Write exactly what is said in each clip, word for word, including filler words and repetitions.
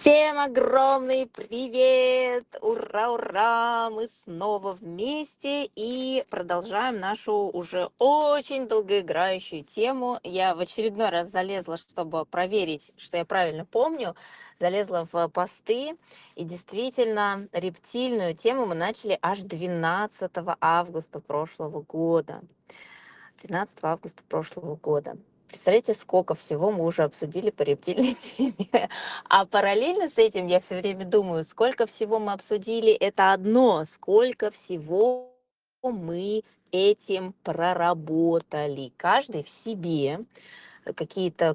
Всем огромный привет! Ура, ура! Мы снова вместе и продолжаем нашу уже очень долгоиграющую тему. Я в очередной раз залезла, чтобы проверить, что я правильно помню. Залезла в посты, и действительно рептильную тему мы начали аж двенадцатого августа прошлого года. двенадцатого августа прошлого года. Представляете, сколько всего мы уже обсудили по рептильной теме. А параллельно с этим я все время думаю, сколько всего мы обсудили, это одно, сколько всего мы этим проработали. Каждый в себе какие-то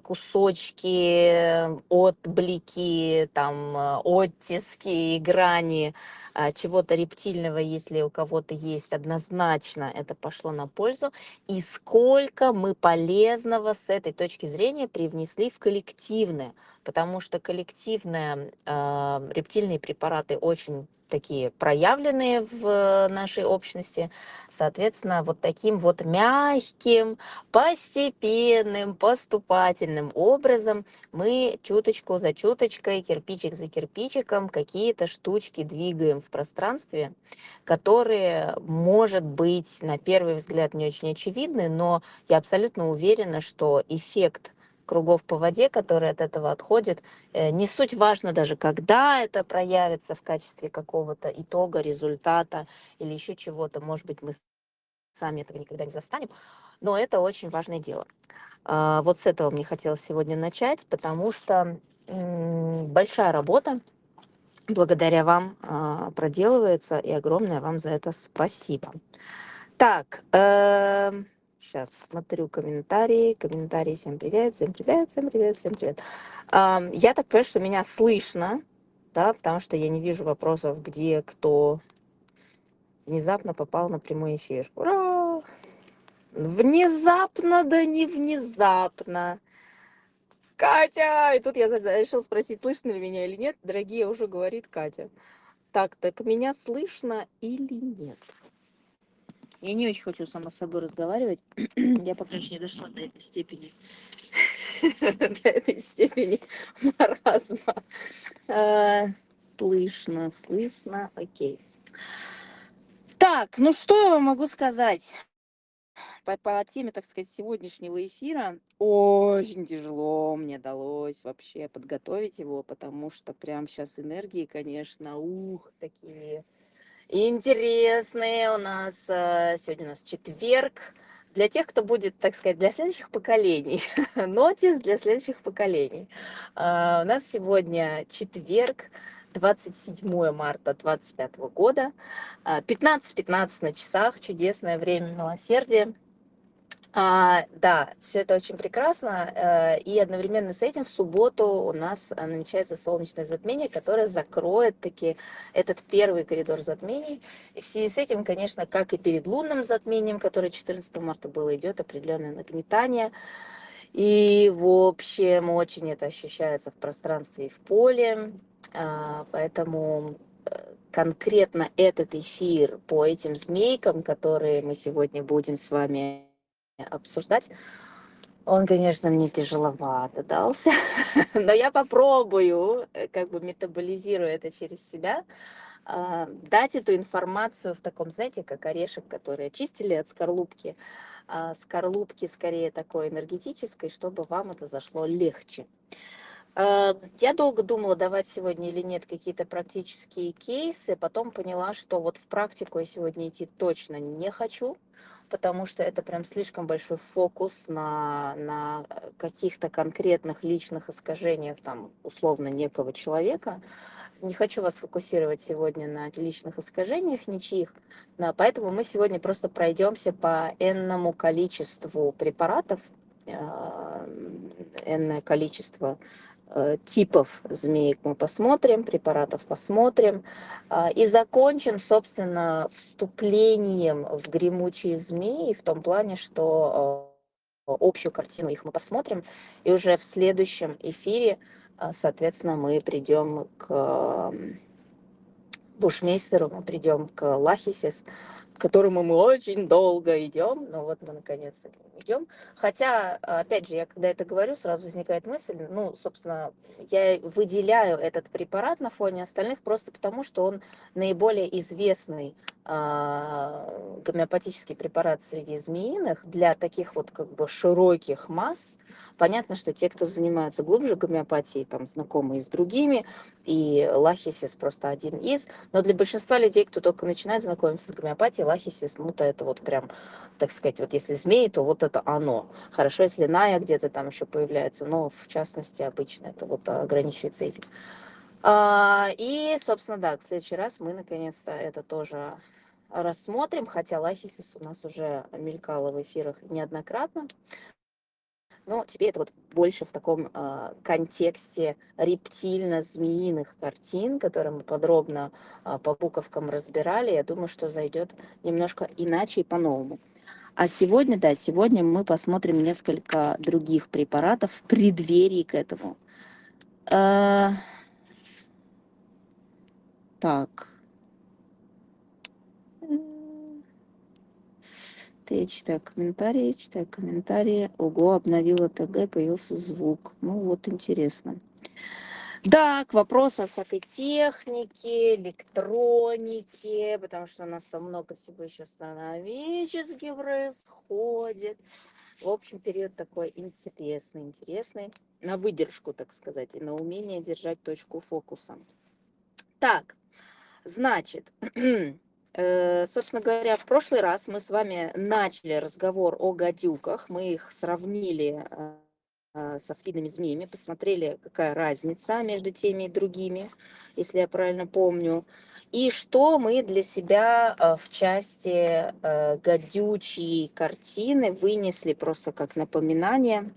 кусочки, отблики, там, э, оттиски, грани а, чего-то рептильного, если у кого-то есть, однозначно это пошло на пользу. И сколько мы полезного с этой точки зрения привнесли в коллективное, потому что коллективные а, рептильные препараты очень такие проявленные в нашей общности. Соответственно, вот таким вот мягким, постепенным, поступательным образом мы чуточку за чуточкой, кирпичик за кирпичиком какие-то штучки двигаем в пространстве, которые, может быть, на первый взгляд не очень очевидны, но я абсолютно уверена, что эффект кругов по воде, которые от этого отходят, э, не суть важно даже, когда это проявится в качестве какого-то итога, результата или еще чего-то. Может быть, мы сами этого никогда не застанем, но это очень важное дело. А, Вот с этого мне хотелось сегодня начать, потому что м, большая работа благодаря вам а, проделывается, и огромное вам за это спасибо. Так, сейчас смотрю комментарии. Комментарии. Всем привет, всем привет, всем привет, всем привет. Ам, Я так понимаю, что меня слышно, да, потому что я не вижу вопросов, где кто внезапно попал на прямой эфир. Ура! Внезапно, да не внезапно. Катя! И тут я за- решил спросить, слышно ли меня или нет. Дорогие, уже говорит Катя. Так, так меня слышно или нет? Я не очень хочу сама с собой разговаривать. Я пока еще не дошла до этой степени. До этой степени маразма. А, Слышно, слышно, окей. Так, ну что я вам могу сказать? По, по теме, так сказать, сегодняшнего эфира очень тяжело мне далось вообще подготовить его, потому что прям сейчас энергии, конечно, ух, такие интересные у нас. э, Сегодня у нас четверг. Для тех, кто будет, так сказать, для следующих поколений. Нотис для следующих поколений. А, У нас сегодня четверг, двадцать седьмое марта двадцать пятого года. а, пятнадцать пятнадцать на часах. Чудесное время милосердия. А, да, все это очень прекрасно, э, и одновременно с этим в субботу у нас э, намечается солнечное затмение, которое закроет таки этот первый коридор затмений. И в связи с этим, конечно, как и перед лунным затмением, которое четырнадцатого марта было, идет определенное нагнетание. И, в общем, очень это ощущается в пространстве и в поле. А, Поэтому э, конкретно этот эфир по этим змейкам, которые мы сегодня будем с вами обсуждать, он, конечно, мне тяжеловато дался, но я попробую, э, как бы метаболизируя это через себя, а, дать эту информацию в таком, знаете, как орешек, который очистили от скорлупки, а, скорлупки скорее такой энергетической, чтобы вам это зашло легче. А, Я долго думала, давать сегодня или нет какие-то практические кейсы, потом поняла, что вот в практику я сегодня идти точно не хочу, потому что это прям слишком большой фокус на, на э, каких-то конкретных личных искажениях, там, условно, некого человека. Не хочу вас фокусировать сегодня на личных искажениях ничьих, да, поэтому мы сегодня просто пройдемся по энному количеству препаратов, э, энное количество э, типов змеек мы посмотрим, препаратов посмотрим, а, и закончим, собственно, вступлением в гремучие змеи в том плане, что э, общую картину их мы посмотрим, и уже в следующем эфире, а, соответственно, мы придем к м, бушмейстеру, мы придем к Лахисис, которому мы очень долго идем, но вот мы наконец-то к нему идем. Хотя, опять же, я когда это говорю, сразу возникает мысль, ну, собственно, я выделяю этот препарат на фоне остальных просто потому, что он наиболее известный а, гомеопатический препарат среди змеиных для таких вот как бы широких масс. Понятно, что те, кто занимаются глубже гомеопатией, там, знакомы и с другими, и лахисис просто один из, но для большинства людей, кто только начинает знакомиться с гомеопатией, лахисис, мута, это вот прям, так сказать, вот если змеи, то вот это оно. Хорошо, если ная где-то там еще появляется, но в частности обычно это вот ограничивается этим. А, и, собственно, да, в следующий раз мы наконец-то это тоже рассмотрим, хотя лахисис у нас уже мелькало в эфирах неоднократно. Но теперь это вот больше в таком э, контексте рептильно-змеиных картин, которые мы подробно э, по буковкам разбирали. Я думаю, что зайдет немножко иначе и по-новому. А сегодня, да, сегодня мы посмотрим несколько других препаратов в преддверии к этому. Э, так. Я читаю комментарии, читаю комментарии. Ого, обновила ТГ, появился звук. Ну вот, интересно. Да, к вопросу о всякой технике, электронике, потому что у нас там много всего еще становически происходит. В общем, период такой интересный, интересный. На выдержку, так сказать, и на умение держать точку фокуса. Так, значит, э, собственно говоря, в прошлый раз мы с вами начали разговор о гадюках. Мы их сравнили э, со спидными змеями, посмотрели, какая разница между теми и другими, если я правильно помню, и что мы для себя э, в части э, гадючей картины вынесли просто как напоминание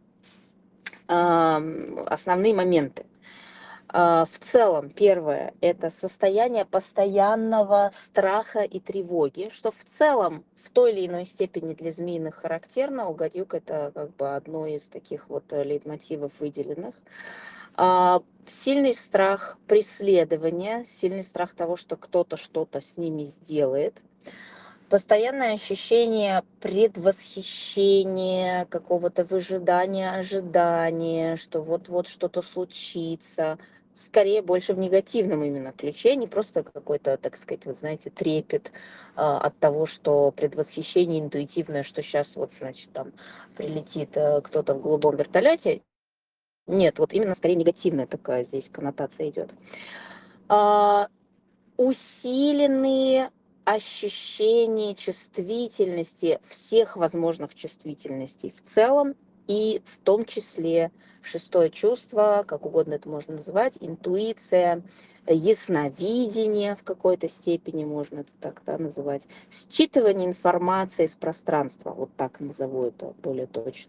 э, основные моменты. В целом, первое, это состояние постоянного страха и тревоги, что в целом в той или иной степени для змеиных характерно. У гадюк это как бы одно из таких вот лейтмотивов выделенных. Сильный страх преследования, сильный страх того, что кто-то что-то с ними сделает. Постоянное ощущение предвосхищения, какого-то выжидания, ожидания, что вот-вот что-то случится. Скорее, больше в негативном именно ключе, не просто какой-то, так сказать, вот знаете, трепет а, от того, что предвосхищение интуитивное, что сейчас вот, значит, там прилетит а, кто-то в голубом вертолете. Нет, вот именно скорее негативная такая здесь коннотация идет. А, усиленные ощущения чувствительности, всех возможных чувствительностей в целом, и в том числе шестое чувство, как угодно это можно называть, интуиция, ясновидение в какой-то степени можно это так да, называть, считывание информации из пространства, вот так назову это более точно.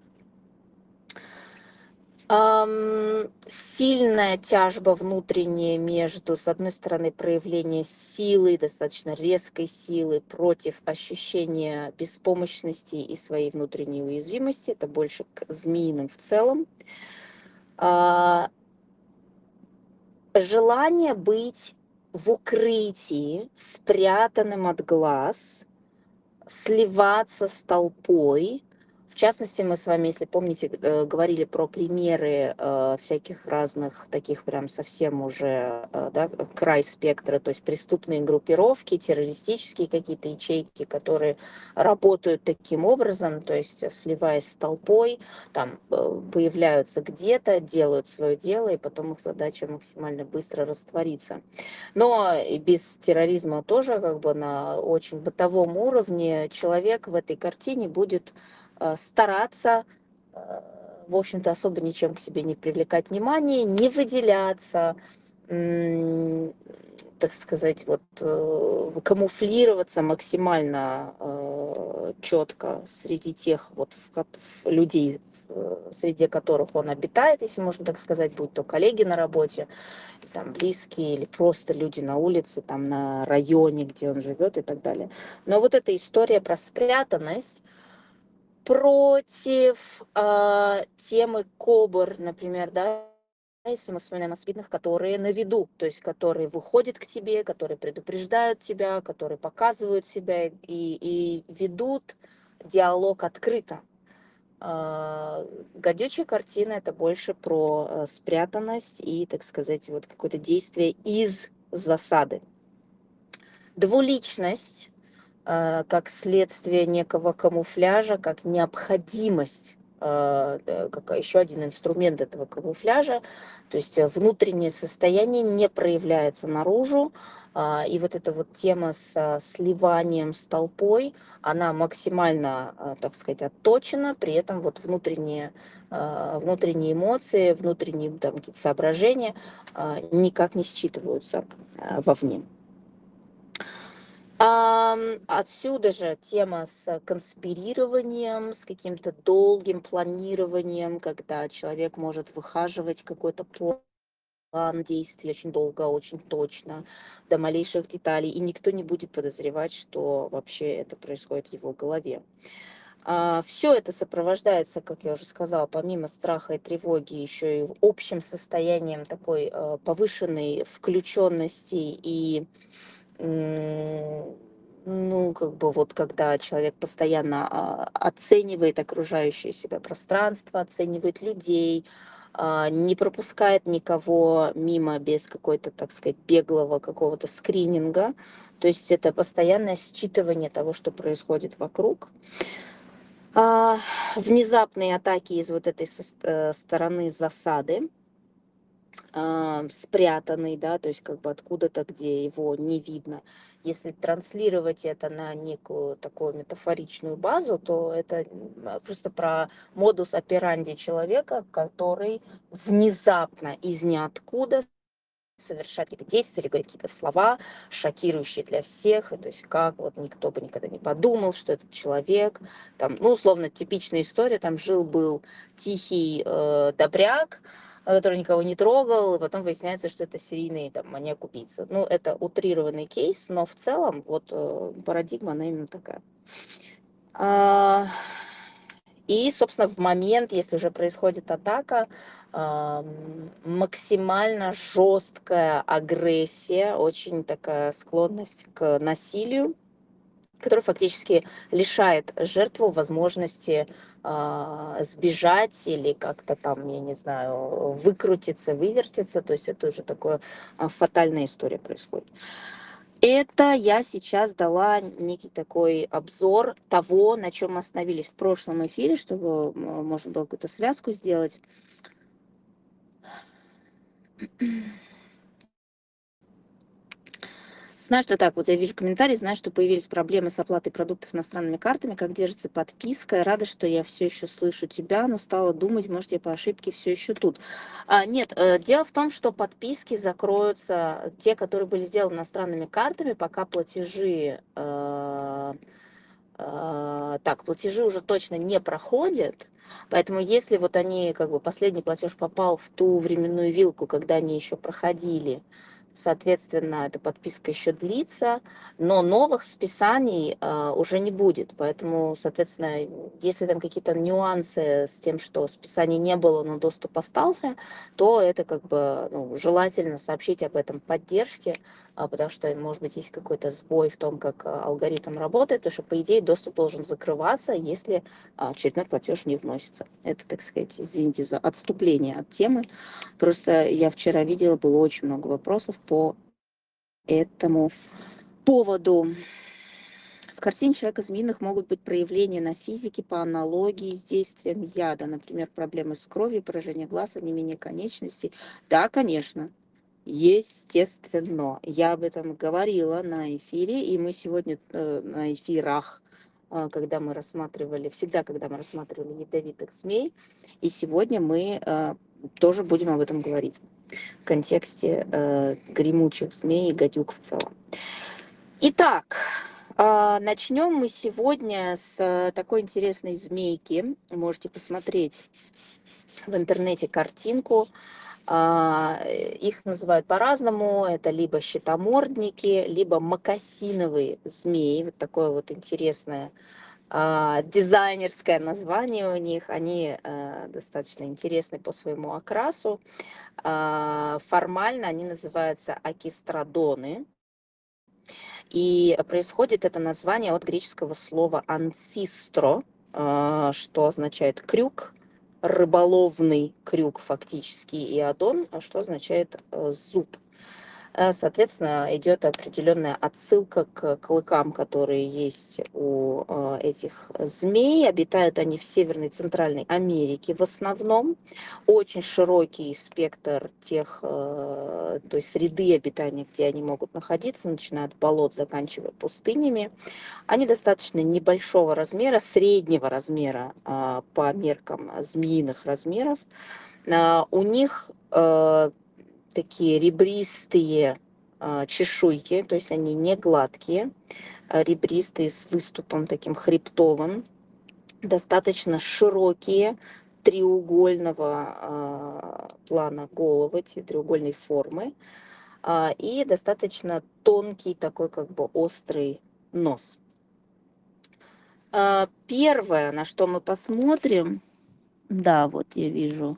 Ам, сильная тяжба внутренняя между, с одной стороны, проявление силы, достаточно резкой силы, против ощущения беспомощности и своей внутренней уязвимости. Это больше к змеиным в целом. А, желание быть в укрытии, спрятанным от глаз, сливаться с толпой. В частности, мы с вами, если помните, говорили про примеры э, всяких разных таких прям совсем уже э, да, край спектра, то есть преступные группировки, террористические какие-то ячейки, которые работают таким образом, то есть сливаясь с толпой, там э, появляются где-то, делают свое дело, и потом их задача максимально быстро раствориться. Но и без терроризма тоже как бы на очень бытовом уровне человек в этой картине будет стараться, в общем-то, особо ничем к себе не привлекать внимание, не выделяться, так сказать, вот камуфлироваться максимально четко среди тех вот людей, среди которых он обитает, если можно так сказать, будь то коллеги на работе, там, близкие или просто люди на улице, там, на районе, где он живет и так далее. Но вот эта история про спрятанность против э, темы КОБР, например, да, если мы вспоминаем о спидных, которые на виду, то есть которые выходят к тебе, которые предупреждают тебя, которые показывают себя и, и ведут диалог открыто. А, гадючая картина — это больше про э, спрятанность и, так сказать, вот какое-то действие из засады. Двуличность э, как следствие некого камуфляжа, как необходимость, э, да, как еще один инструмент этого камуфляжа, то есть э, внутреннее состояние не проявляется наружу, а, и вот эта вот тема с а, сливанием с толпой, она максимально, а, так сказать, отточена, при этом вот внутренние, а, внутренние эмоции, внутренние там какие-то соображения а, никак не считываются а, вовне. Ам, отсюда же тема с конспирированием, с каким-то долгим планированием, когда человек может выхаживать какой-то план действий очень долго, очень точно, до малейших деталей, и никто не будет подозревать, что вообще это происходит в его голове. А, все это сопровождается, как я уже сказала, помимо страха и тревоги, еще и общим состоянием такой э, повышенной включенности и М, ну, как бы вот когда человек постоянно а, оценивает окружающее себя пространство, оценивает людей, а, не пропускает никого мимо без какой-то, так сказать, беглого какого-то скрининга. То есть это постоянное считывание того, что происходит вокруг. А, внезапные атаки из вот этой со- э, стороны засады, а, спрятанный, да, то есть как бы откуда-то, где его не видно. Если транслировать это на некую такую метафоричную базу, то это м, просто про модус операнди человека, который внезапно из ниоткуда совершать какие-то действия или говорить какие-то слова, шокирующие для всех, и то есть как вот никто бы никогда не подумал, что этот человек, там, ну, условно, типичная история, там жил-был тихий э, добряк, э, который никого не трогал, и потом выясняется, что это серийный там маньяк-убийца. Ну, это утрированный кейс, но в целом вот э, парадигма, она именно такая. А, и, собственно, в момент, если уже происходит атака, ам, максимально жесткая агрессия, очень такая склонность к насилию, которая фактически лишает жертву возможности а, сбежать или как-то там, я не знаю, выкрутиться, вывертиться. То есть это уже такая а, фатальная история происходит. Это я сейчас дала некий такой обзор того, на чем мы остановились в прошлом эфире, чтобы м, можно было какую-то связку сделать. Знаю, что так, вот я вижу комментарий, знаю, что появились проблемы с оплатой продуктов иностранными картами, как держится подписка. Рада, что я все еще слышу тебя, но стала думать, может, я по ошибке все еще тут. А, нет, э, дело в том, что подписки закроются, те, которые были сделаны иностранными картами, пока платежи э, а, так, платежи уже точно не проходят, поэтому если вот они, как бы последний платеж попал в ту временную вилку, когда они еще проходили, соответственно, эта подписка еще длится, но новых списаний а, уже не будет, поэтому, соответственно, если там какие-то нюансы с тем, что списаний не было, но доступ остался, то это как бы ну, желательно сообщить об этом поддержке, а, потому что, может быть, есть какой-то сбой в том, как а, алгоритм работает, потому что, по идее, доступ должен закрываться, если а, очередной платеж не вносится. Это, так сказать, извините за отступление от темы. Просто я вчера видела, было очень много вопросов по этому поводу. В картине «Человека-змеиных» могут быть проявления на физике по аналогии с действием яда, например, проблемы с кровью, поражение глаз, онемение конечностей. Да, конечно. Естественно, я об этом говорила на эфире, и мы сегодня э, на эфирах, э, когда мы рассматривали, всегда, когда мы рассматривали ядовитых змей, и сегодня мы э, тоже будем об этом говорить в контексте э, гремучих змей и гадюк в целом. Итак, э, начнем мы сегодня с э, такой интересной змейки. Можете посмотреть в интернете картинку. А, Их называют по-разному. Это либо щитомордники, либо мокасиновые змеи. Вот такое вот интересное а, дизайнерское название у них. Они а, достаточно интересны по своему окрасу. А, формально они называются акистрадоны. И происходит это название от греческого слова «ансистро», а, что означает «крюк», рыболовный крюк фактически, и «адон», что означает э, «зуб». Э, Соответственно, идет определенная отсылка к клыкам, которые есть у э, этих змей. Обитают они в Северной и Центральной Америке в основном. Очень широкий спектр тех, э, то есть среды обитания, где они могут находиться, начиная от болот, заканчивая пустынями. Они достаточно небольшого размера, среднего размера а, по меркам змеиных размеров. А, У них э, такие ребристые а, чешуйки, то есть они не гладкие, а ребристые с выступом таким хребтовым, достаточно широкие, треугольного а, плана головы, те- треугольной формы, а, и достаточно тонкий такой как бы острый нос. А, Первое, на что мы посмотрим, да, вот я вижу.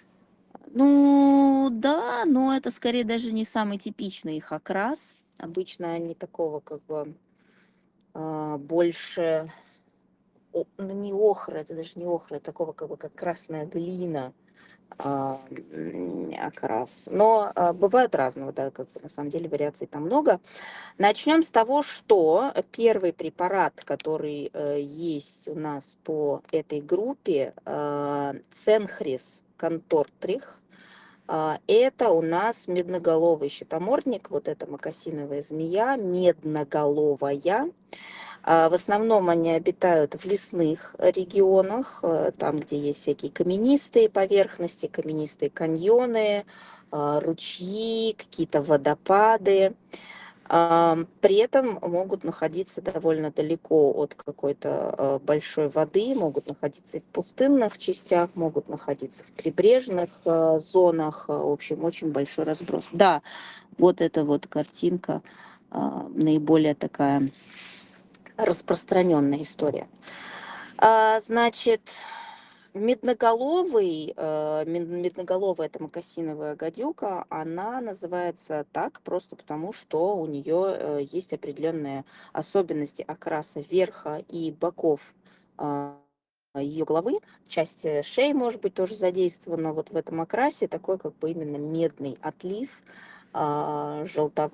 Ну, да, но это скорее даже не самый типичный их окрас. Обычно они такого как бы а, больше, о- ну, не охра, это даже не охра, это такого как бы как красная глина а, м, окрас. Но а, бывают разного, да, как бы на самом деле вариаций там много. Начнем с того, что первый препарат, который э, есть у нас по этой группе, э, Ценхрис контортрих, а, это у нас медноголовый щитомордник, вот эта мокасиновая змея, медноголовая. А, В основном они обитают в лесных регионах, э, там, где есть всякие каменистые поверхности, каменистые каньоны, а, ручьи, какие-то водопады. А, При этом могут находиться довольно далеко от какой-то э, большой воды, могут находиться и в пустынных частях, могут находиться в прибрежных э, зонах. Э, В общем, очень большой разброс. Да, вот эта вот картинка а, наиболее такая распространенная история. А, Значит, медноголовый, э, мед- медноголовая эта мокасиновая гадюка, она называется так просто потому, что у нее э, есть определенные особенности окраса верха и боков а, ее головы. Часть э, шеи может быть тоже задействована вот в этом окрасе, такой как бы именно медный отлив, а,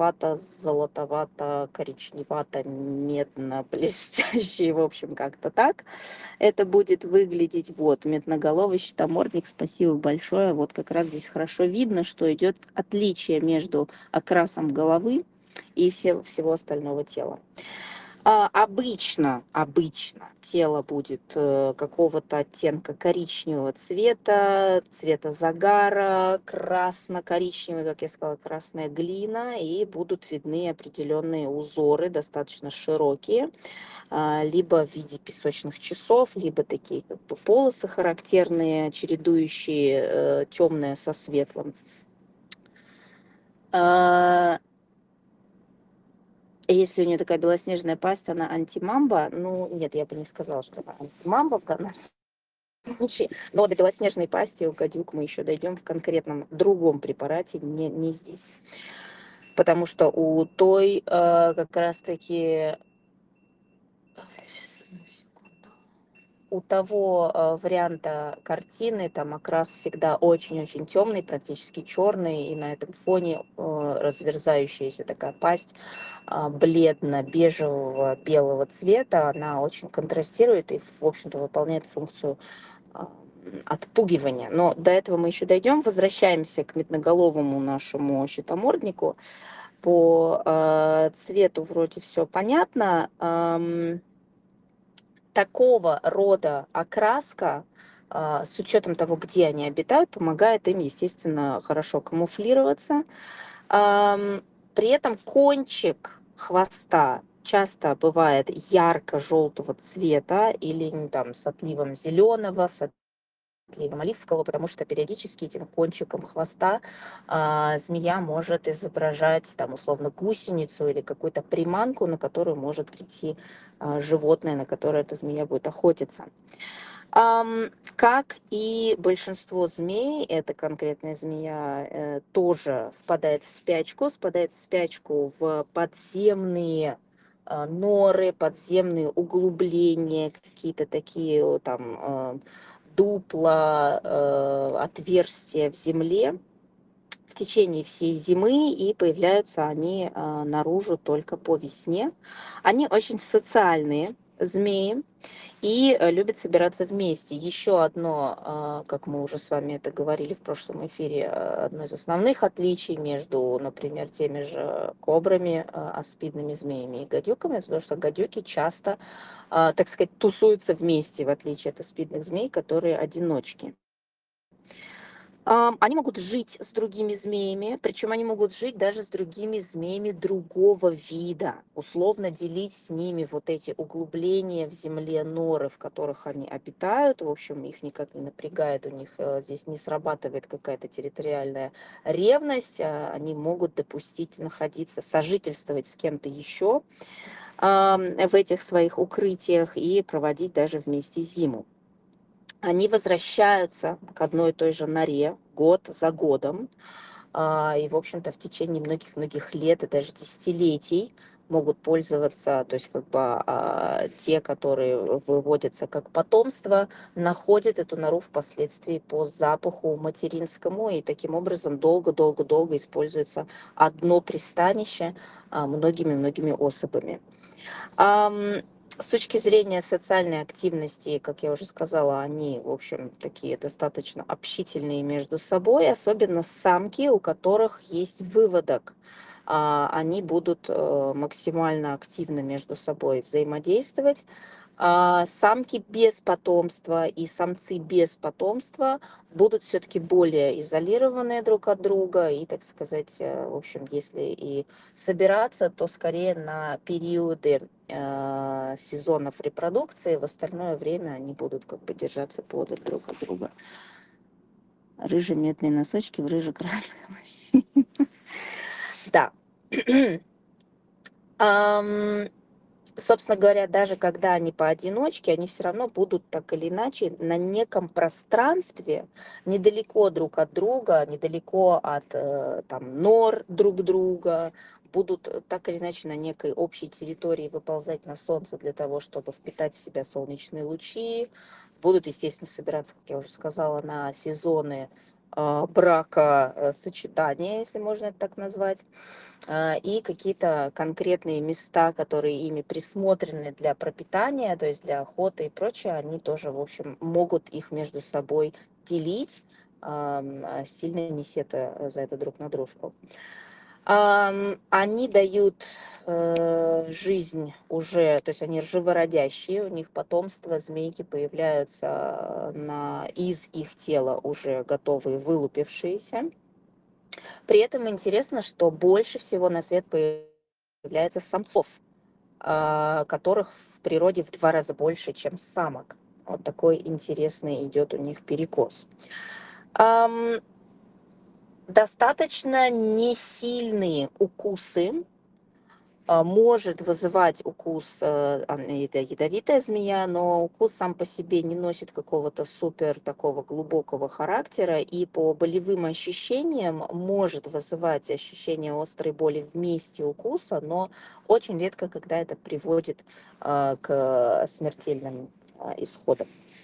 желтовато-золотовато, коричневато, медно-блестящий, в общем, как-то так. Это будет выглядеть, вот, медноголовый щитомордник, спасибо большое. Вот как раз здесь хорошо видно, что идет отличие между окрасом головы и все, всего остального тела. А, обычно, обычно тело будет э, какого-то оттенка коричневого цвета, цвета загара, красно-коричневый, как я сказала, красная глина, и будут видны определенные узоры, достаточно широкие, а, либо в виде песочных часов, либо такие как бы полосы характерные, чередующие э, темное со светлым. А, Если у нее такая белоснежная пасть, она антимамба. Ну, нет, я бы не сказала, что она антимамба в данном случае. Но до белоснежной пасти у гадюк мы еще дойдем в конкретном другом препарате, не, не здесь. Потому что у той э, как раз-таки... Сейчас, одну секунду. У того э, варианта картины там окрас всегда очень-очень темный, практически черный, и на этом фоне э, разверзающаяся такая пасть а, бледно-бежевого белого цвета, она очень контрастирует и, в общем-то, выполняет функцию а, отпугивания. Но до этого мы еще дойдем. Возвращаемся к медноголовому нашему щитоморднику. По э, цвету вроде все понятно. Эм, такого рода окраска, а, с учетом того, где они обитают, помогает им, естественно, хорошо камуфлироваться. Ам, При этом кончик хвоста часто бывает ярко-желтого цвета или м, там с отливом зеленого, с отливом оливкового, потому что периодически этим кончиком хвоста а, змея может изображать там условно гусеницу или какую-то приманку, на которую может прийти а, животное, на которое эта змея будет охотиться. Ам, как и большинство змей, эта конкретная змея э, тоже впадает в спячку, впадает в спячку в подземные а, норы, подземные углубления, какие-то такие о, там э, дупла, э, отверстия в земле в течение всей зимы, и появляются они а, наружу только по весне. Они очень социальные змеи и э, любят собираться вместе. Еще одно, а, как мы уже с вами это говорили в прошлом эфире, а, одно из основных отличий между, например, теми же кобрами, а, аспидными змеями и гадюками, это то, что гадюки часто, а, так сказать, тусуются вместе, в отличие от аспидных змей, которые одиночки. Ам, Они могут жить с другими змеями, причем они могут жить даже с другими змеями другого вида, условно делить с ними вот эти углубления в земле, норы, в которых они обитают. В общем, их никак не напрягает, у них э, здесь не срабатывает какая-то территориальная ревность, а они могут допустить находиться, сожительствовать с кем-то еще ам, в этих своих укрытиях и проводить даже вместе зиму. Они возвращаются к одной и той же норе год за годом, а, и, в общем-то, в течение многих-многих лет и даже десятилетий могут пользоваться, то есть как бы а, те, которые выводятся как потомство, находят эту нору впоследствии по запаху материнскому, и таким образом долго-долго-долго используется одно пристанище а, многими-многими особами. Ам, с точки зрения социальной активности, как я уже сказала, они, в общем, такие достаточно общительные между собой, особенно самки, у которых есть выводок. А, Они будут э, максимально активно между собой взаимодействовать. А, Самки без потомства и самцы без потомства будут все-таки более изолированные друг от друга. И, так сказать, э, в общем, если и собираться, то скорее на периоды э, сезонов репродукции. В остальное время они будут как бы держаться подаль друг от друга. Рыжие медные носочки в рыже-красной лосине. Да. Ам, Собственно говоря, даже когда они поодиночке, они все равно будут так или иначе на неком пространстве, недалеко друг от друга, недалеко от э, там, нор друг друга, будут э, так или иначе на некой общей территории выползать на солнце для того, чтобы впитать в себя солнечные лучи, будут, естественно, собираться, как я уже сказала, на сезоны э, брака, э, сочетания, если можно это так назвать, а, и какие-то конкретные места, которые ими присмотрены для пропитания, то есть для охоты и прочее, они тоже, в общем, могут их между собой делить, ам, а, сильно не сетуя за это друг на дружку. Ам, Они дают э, жизнь уже, то есть они живородящие, у них потомство, змейки появляются на, из их тела уже готовые, вылупившиеся. При этом интересно, что больше всего на свет появляется самцов, а, которых в природе в два раза больше, чем самок. Вот такой интересный идет у них перекос. Ам, Достаточно несильные укусы а, может вызывать укус, э, а, это ядовитая змея, но укус сам по себе не носит какого-то супер такого глубокого характера, и по болевым ощущениям может вызывать ощущение острой боли в месте укуса, но очень редко, когда это приводит а, к смертельным а, исходам.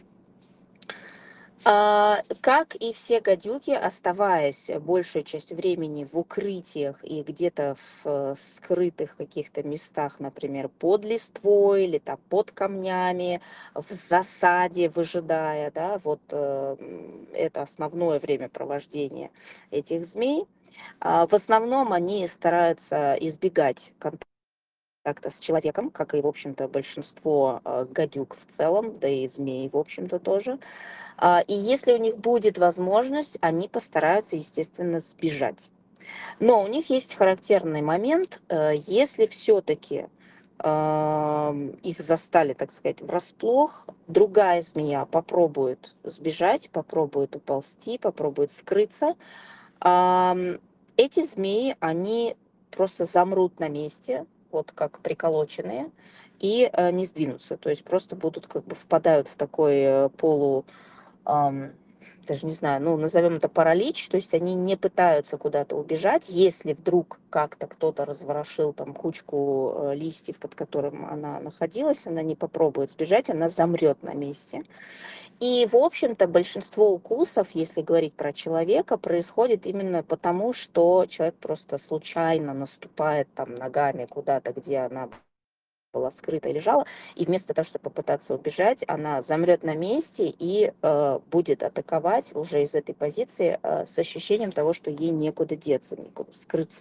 А, Как и все гадюки, оставаясь большую часть времени в укрытиях и где-то в э, скрытых каких-то местах, например, под листвой или там под камнями, в засаде выжидая, да, вот э, м, это основное времяпровождение этих змей. А, В основном они стараются избегать контакта с человеком, как и, в общем-то, большинство э, гадюк в целом, да и змей, в общем-то, тоже. А, И если у них будет возможность, они постараются, естественно, сбежать. Но у них есть характерный момент, э, если все-таки ам, их застали, так сказать, врасплох, другая змея попробует сбежать, попробует уползти, попробует скрыться. Ам, Эти змеи, они просто замрут на месте, вот как приколоченные, и э, не сдвинутся, то есть просто будут как бы впадают в такой э, полу, ам, даже не знаю, ну, назовем это паралич, то есть они не пытаются куда-то убежать. Если вдруг как-то кто-то разворошил там кучку э, листьев, под которым она находилась, она не попробует сбежать, она замрет на месте. И, в общем-то, большинство укусов, если говорить про человека, происходит именно потому, что человек просто случайно наступает там ногами куда-то, где она была скрыта и лежала, и вместо того, чтобы попытаться убежать, она замрет на месте и э, будет атаковать уже из этой позиции э, с ощущением того, что ей некуда деться, некуда скрыться.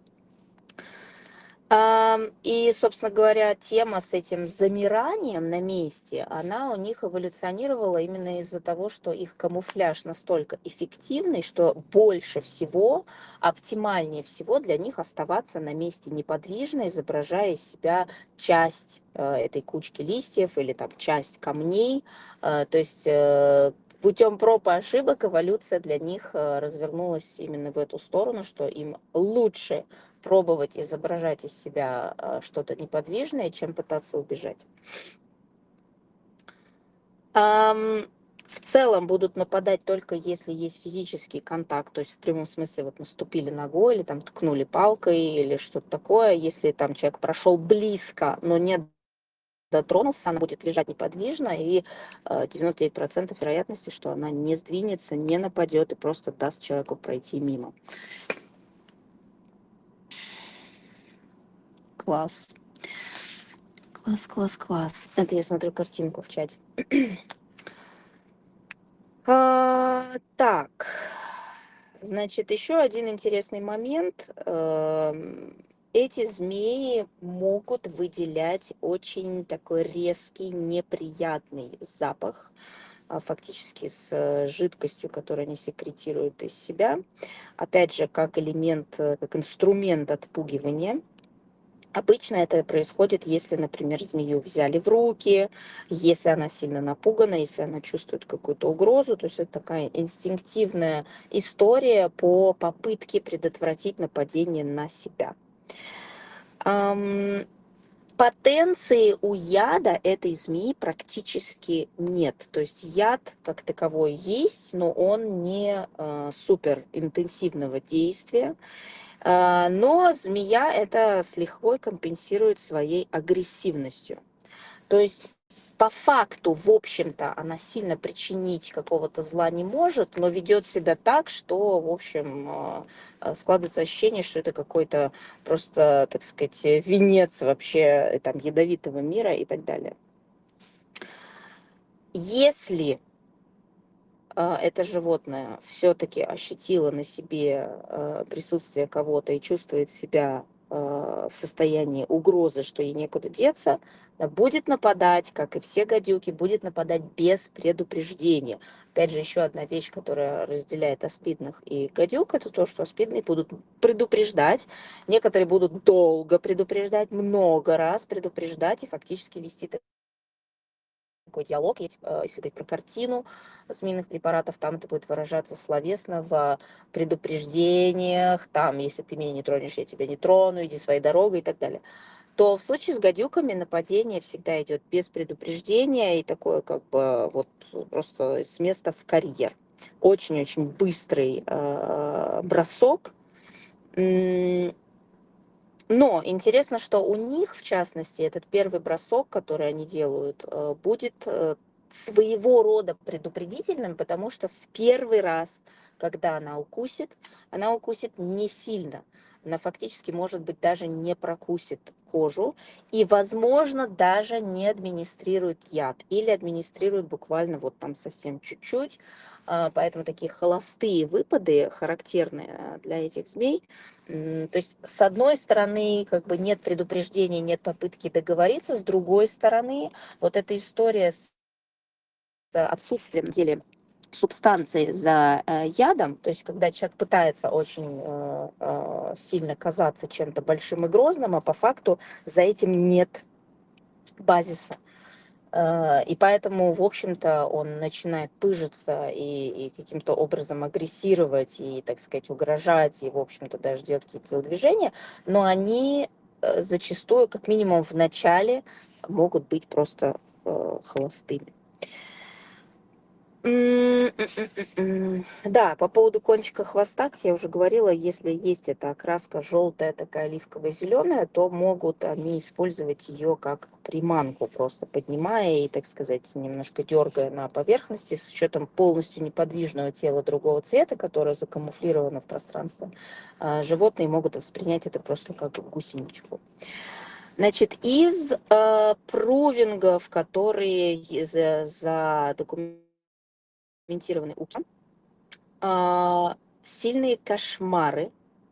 Ам, И, собственно говоря, тема с этим замиранием на месте, она у них эволюционировала именно из-за того, что их камуфляж настолько эффективный, что больше всего, оптимальнее всего для них оставаться на месте неподвижно, изображая из себя часть э, этой кучки листьев или там часть камней. Э, то есть э, путем проб и ошибок эволюция для них э, развернулась именно в эту сторону, что им лучше пробовать изображать из себя э, что-то неподвижное, чем пытаться убежать. Ам, В целом будут нападать только если есть физический контакт, то есть в прямом смысле вот наступили ногой или там ткнули палкой или что-то такое. Если там человек прошел близко, но не дотронулся, она будет лежать неподвижно, и э, девяносто девять процентов вероятности, что она не сдвинется, не нападет и просто даст человеку пройти мимо. Класс. Класс, класс, класс. Это я смотрю картинку в чате. А, так, значит, еще один интересный момент. Эм, Эти змеи могут выделять очень такой резкий, неприятный запах, а, фактически с э, жидкостью, которую они секретируют из себя. Опять же, как элемент, э, как инструмент отпугивания. Обычно это происходит, если, например, змею взяли в руки, если она сильно напугана, если она чувствует какую-то угрозу. То есть это такая инстинктивная история по попытке предотвратить нападение на себя. Ам, Потенции у яда этой змеи практически нет. То есть яд как таковой есть, но он не э, супер интенсивного действия. А, Но змея это с лихвой компенсирует своей агрессивностью. То есть по факту, в общем-то, она сильно причинить какого-то зла не может, но ведет себя так, что, в общем, а, а, складывается ощущение, что это какой-то просто, так сказать, венец вообще э, там ядовитого мира и так далее. Если а, это животное все-таки ощутило на себе а, присутствие кого-то и чувствует себя а, в состоянии угрозы, что ей некуда деться, да, будет нападать, как и все гадюки, будет нападать без предупреждения. Опять же, еще одна вещь, которая разделяет аспидных и гадюк, это то, что аспидные будут предупреждать, некоторые будут долго предупреждать, много раз предупреждать и фактически вести такой диалог, есть, э, если говорить про картину змеиных препаратов, там это будет выражаться словесно в предупреждениях, там, если ты меня не тронешь, я тебя не трону, иди своей дорогой и так далее. То в случае с гадюками нападение всегда идет без предупреждения и такое как бы вот просто с места в карьер. Очень-очень быстрый э, бросок. Но интересно, что у них, в частности, этот первый бросок, который они делают, э, будет э, своего рода предупредительным, потому что в первый раз, когда она укусит, она укусит не сильно. Она фактически, может быть, даже не прокусит кожу и, возможно, даже не администрирует яд или администрирует буквально вот там совсем чуть-чуть. А, Поэтому такие холостые выпады характерны для этих змей. М, То есть, с одной стороны, как бы нет предупреждения, нет попытки договориться, с другой стороны, вот эта история с отсутствием на деле субстанции за э, ядом, то есть когда человек пытается очень э, э, сильно казаться чем-то большим и грозным, а по факту за этим нет базиса. Э, и поэтому, в общем-то, он начинает пыжиться и, и каким-то образом агрессировать, и, так сказать, угрожать, и, в общем-то, даже делать какие-то телодвижения, но они э, зачастую, как минимум в начале, могут быть просто э, холостыми. М, м, м, м, м. Да, по поводу кончика хвоста, как я уже говорила, если есть эта окраска желтая, такая оливково-зеленая, то могут они использовать ее как приманку, просто поднимая и, так сказать, немножко дергая на поверхности, с учетом полностью неподвижного тела другого цвета, которое закамуфлировано в пространстве. а, Животные могут воспринять это просто как гусеничку. Значит, из э, прувингов, которые за, задокументированы у а, сильные кошмары,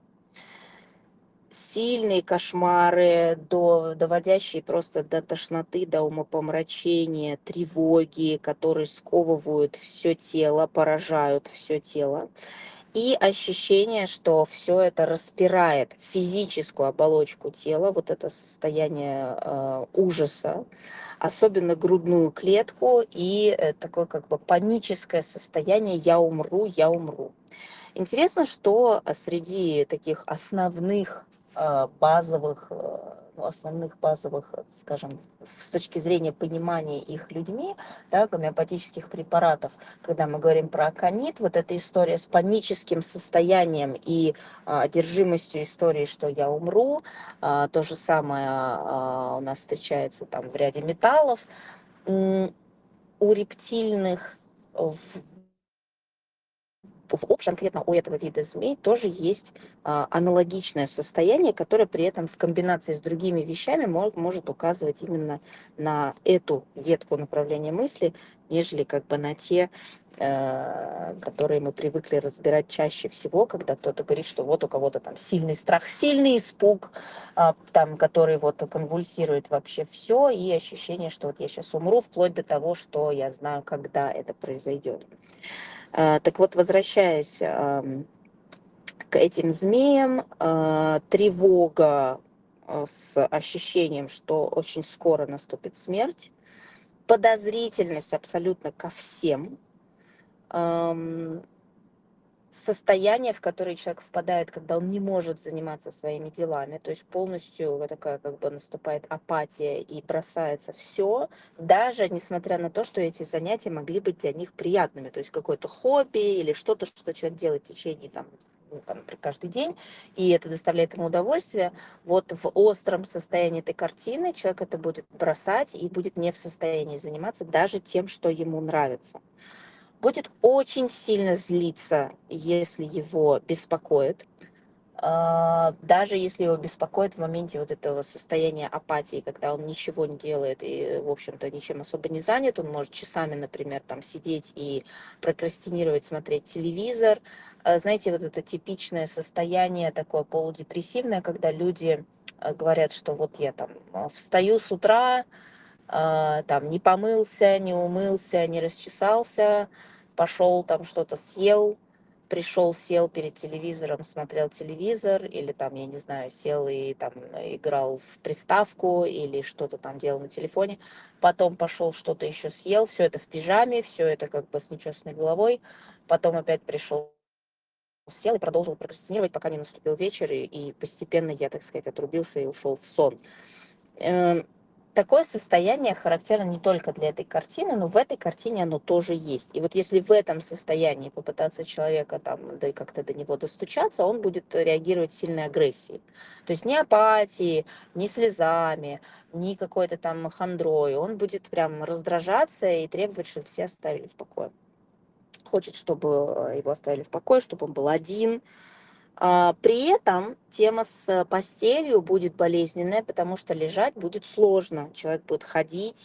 сильные кошмары, до, доводящие просто до тошноты, до умопомрачения, тревоги, которые сковывают все тело, поражают все тело. И ощущение, что все это распирает физическую оболочку тела, вот это состояние э, ужаса, особенно грудную клетку и э, такое как бы паническое состояние «я умру, я умру». Интересно, что э, среди таких основных э, базовых, э, ну, основных базовых, э, скажем, с точки зрения понимания их людьми, да, гомеопатических препаратов, когда мы говорим про аконит, вот эта история с паническим состоянием и а, одержимостью истории, что я умру, а, то же самое а, у нас встречается там в ряде металлов. М, У рептильных в в общем, конкретно у этого вида змей тоже есть а, аналогичное состояние, которое при этом в комбинации с другими вещами может, может указывать именно на эту ветку направления мысли, нежели как бы на те, э, которые мы привыкли разбирать чаще всего, когда кто-то говорит, что вот у кого-то там сильный страх, сильный испуг, а, там, который вот конвульсирует вообще все, и ощущение, что вот я сейчас умру, вплоть до того, что я знаю, когда это произойдет. А, Так вот, возвращаясь ам, к этим змеям, а, тревога а, с ощущением, что очень скоро наступит смерть, подозрительность абсолютно ко всем, ам, состояние, в которое человек впадает, когда он не может заниматься своими делами, то есть полностью вот такая как бы наступает апатия и бросается все, даже несмотря на то, что эти занятия могли быть для них приятными, то есть какое-то хобби или что-то, что человек делает в течение там, ну, там, при каждый день, и это доставляет ему удовольствие, вот в остром состоянии этой картины человек это будет бросать и будет не в состоянии заниматься даже тем, что ему нравится. Будет очень сильно злиться, если его беспокоит. А, Даже если его беспокоит в моменте вот этого состояния апатии, когда он ничего не делает и, в общем-то, ничем особо не занят, он может часами, например, там сидеть и прокрастинировать, смотреть телевизор. А, Знаете, вот это типичное состояние такое полудепрессивное, когда люди а, говорят, что вот я там а, встаю с утра, а, там не помылся, не умылся, не расчесался, пошел там что-то съел, пришел, сел перед телевизором, смотрел телевизор, или там, я не знаю, сел и там играл в приставку, или что-то там делал на телефоне, потом пошел что-то еще съел, все это в пижаме, все это как бы с нечесанной головой, потом опять пришел, сел и продолжил прокрастинировать, пока не наступил вечер, и, и постепенно я, так сказать, отрубился и ушел в сон. Эм, Такое состояние характерно не только для этой картины, но в этой картине оно тоже есть. И вот если в этом состоянии попытаться человека там, да и как-то до него достучаться, он будет реагировать сильной агрессией. То есть ни апатией, ни слезами, ни какой-то там хандрой. Он будет прям раздражаться и требовать, чтобы все оставили в покое. Хочет, чтобы э, его оставили в покое, чтобы он был один. А, При этом тема с постелью будет болезненная, потому что лежать будет сложно. Человек будет ходить,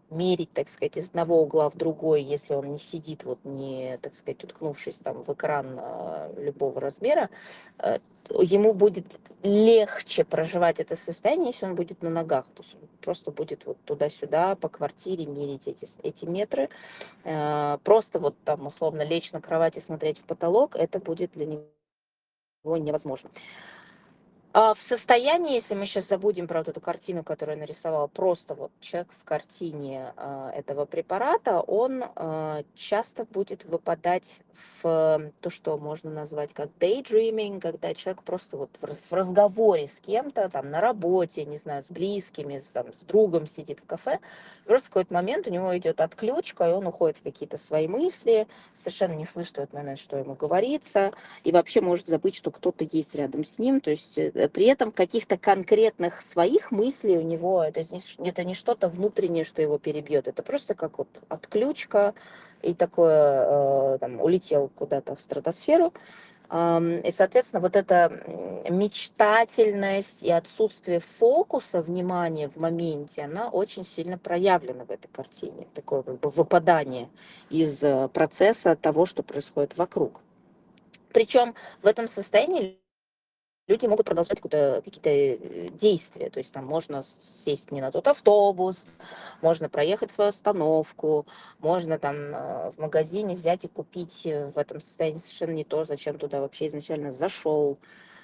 мерить, так сказать, из одного угла в другой, если он не сидит, вот не, так сказать, уткнувшись там в экран э, любого размера, э, ему будет легче проживать это состояние, если он будет на ногах. То есть он просто будет вот туда-сюда по квартире мерить эти, эти метры. Э, просто вот там условно лечь на кровати, смотреть в потолок, это будет для него невозможно. А, в состоянии, если мы сейчас забудем про вот эту картину, которую я нарисовала, просто вот человек в картине а, этого препарата, он а, часто будет выпадать в то, что можно назвать как daydreaming, когда человек просто вот в раз- в разговоре с кем-то, там, на работе, не знаю, с близкими, с, там, с другом сидит в кафе, и просто в какой-то момент у него идет отключка, и он уходит в какие-то свои мысли, совершенно не слышит в этот момент, что ему говорится, и вообще может забыть, что кто-то есть рядом с ним, то есть э, при этом каких-то конкретных своих мыслей у него, это не, ш- это не что-то внутреннее, что его перебьет, это просто как вот отключка, и такое, э, там, улетел куда-то в стратосферу. Ам, И, соответственно, вот эта м, мечтательность и отсутствие фокуса, внимания в моменте, она очень сильно проявлена в этой картине. Такое как бы выпадание из э, процесса того, что происходит вокруг. Причем в этом состоянии люди могут продолжать какую-то- какие-то э, действия. То есть там можно сесть не на тот автобус, можно проехать свою остановку, можно там э, в магазине взять и купить э, в этом состоянии совершенно не то, зачем туда вообще изначально зашел.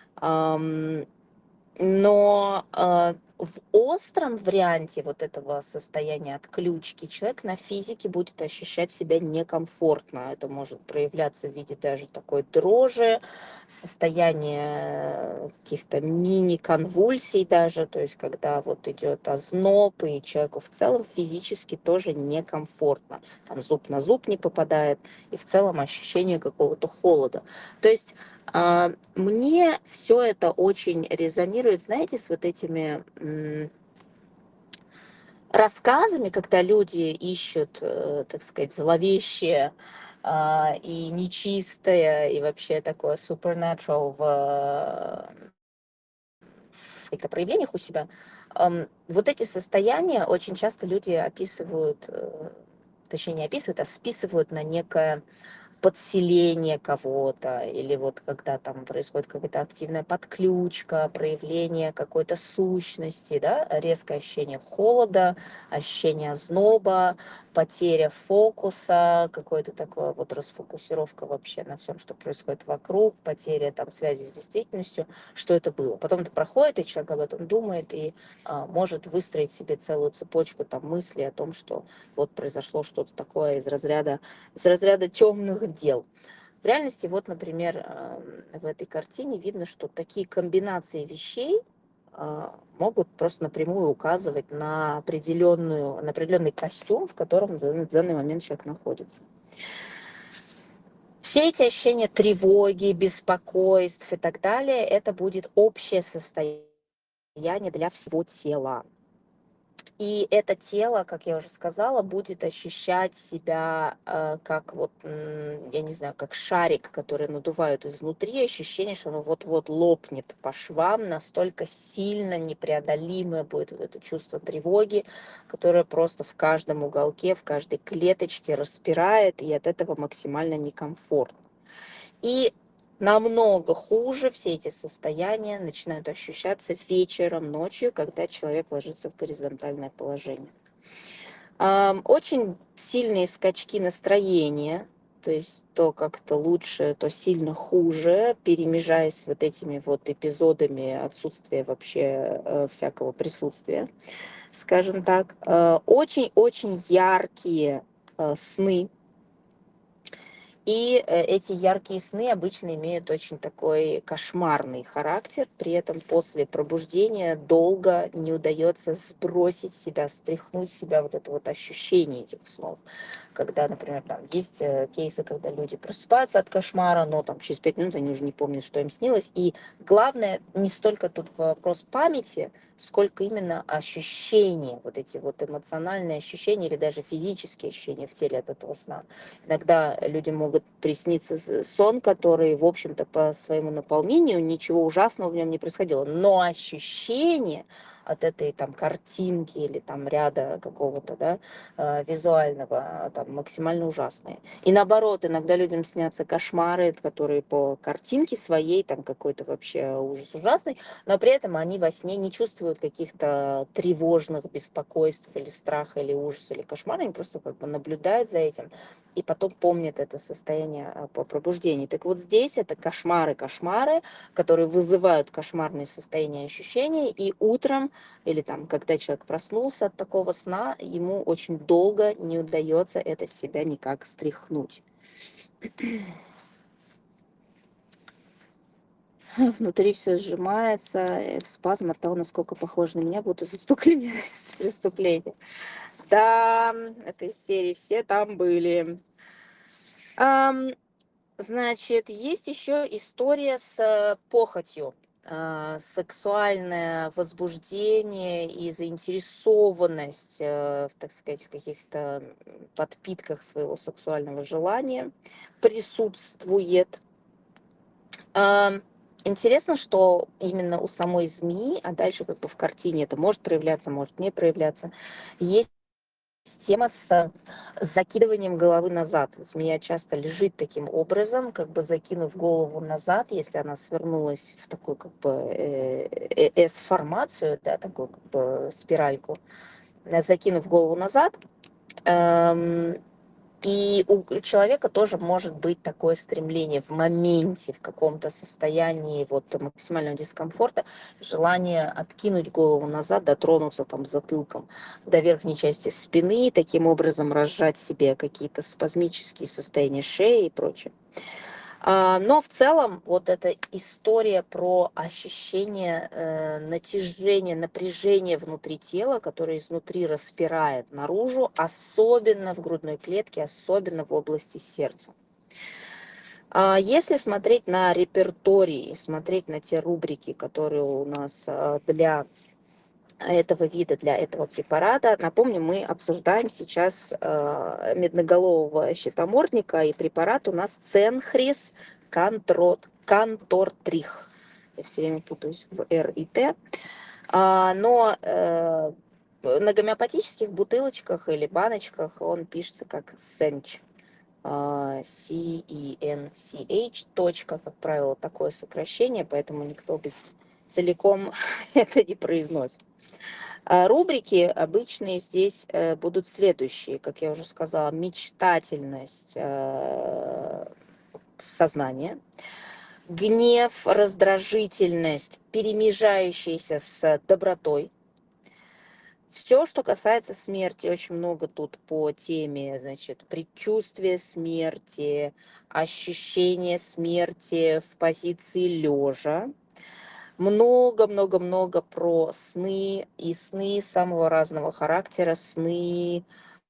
Но, а, в остром варианте вот этого состояния отключки человек на физике будет ощущать себя некомфортно. Это может проявляться в виде даже такой дрожи, состояния каких-то мини-конвульсий даже, то есть когда вот идет озноб, и человеку в целом физически тоже некомфортно. Там зуб на зуб не попадает, и в целом ощущение какого-то холода. То есть а, мне все это очень резонирует, знаете, с вот этими м, рассказами, когда люди ищут, э, так сказать, зловещее а, и нечистое, и вообще такое supernatural в, в каких-то проявлениях у себя. Ам, Вот эти состояния очень часто люди описывают, э, точнее не описывают, а списывают на некое подселение кого-то, или вот когда там происходит какая-то активная подключка, проявление какой-то сущности, да, резкое ощущение холода, ощущение озноба, потеря фокуса, какое-то такое вот расфокусировка вообще на всем, что происходит вокруг, потеря там связи с действительностью, что это было. Потом это проходит, и человек об этом думает, и а, может выстроить себе целую цепочку там мыслей о том, что вот произошло что-то такое из разряда из разряда темных дел. В реальности, вот, например, эм, в этой картине видно, что такие комбинации вещей а, могут просто напрямую указывать на определенную, на определенный костюм, в котором в данный, в данный момент человек находится. Все эти ощущения тревоги, беспокойств и так далее, это будет общее состояние для всего тела. И это тело, как я уже сказала, будет ощущать себя э, как вот, м, я не знаю, как шарик, который надувают изнутри, ощущение, что оно вот-вот лопнет по швам, настолько сильно непреодолимое будет вот это чувство тревоги, которое просто в каждом уголке, в каждой клеточке распирает, и от этого максимально некомфортно. И намного хуже все эти состояния начинают ощущаться вечером, ночью, когда человек ложится в горизонтальное положение. Ам, Очень сильные скачки настроения, то есть то как-то лучше, то сильно хуже, перемежаясь с вот этими вот эпизодами отсутствия вообще э, всякого присутствия, скажем так. Э, Очень-очень яркие э, сны, и э, эти яркие сны обычно имеют очень такой кошмарный характер, при этом после пробуждения долго не удается сбросить себя, стряхнуть себя вот это вот ощущение этих снов. Когда, например, там есть э, кейсы, когда люди просыпаются от кошмара, но там через пять минут они уже не помнят, что им снилось. И главное, не столько тут вопрос памяти, сколько именно ощущения, вот эти вот эмоциональные ощущения или даже физические ощущения в теле от этого сна. Иногда людям могут присниться с- сон, который, в общем-то, по своему наполнению ничего ужасного в нем не происходило, но ощущение от этой там картинки или там ряда какого-то, да, э, визуального, там максимально ужасные. И наоборот, иногда людям снятся кошмары, которые по картинке своей там какой-то вообще ужас ужасный, но при этом они во сне не чувствуют каких-то тревожных беспокойств или страха, или ужаса, или кошмара, они просто как бы наблюдают за этим и потом помнят это состояние а, по пробуждении. Так вот здесь это кошмары-кошмары, которые вызывают кошмарные состояния и ощущения, и утром, или там, когда человек проснулся от такого сна, ему очень долго не удается это с себя никак стряхнуть. Внутри все сжимается, э, в спазм от того, насколько похоже на меня, будто застукали меня с преступления. Да, это из серии «Все там были». Ам, значит, есть еще история с э, похотью. А, сексуальное возбуждение и заинтересованность, э, в, так сказать, в каких-то м, подпитках своего сексуального желания присутствует. Ам, Интересно, что именно у самой змеи, а дальше как бы в картине это может проявляться, может не проявляться, есть тема с закидыванием головы назад. Змея часто лежит таким образом, как бы закинув голову назад, если она свернулась в такую как бы э, э, S-формацию, да, такую как бы спиральку, э, закинув голову назад. Эм, И у человека тоже может быть такое стремление в моменте, в каком-то состоянии вот максимального дискомфорта, желание откинуть голову назад, дотронуться там затылком до верхней части спины, таким образом разжать себе какие-то спазмические состояния шеи и прочее. А, Но в целом вот эта история про ощущение э, натяжения, напряжения внутри тела, которое изнутри распирает наружу, особенно в грудной клетке, особенно в области сердца. А Если смотреть на репертуарий, смотреть на те рубрики, которые у нас а, для этого вида, для этого препарата. Напомню, мы обсуждаем сейчас э, медноголового щитомордника, и препарат у нас Ценхрис Кантрот, Кантортрих. Я все время путаюсь в Р и Т. А, но э, на гомеопатических бутылочках или баночках он пишется как Сенч. C E N C H, точка, как правило, такое сокращение, поэтому никто бы целиком это не произносит. А рубрики обычные здесь э, будут следующие, как я уже сказала: мечтательность э, сознания, гнев, раздражительность, перемежающаяся с добротой. Все, что касается смерти, очень много тут по теме, значит, предчувствие смерти, ощущение смерти в позиции лежа. Много-много-много про сны, и сны самого разного характера, сны,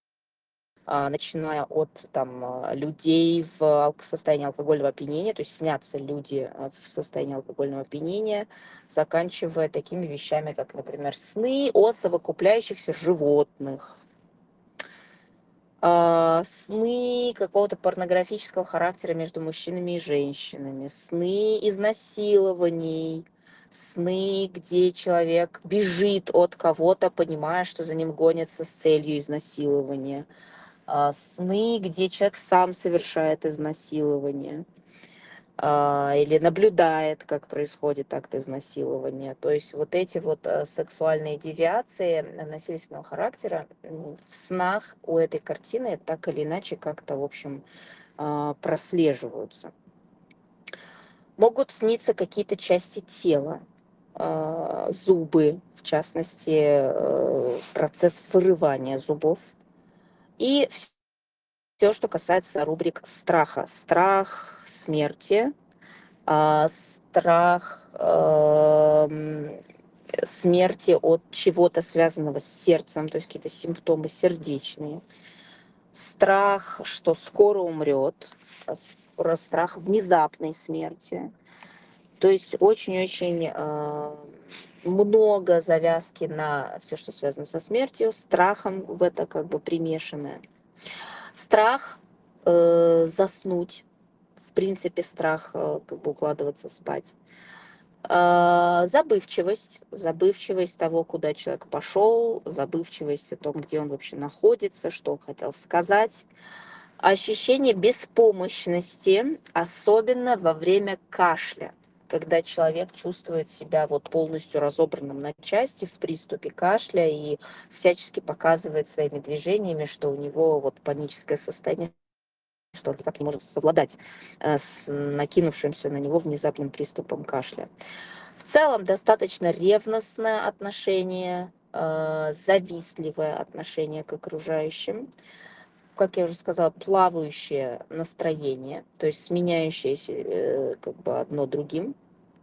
а, начиная от там а, людей в алк- состоянии алкогольного опьянения, то есть снятся люди а, в состоянии алкогольного опьянения, заканчивая такими вещами, как, например, сны о совокупляющихся животных, а, сны какого-то порнографического характера между мужчинами и женщинами, сны изнасилований, сны, где человек бежит от кого-то, понимая, что за ним гонятся с целью изнасилования, а, сны, где человек сам совершает изнасилование, а, или наблюдает, как происходит акт изнасилования. То есть вот эти вот э, сексуальные девиации э, насильственного характера м, в снах у этой картины так или иначе как-то, в общем, а, прослеживаются. Могут сниться какие-то части тела, а, зубы, в частности, э, процесс вырывания зубов. И все, что касается рубрик страха. Страх смерти, а, страх эм, смерти от чего-то связанного с сердцем, то есть какие-то симптомы сердечные, страх, что скоро умрет, страх внезапной смерти. То есть очень-очень э, много завязки на все, что связано со смертью, страхом в это как бы примешанное. Страх э, заснуть, в принципе, страх э, как бы укладываться спать. А, забывчивость, забывчивость того, куда человек пошел, забывчивость о том, где он вообще находится, что он хотел сказать. Ощущение беспомощности, особенно во время кашля, когда человек чувствует себя вот полностью разобранным на части в приступе кашля и всячески показывает своими движениями, что у него вот паническое состояние, что он никак не может совладать э, с накинувшимся на него внезапным приступом кашля. В целом достаточно ревностное отношение, э, завистливое отношение к окружающим, как я уже сказала, плавающее настроение, то есть сменяющееся э, как бы одно другим.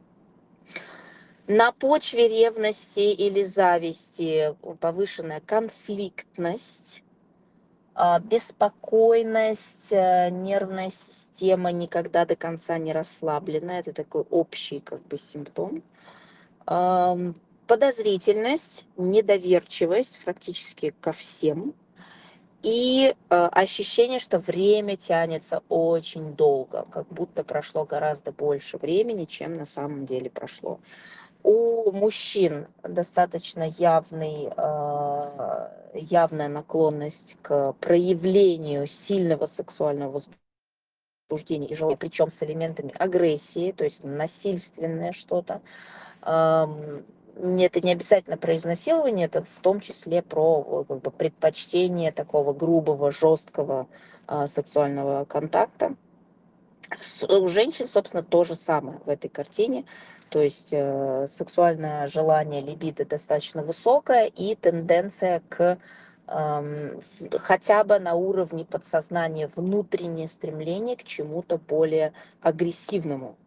На почве ревности или зависти повышенная конфликтность, а, беспокойность, э, нервная система никогда до конца не расслаблена. Это такой общий как бы симптом. Ам, Подозрительность, недоверчивость практически ко всем. И э, ощущение, что время тянется очень долго, как будто прошло гораздо больше времени, чем на самом деле прошло. У мужчин достаточно явный, э, явная наклонность к проявлению сильного сексуального возбуждения и желания, причем с элементами агрессии, то есть насильственное что-то. Ам, не- Это не обязательно про изнасилование, это в том числе про как бы, предпочтение такого грубого, жесткого а, сексуального контакта. С- У женщин, собственно, то же самое в этой картине. То есть э, сексуальное желание, либидо достаточно высокое и тенденция к ам, в- хотя бы на уровне подсознания внутреннее стремление к чему-то более агрессивному.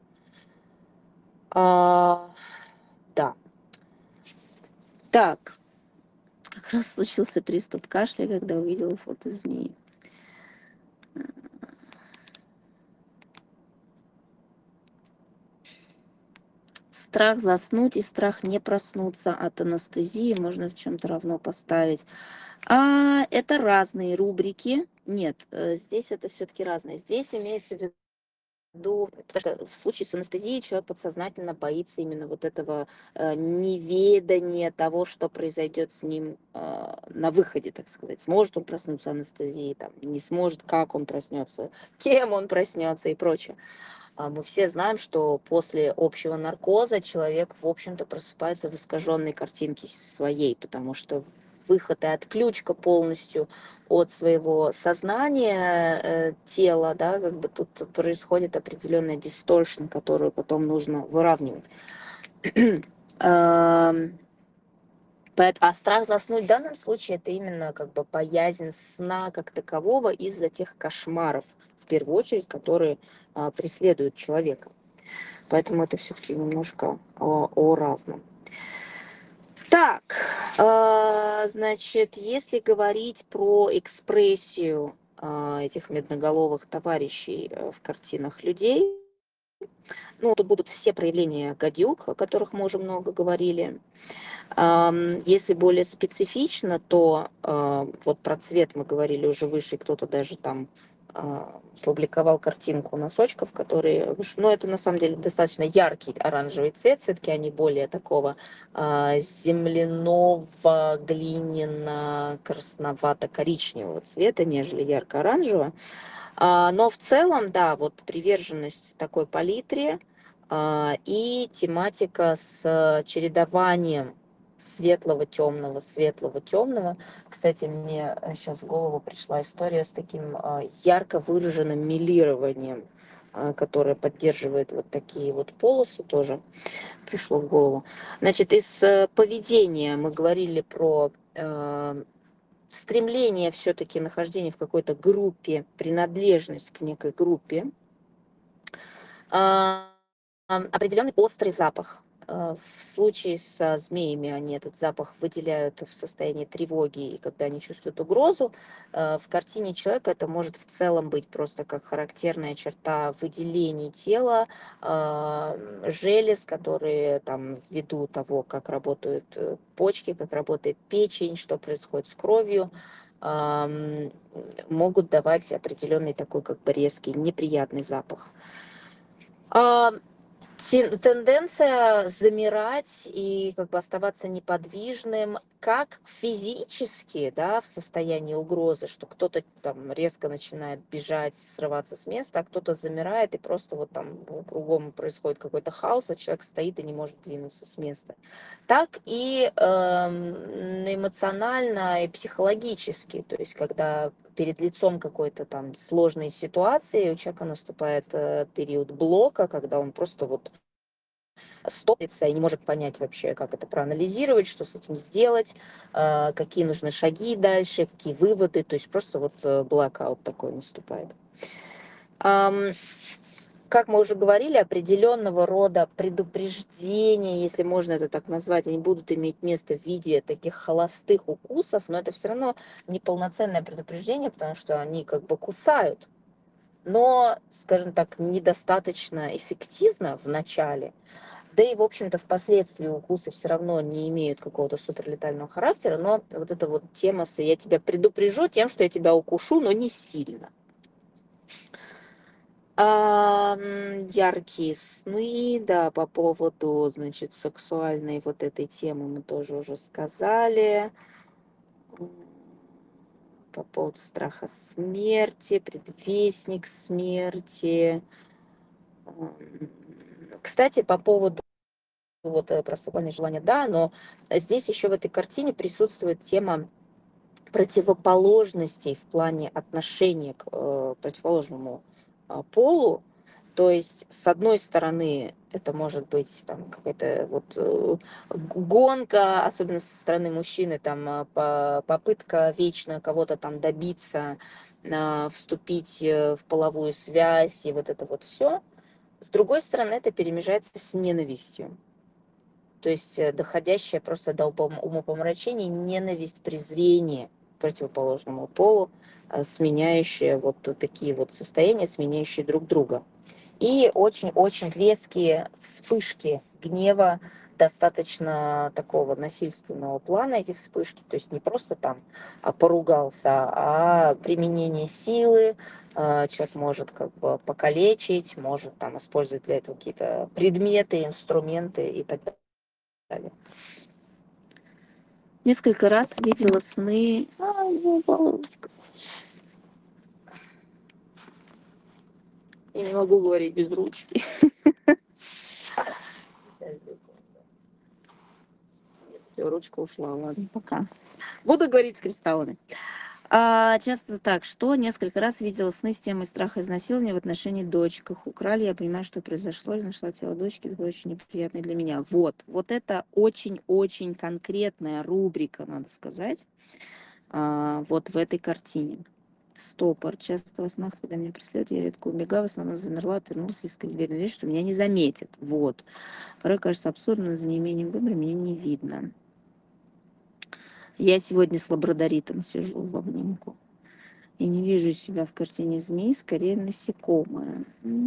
А, да. Так, как раз случился приступ кашля, когда увидела фото змеи. Страх заснуть и страх не проснуться от анестезии можно в чем-то равно поставить. А, это разные рубрики. Нет, э, здесь это все-таки разное. Здесь имеется в виду, потому что в случае с анестезией человек подсознательно боится именно вот этого э, неведания того, что произойдет с ним э, на выходе, так сказать. Сможет он проснуться анестезией, там, не сможет, как он проснется, кем он проснется и прочее. А Мы все знаем, что после общего наркоза человек, в общем-то, просыпается в искаженной картинке своей, потому что выход и отключка полностью от своего сознания, э, тела, да, как бы тут происходит определенная дисторшн, которую потом нужно выравнивать. Ам, поэт- А страх заснуть в данном случае это именно как бы боязнь сна как такового из-за тех кошмаров, в первую очередь, которые а, преследуют человека. Поэтому это все-таки немножко о, о разном. Так, а, значит, если говорить про экспрессию а, этих медноголовых товарищей э, в картинах людей, ну, тут будут все проявления гадюк, о которых мы уже много говорили. Ам, Если более специфично, то а, вот про цвет мы говорили уже выше, кто-то даже там а, публиковал картинку носочков, которые выше. Но это на самом деле достаточно яркий оранжевый цвет, все-таки они более такого а, земляного, глиняно, красновато-коричневого цвета, нежели ярко-оранжевого. А, Но в целом, да, вот приверженность такой палитре а, и тематика с чередованием светлого, темного, светлого, темного. Кстати, мне сейчас в голову пришла история с таким а, ярко выраженным мелированием, а, которое поддерживает вот такие вот полосы тоже. Пришло в голову. Значит, из э, поведения мы говорили про э, стремление все-таки нахождения в какой-то группе, принадлежность к некой группе. А, ам, определенный острый запах. А, В случае со змеями они этот запах выделяют в состоянии тревоги, и когда они чувствуют угрозу. А, В картине человека это может в целом быть просто как характерная черта выделений тела, а, желез, которые там ввиду того, как работают э, почки, как работает печень, что происходит с кровью, ам, могут давать определенный такой как бы резкий, неприятный запах. А, Тенденция замирать и как бы оставаться неподвижным, как физически, да, в состоянии угрозы, что кто-то там резко начинает бежать, срываться с места, а кто-то замирает, и просто вот там кругом происходит какой-то хаос, а человек стоит и не может двинуться с места. Так и эм, эмоционально и психологически, то есть когда перед лицом какой-то там сложной ситуации у человека наступает э, период блока, когда он просто вот стопится и не может понять вообще, как это проанализировать, что с этим сделать, э, какие нужны шаги дальше, какие выводы, то есть просто вот э, блэкаут такой наступает. Ам, Как мы уже говорили, определенного рода предупреждения, если можно это так назвать, они будут иметь место в виде таких холостых укусов, но это все равно неполноценное предупреждение, потому что они как бы кусают, но, скажем так, недостаточно эффективно в начале. Да и, в общем-то, впоследствии укусы все равно не имеют какого-то суперлетального характера, но вот эта вот тема с «я тебя предупрежу тем, что я тебя укушу, но не сильно». А, яркие сны, да, по поводу, значит, сексуальной вот этой темы мы тоже уже сказали. По поводу страха смерти, предвестник смерти. Кстати, по поводу вот э, про сексуальное желание, да, но здесь еще в этой картине присутствует тема противоположностей в плане отношения к э, противоположному э, полу. То есть, с одной стороны, это может быть там какая-то вот э, гонка, особенно со стороны мужчины, там э, по, попытка вечно кого-то там добиться, э, вступить э, в половую связь и вот это вот все. С другой стороны, это перемежается с ненавистью. То есть э, доходящая просто до упом- умопомрачения ненависть, презрение к противоположному полу, э, сменяющие вот такие вот состояния, сменяющие друг друга. И очень-очень резкие вспышки гнева, достаточно такого насильственного плана эти вспышки, то есть не просто там а, поругался, а применение силы, э, человек может как бы покалечить, может там использовать для этого какие-то предметы, инструменты и так далее. Несколько раз видела сны. А, ну, баллончик. Я не могу говорить без ручки. Все, ручка ушла, ладно, пока. Буду говорить с кристаллами. А, часто так, что несколько раз видела сны с темой страха изнасилования в отношении дочек. Их украли, я понимаю, что произошло, или нашла тело дочки, это было очень неприятно для меня. Вот, вот это очень-очень конкретная рубрика, надо сказать, а, вот в этой картине. Стопор. Часто во снах, когда меня преследуют, я редко убегаю, в основном замерла, отвернулась, искренне уверена, что меня не заметят. Вот. Порой кажется абсурдно, за неимением выбора меня не видно. Я сегодня с лабрадоритом сижу в обнимку. И не вижу себя в картине змеи, скорее насекомое.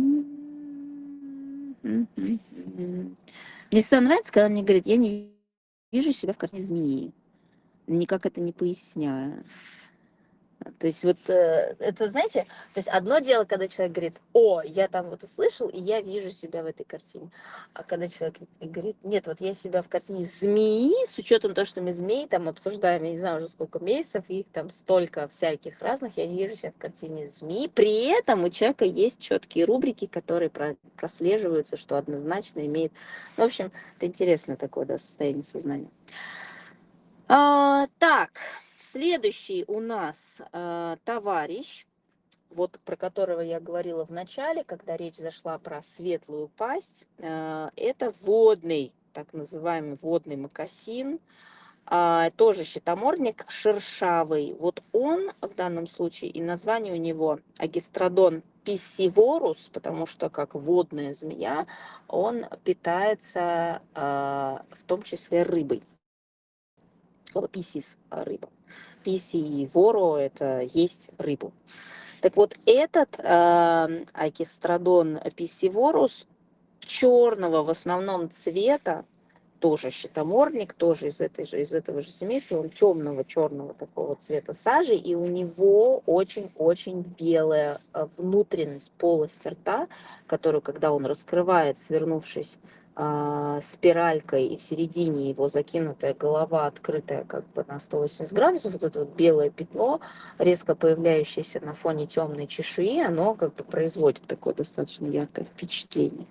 Мне всегда нравится, когда мне говорят, я не вижу себя в картине змеи. Никак это не поясняя. То есть вот э, это, знаете, то есть одно дело, когда человек говорит, о, я там вот услышал, и я вижу себя в этой картине. А когда человек говорит, нет, вот я себя в картине змеи, с учетом того, что мы змеи там обсуждаем, я не знаю уже сколько месяцев, их там столько всяких разных, я не вижу себя в картине змеи. При этом у человека есть четкие рубрики, которые про- прослеживаются, что однозначно имеет. Ну, в общем, это интересно такое, да, состояние сознания. А, так, следующий у нас э, товарищ, вот про которого я говорила в начале, когда речь зашла про светлую пасть, э, это водный, так называемый водный мокасин, а, тоже щитомордник шершавый. Вот он в данном случае, и название у него агистродон писсиворус, потому что как водная змея, он питается а, в том числе рыбой. Слово писис – рыба. Писи и воро – это есть рыбу. Так вот, этот э, акистрадон писсиворус черного в основном цвета, тоже щитомордник, тоже из, этой же, из этого же семейства, он темного черного такого цвета сажи, и у него очень-очень белая внутренность, полость рта, которую, когда он раскрывает, свернувшись а, спиралькой, и в середине его закинутая голова, открытая как бы на сто восемьдесят градусов, вот это вот белое пятно, резко появляющееся на фоне темной чешуи, оно как бы производит такое достаточно яркое впечатление.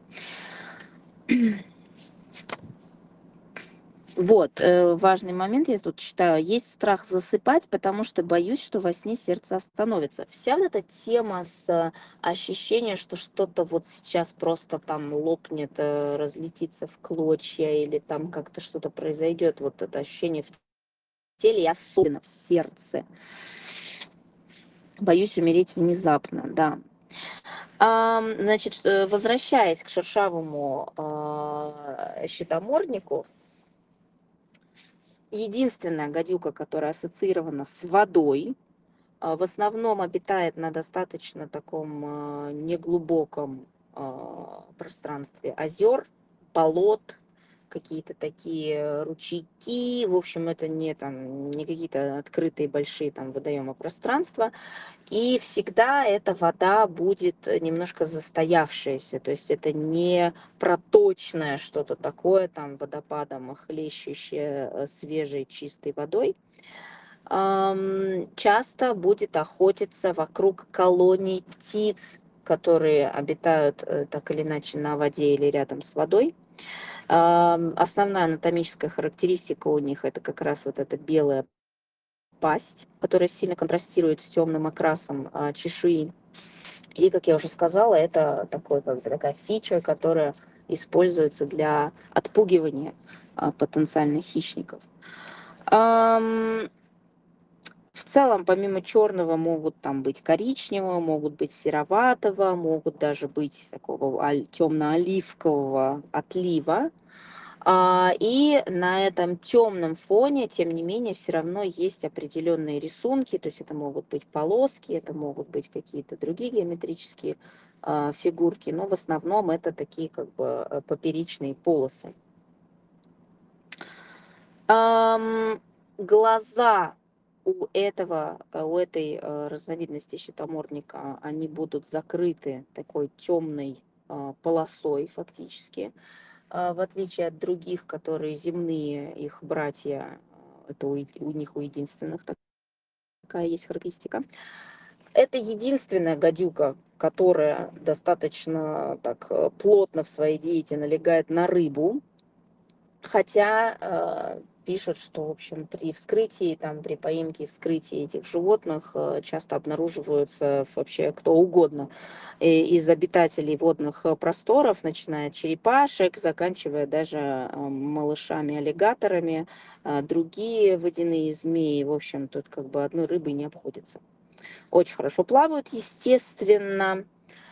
Вот, э, важный момент, я тут считаю, есть страх засыпать, потому что боюсь, что во сне сердце остановится. Вся вот эта тема с ощущением, что что-то вот сейчас просто там лопнет, э, разлетится в клочья или там как-то что-то произойдет, вот это ощущение в теле и особенно в сердце. Боюсь умереть внезапно, да. А, значит, возвращаясь к шершавому а, щитоморднику, единственная гадюка, которая ассоциирована с водой, а, в основном обитает на достаточно таком а, неглубоком а, пространстве озер, болот, какие-то такие ручейки. В общем, это не, там, не какие-то открытые большие там водоемы пространства. И всегда эта вода будет немножко застоявшаяся, то есть это не проточное что-то такое, там водопадом хлещущее э, свежей чистой водой. Ам, Часто будет охотиться вокруг колоний птиц, которые обитают э, так или иначе на воде или рядом с водой. Ам, Основная анатомическая характеристика у них это как раз вот эта белая пасть, которая сильно контрастирует с темным окрасом а, чешуи. И, как я уже сказала, это такой, как бы, такая фича, которая используется для отпугивания а, потенциальных хищников. Ам, В целом, помимо черного, могут там быть коричневого, могут быть сероватого, могут даже быть такого аль- темно-оливкового отлива. А, и на этом темном фоне, тем не менее, все равно есть определенные рисунки, то есть это могут быть полоски, это могут быть какие-то другие геометрические а, фигурки, но в основном это такие как бы э, поперечные полосы. Ам, Глаза у этого, э, у этой э, разновидности щитомордника, они будут закрыты такой темной а, полосой фактически. А, в отличие от других, которые земные, их братья, а, это у, еди- у них у единственных такая есть характеристика. Это единственная гадюка, которая достаточно так э, плотно в своей диете налегает на рыбу, хотя э, пишут, что, в общем, при вскрытии, там, при поимке и вскрытии этих животных э, часто обнаруживаются вообще кто угодно. И из обитателей водных э, просторов, начиная от черепашек, заканчивая даже э, малышами-аллигаторами, э, другие водяные змеи. В общем, тут как бы одной рыбой не обходится. Очень хорошо плавают, естественно.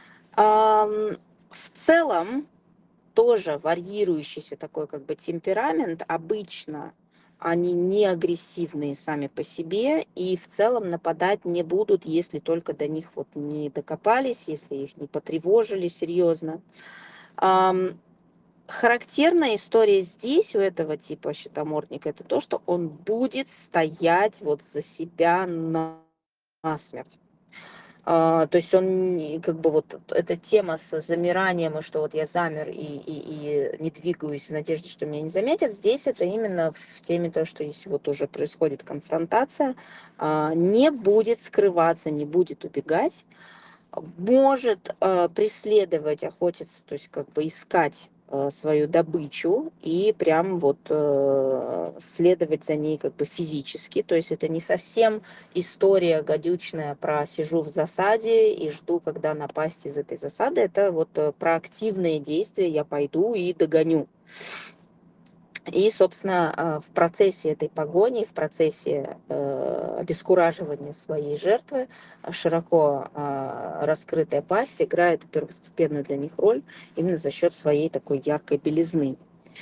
Ам, В целом, тоже варьирующийся такой как бы темперамент. Обычно они не агрессивные сами по себе и в целом нападать не будут, если только до них вот не докопались, если их не потревожили серьезно. Ам, Характерная история здесь у этого типа щитомордника это то, что он будет стоять вот за себя на насмерть. А, то есть он не- как бы вот эта тема с замиранием, и что вот я замер и, и, и не двигаюсь в надежде, что меня не заметят, здесь это именно в теме того, что если вот уже происходит конфронтация, а, не будет скрываться, не будет убегать, может э, преследовать, охотиться, то есть как бы искать э, свою добычу и прям вот э, следовать за ней как бы физически. То есть это не совсем история гадючная про сижу в засаде и жду, когда напасть из этой засады. Это вот э, про активные действия, я пойду и догоню. И, собственно, а, в процессе этой погони, в процессе э, обескураживания своей жертвы, а, широко а, раскрытая пасть играет первостепенную для них роль именно за счет своей такой яркой белизны.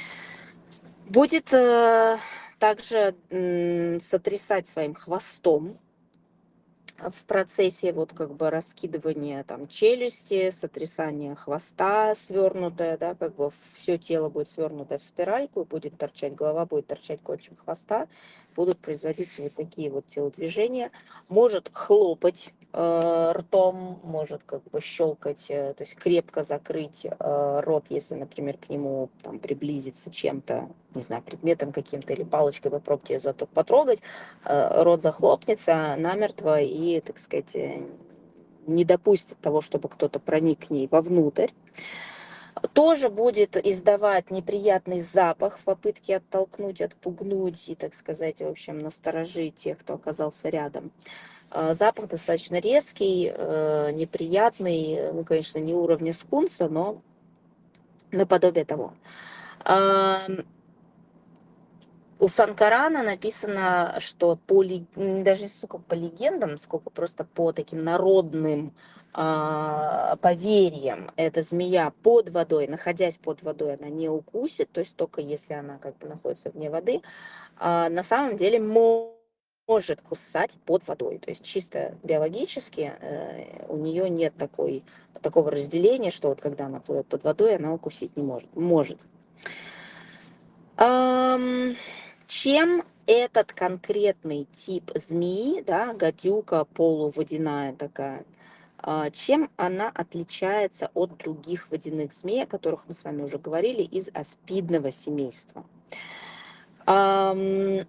Будет э, также м, сотрясать своим хвостом, в процессе вот как бы раскидывания там челюсти, сотрясания хвоста свернутое, да, как бы все тело будет свернутое в спиральку, будет торчать голова, будет торчать кончик хвоста, будут производиться вот такие вот телодвижения. Может хлопать э, ртом, может как бы щелкать, э, то есть крепко закрыть э, рот, если, например, к нему там приблизиться чем-то, не знаю, предметом каким-то или палочкой попробуйте ее зато потрогать, э, рот захлопнется намертво и, так сказать, э, не допустит того, чтобы кто-то проник к ней вовнутрь. Тоже будет издавать неприятный запах в попытке оттолкнуть, отпугнуть и, так сказать, в общем, насторожить тех, кто оказался рядом. Э, Запах достаточно резкий, э, неприятный, ну, конечно, не уровня скунса, но наподобие того. Ам, У Санкарана написано, что по, ле- м, даже не столько по легендам, сколько просто по таким народным а, поверьям, эта змея под водой, находясь под водой, она не укусит, то есть только если она как бы находится вне воды, а на самом деле мо- может кусать под водой. То есть чисто биологически э, у нее нет такой, такого разделения, что вот когда она плывет под водой, она укусить не может. Может. Ам, Чем этот конкретный тип змеи, да, гадюка полуводяная такая, а, чем она отличается от других водяных змей, о которых мы с вами уже говорили, из аспидного семейства? Ам,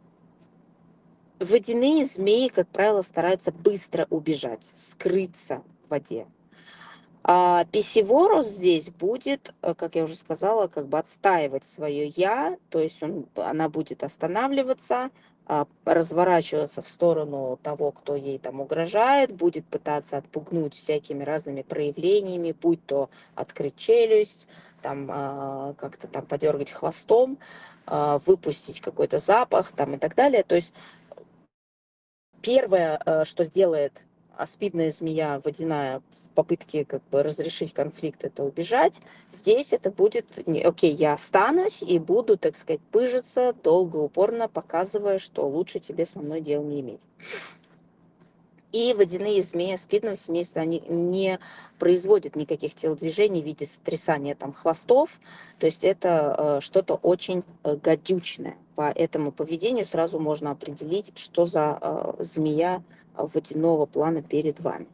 Водяные змеи, как правило, стараются быстро убежать, скрыться в воде. А писеворус здесь будет, э, как я уже сказала, как бы отстаивать свое я, то есть он, она будет останавливаться, а, разворачиваться в сторону того, кто ей там угрожает, будет пытаться отпугнуть всякими разными проявлениями, будь то открыть челюсть, там а, как-то там подергать хвостом, а, выпустить какой-то запах там и так далее. То есть первое, э, что сделает аспидная змея водяная в попытке как бы разрешить конфликт, это убежать. Здесь это будет, не, окей, я останусь и буду, так сказать, пыжиться долго, упорно, показывая, что лучше тебе со мной дел не иметь. И водяные змеи аспидного семейства, они не производят никаких телодвижений в виде сотрясания там хвостов, то есть это э, что-то очень э, гадючное. По этому поведению сразу можно определить, что за э, змея э, водяного плана перед вами.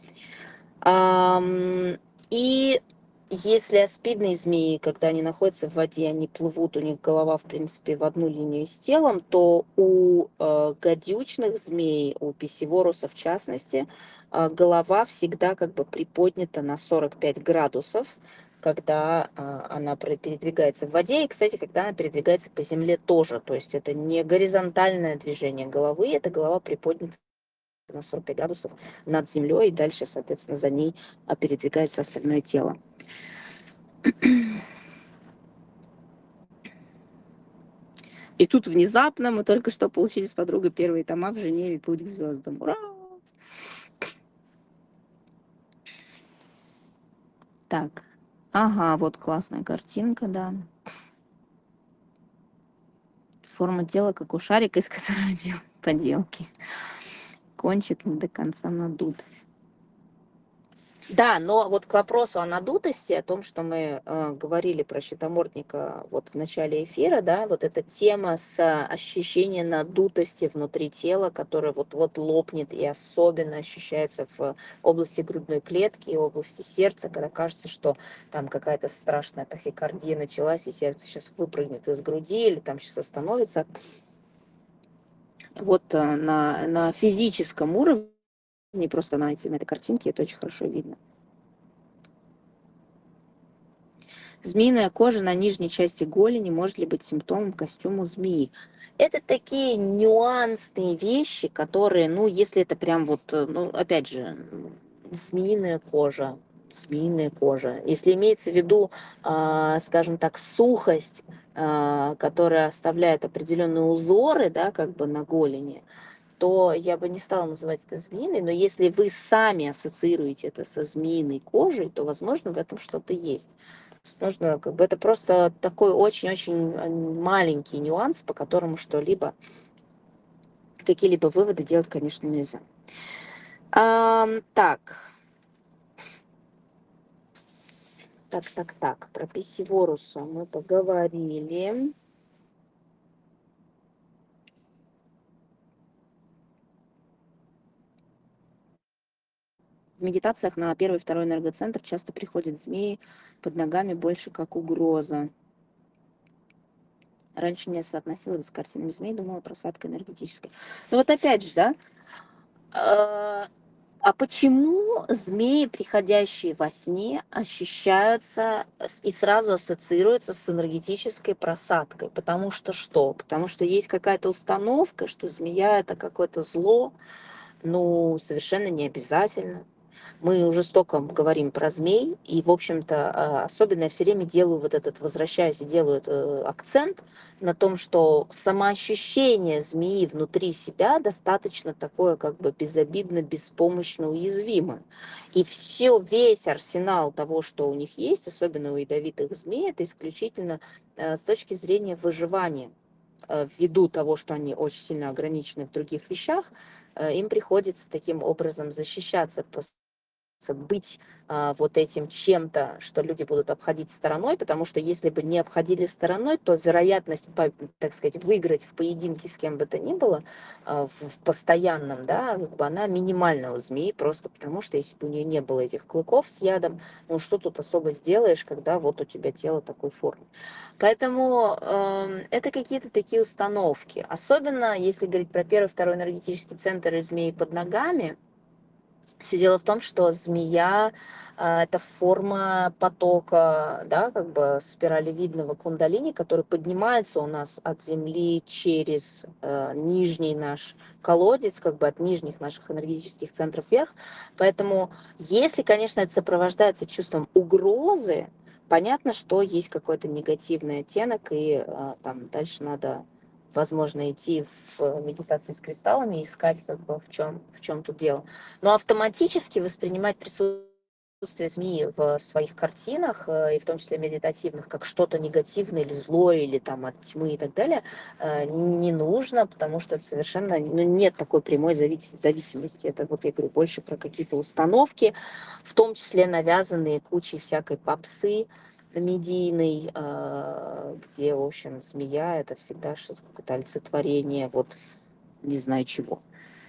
Ам, И если аспидные змеи, когда они находятся в воде, они плывут, у них голова, в принципе, в одну линию с телом, то у э, гадючных змей, у писеворуса в частности, э, голова всегда как бы приподнята на сорок пять градусов, когда э, она пре- передвигается в воде. И, кстати, когда она передвигается по земле тоже. То есть это не горизонтальное движение головы, это голова приподнята на сорок пять градусов над землей, и дальше, соответственно, за ней а, передвигается остальное тело. И тут внезапно мы только что получили с подругой первые тома в Женеве «Путь к звездам». Ура! Так, ага, вот классная картинка, да. Форма тела, как у шарика, из которого делают поделки. Кончик не до конца надут. Да, но вот к вопросу о надутости, о том, что мы э, говорили про щитомордника вот в начале эфира, да, вот эта тема с э, ощущением надутости внутри тела, которая вот-вот лопнет и особенно ощущается в области грудной клетки и области сердца, когда кажется, что там какая-то страшная тахикардия началась, и сердце сейчас выпрыгнет из груди или там сейчас остановится. Вот э, на, на физическом уровне, просто на, эти, на этой картинке это очень хорошо видно. Змеиная кожа на нижней части голени может ли быть симптомом костюма змеи? Это такие нюансные вещи, которые, ну, если это прям вот, э, ну, опять же, змеиная кожа, змеиная кожа. Если имеется в виду, а, скажем так, сухость, а, которая оставляет определенные узоры, да, как бы на голени, то я бы не стала называть это змеиной, но если вы сами ассоциируете это со змеиной кожей, то, возможно, в этом что-то есть. Нужно, как бы, это просто такой очень-очень маленький нюанс, по которому что-либо, какие-либо выводы делать, конечно, нельзя. Ам, так, так, так, так, про писеворуса мы поговорили. В медитациях на первый и второй энергоцентр часто приходят змеи под ногами больше как угроза. Раньше не соотносила это с картинами змей, думала, просадка энергетическая. Ну вот опять же, да, а а почему змеи, приходящие во сне, ощущаются с- и сразу ассоциируются с энергетической просадкой? Потому что что? Потому что есть какая-то установка, что змея это какое-то зло, ну, совершенно не обязательно. Мы уже столько говорим про змей, и, в общем-то, а, особенно я все время делаю вот этот, возвращаюсь и делаю э, акцент на том, что самоощущение змеи внутри себя достаточно такое как бы безобидно, беспомощно, уязвимое. И все, весь арсенал того, что у них есть, особенно у ядовитых змей, это исключительно э, с точки зрения выживания. Э, ввиду того, что они очень сильно ограничены в других вещах, э, им приходится таким образом защищаться, быть а, вот этим чем-то, что люди будут обходить стороной, потому что если бы не обходили стороной, то вероятность, по- так сказать, выиграть в поединке с кем бы то ни было, а, в в постоянном, да, как бы она минимальна у змеи, просто потому что если бы у нее не было этих клыков с ядом, ну что тут особо сделаешь, когда вот у тебя тело такой формы. Поэтому эм, это какие-то такие установки. Особенно если говорить про первый, второй энергетический центр и змеи под ногами, все дело в том, что змея а, это форма потока, да, как бы спиралевидного кундалини, который поднимается у нас от земли через э, нижний наш колодец, как бы от нижних наших энергетических центров вверх. Поэтому, если, конечно, это сопровождается чувством угрозы, понятно, что есть какой-то негативный оттенок, и э, там дальше надо, возможно, идти в медитации с кристаллами, искать, как бы, в чем, в чем тут дело. Но автоматически воспринимать присутствие змеи в своих картинах, э, и в том числе медитативных, как что-то негативное или злое, или там от тьмы и так далее, э, не нужно, потому что это совершенно, ну, нет такой прямой зави- зависимости. Это вот я говорю больше про какие-то установки, в том числе навязанные кучей всякой попсы медийной, э, где, в общем, змея это всегда что-то какое-то олицетворение, вот не знаю чего.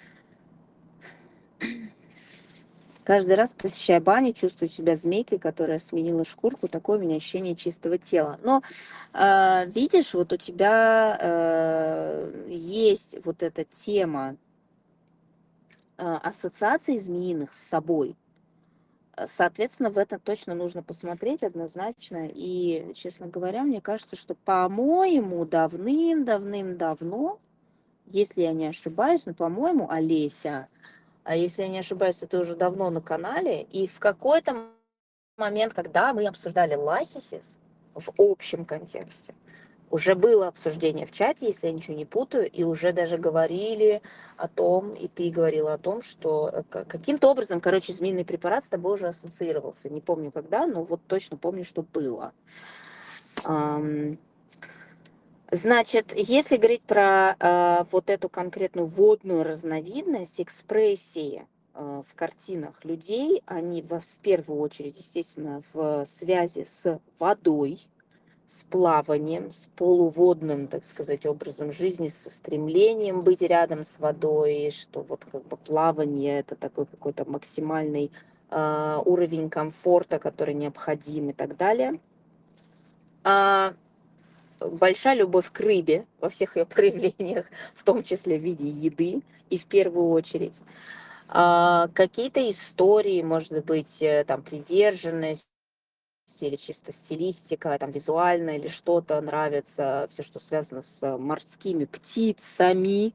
Каждый раз, посещая баню, чувствую себя змейкой, которая сменила шкурку. Такое у меня ощущение чистого тела. Но э, видишь, вот у тебя э, есть вот эта тема э, ассоциаций змеиных с собой. Э, Соответственно, в это точно нужно посмотреть однозначно. И, честно говоря, мне кажется, что, по-моему, давным-давным-давно, если я не ошибаюсь, ну, по-моему, Олеся, а если я не ошибаюсь, это уже давно на канале, и в какой-то момент, когда мы обсуждали лахисис в общем контексте, уже было обсуждение в чате, если я ничего не путаю, и уже даже говорили о том, и ты говорила о том, что э, ка- каким-то образом, короче, змеиный препарат с тобой уже ассоциировался. Не помню когда, но вот точно помню, что было. Ам, Значит, если говорить про а, вот эту конкретную водную разновидность экспрессии а, в картинах людей, они во- в первую очередь, естественно, в связи с водой, с плаванием, с полуводным, так сказать, образом жизни, со стремлением быть рядом с водой, что вот как бы плавание это такой какой-то максимальный а, уровень комфорта, который необходим и так далее. А большая любовь к рыбе во всех ее проявлениях, в том числе в виде еды и в первую очередь. А, какие-то истории, может быть, э, там приверженность или чисто стилистика, там визуально или что-то нравится, все, что связано с морскими птицами.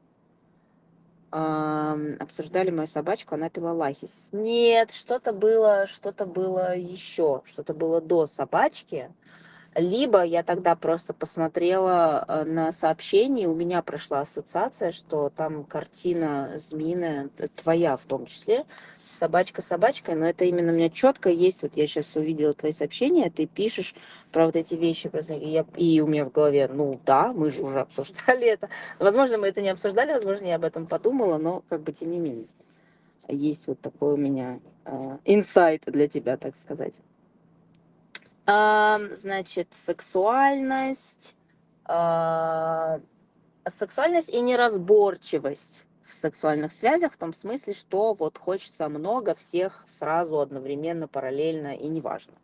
Ам, обсуждали мою собачку, она пила лахис. Нет, что-то было, что-то было еще, что-то было до собачки. Либо я тогда просто посмотрела э, на сообщение, у меня прошла ассоциация, что там картина змеиная, т- твоя в том числе, собачка собачкой, но это именно у меня четко есть, вот я сейчас увидела твои сообщения, ты пишешь про вот эти вещи, про змею, и, я, и у меня в голове, ну да, мы же уже обсуждали это. Возможно, мы это не обсуждали, возможно, я об этом подумала, но как бы тем не менее. есть вот такой у меня э, инсайт для тебя, так сказать. А, значит, сексуальность, а, сексуальность и неразборчивость в сексуальных связях в том смысле, что вот хочется много всех сразу, одновременно, параллельно и неважно.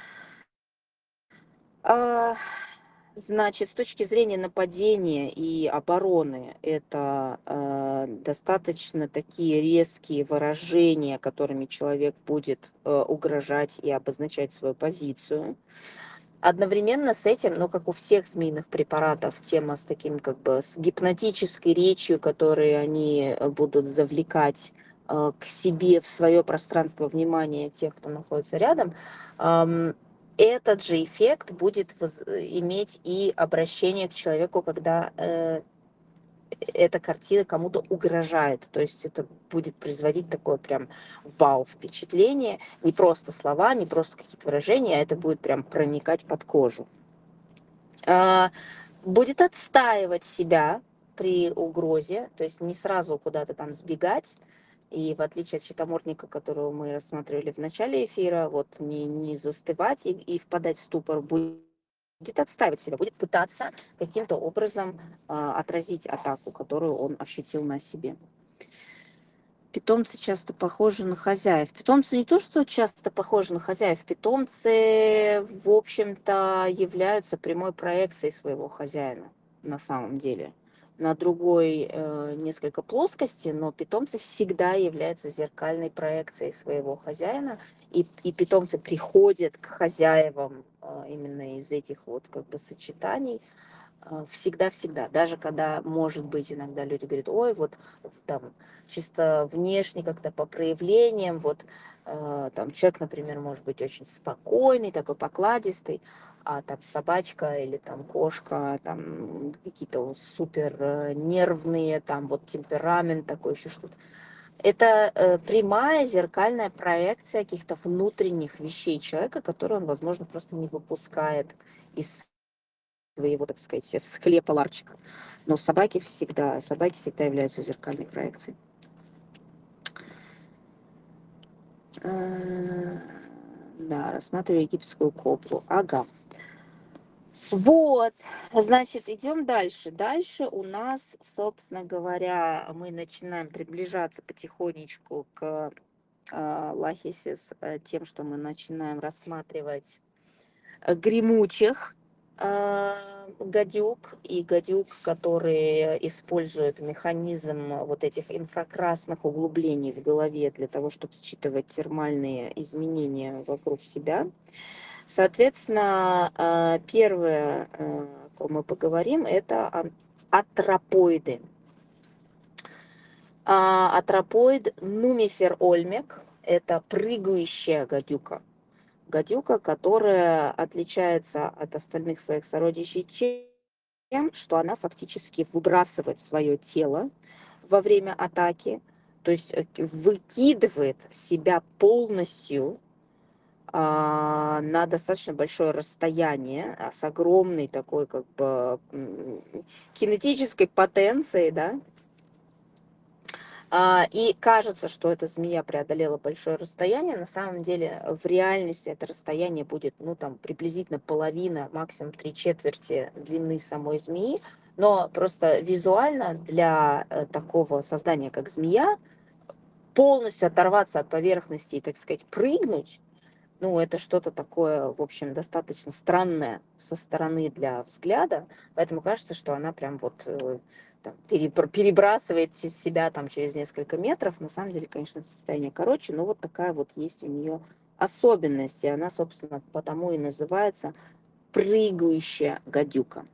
А, значит, с точки зрения нападения и обороны, это э, достаточно такие резкие выражения, которыми человек будет э, угрожать и обозначать свою позицию. Одновременно с этим, ну, как у всех змеиных препаратов, тема с таким, как бы, с гипнотической речью, которые они э, будут завлекать э, к себе в свое пространство внимания тех, кто находится рядом, ам, этот же эффект будет воз- иметь и обращение к человеку, когда э, эта картина кому-то угрожает. То есть это будет производить такое прям вау впечатление. Не просто слова, не просто какие-то выражения, а это будет прям проникать под кожу. А, будет отстаивать себя при угрозе, то есть не сразу куда-то там сбегать. И в отличие от щитомордника, которого мы рассматривали в начале эфира, вот не, не застывать и, и впадать в ступор, будет отставить себя, будет пытаться каким-то образом а, отразить атаку, которую он ощутил на себе. Питомцы часто похожи на хозяев. Питомцы не то, что часто похожи на хозяев, питомцы, в общем-то, являются прямой проекцией своего хозяина на самом деле. На другой э, несколько плоскости, но питомцы всегда являются зеркальной проекцией своего хозяина, и, и питомцы приходят к хозяевам э, именно из этих вот как бы сочетаний. Всегда-всегда, даже когда, может быть, иногда люди говорят, ой, вот там чисто внешне как-то по проявлениям, вот э, там человек, например, может быть очень спокойный, такой покладистый, а там собачка или там кошка, там какие-то супер э, нервные, там вот темперамент такой, еще что-то. Это э, прямая зеркальная проекция каких-то внутренних вещей человека, которые он, возможно, просто не выпускает из своего, так сказать, склепа ларчика. Но собаки всегда, собаки всегда являются зеркальной проекцией. Да, рассматриваю египетскую кобру. Ага. Вот, значит, идем дальше. Дальше у нас, собственно говоря, мы начинаем приближаться потихонечку к э, лахисис э, тем, что мы начинаем рассматривать гремучих э, гадюк и гадюк, которые используют механизм вот этих инфракрасных углублений в голове для того, чтобы считывать термальные изменения вокруг себя. Соответственно, э, первое, э, о ком мы поговорим, это атропоиды. А атропоид нумифер ольмек – это прыгающая гадюка. Гадюка, которая отличается от остальных своих сородичей тем, что она фактически выбрасывает свое тело во время атаки, то есть выкидывает себя полностью а, на достаточно большое расстояние, а, с огромной такой как бы кинетической потенцией, да. А, и кажется, что эта змея преодолела большое расстояние. На самом деле, в реальности это расстояние будет, ну, там, приблизительно половина, максимум три четверти длины самой змеи. Но просто визуально для э, такого создания, как змея, полностью оторваться от поверхности и, так сказать, прыгнуть, ну, это что-то такое, в общем, достаточно странное со стороны для взгляда. Поэтому кажется, что она прям вот э, там, перебрасывает себя там через несколько метров. На самом деле, конечно, это состояние короче, но вот такая вот есть у нее особенность. И она, собственно, потому и называется прыгающая гадюка.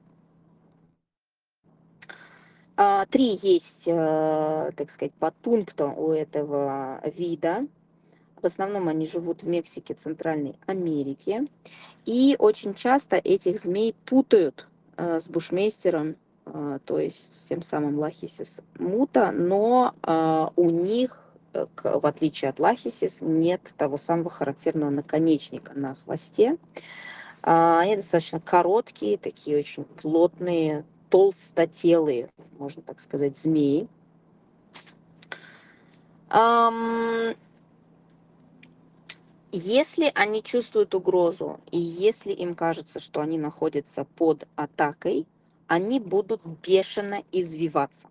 А, три есть, э, так сказать, подпункта у этого вида. В основном они живут в Мексике, Центральной Америке. И очень часто этих змей путают э, с бушмейстером, э, то есть с тем самым лахисис мута, но э, у них, э, к, в отличие от лахисис, нет того самого характерного наконечника на хвосте. А, они достаточно короткие, такие очень плотные, толстотелые, можно так сказать, змеи. Ам, Если они чувствуют угрозу, и если им кажется, что они находятся под атакой, они будут бешено извиваться.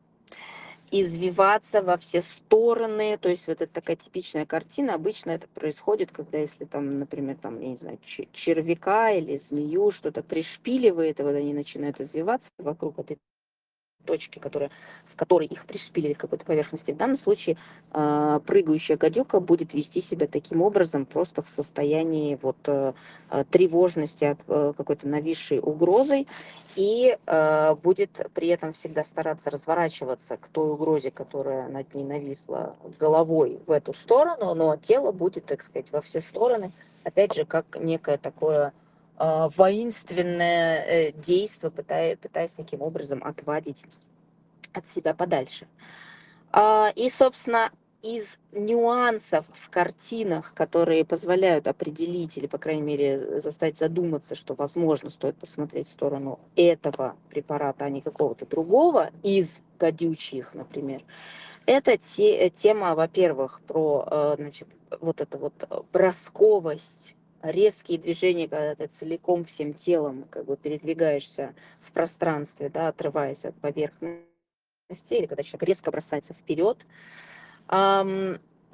Извиваться во все стороны. То есть вот это такая типичная картина. Обычно это происходит, когда если там, например, там, я не знаю, че- червяка или змею что-то пришпиливает, и вот они начинают извиваться вокруг этой точки, которая, в которой их пришпилили к какой-то поверхности. В данном случае э, прыгающая гадюка будет вести себя таким образом просто в состоянии вот, э, э, тревожности от э, какой-то нависшей угрозой и э, будет при этом всегда стараться разворачиваться к той угрозе, которая над ней нависла головой в эту сторону, но тело будет, так сказать, во все стороны, опять же, как некое такое э, воинственное э, действие, пытаясь, пытаясь таким образом отвадить от себя подальше. А, И, собственно, из нюансов в картинах, которые позволяют определить или, по крайней мере, заставить задуматься, что, возможно, стоит посмотреть в сторону этого препарата, а не какого-то другого, из гадючьих, например, это те, тема, во-первых, про, э, значит, вот это вот э, бросковость, резкие движения, когда ты целиком всем телом как бы передвигаешься в пространстве, да, отрываясь от поверхности, или когда человек резко бросается вперед. Ам,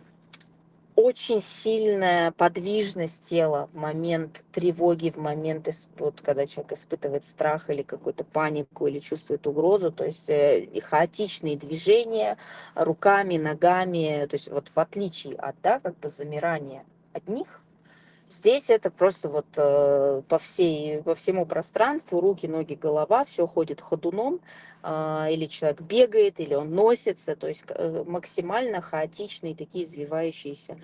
Очень сильная подвижность тела в момент тревоги, в момент, ис- вот, когда человек испытывает страх или какую-то панику, или чувствует угрозу, то есть э, и хаотичные движения руками, ногами, то есть вот в отличие от, да, как бы замирания одних, здесь это просто вот э, по всей, по всему пространству, руки, ноги, голова, все ходит ходуном, а, или человек бегает, или он носится, то есть э, максимально хаотичные такие извивающиеся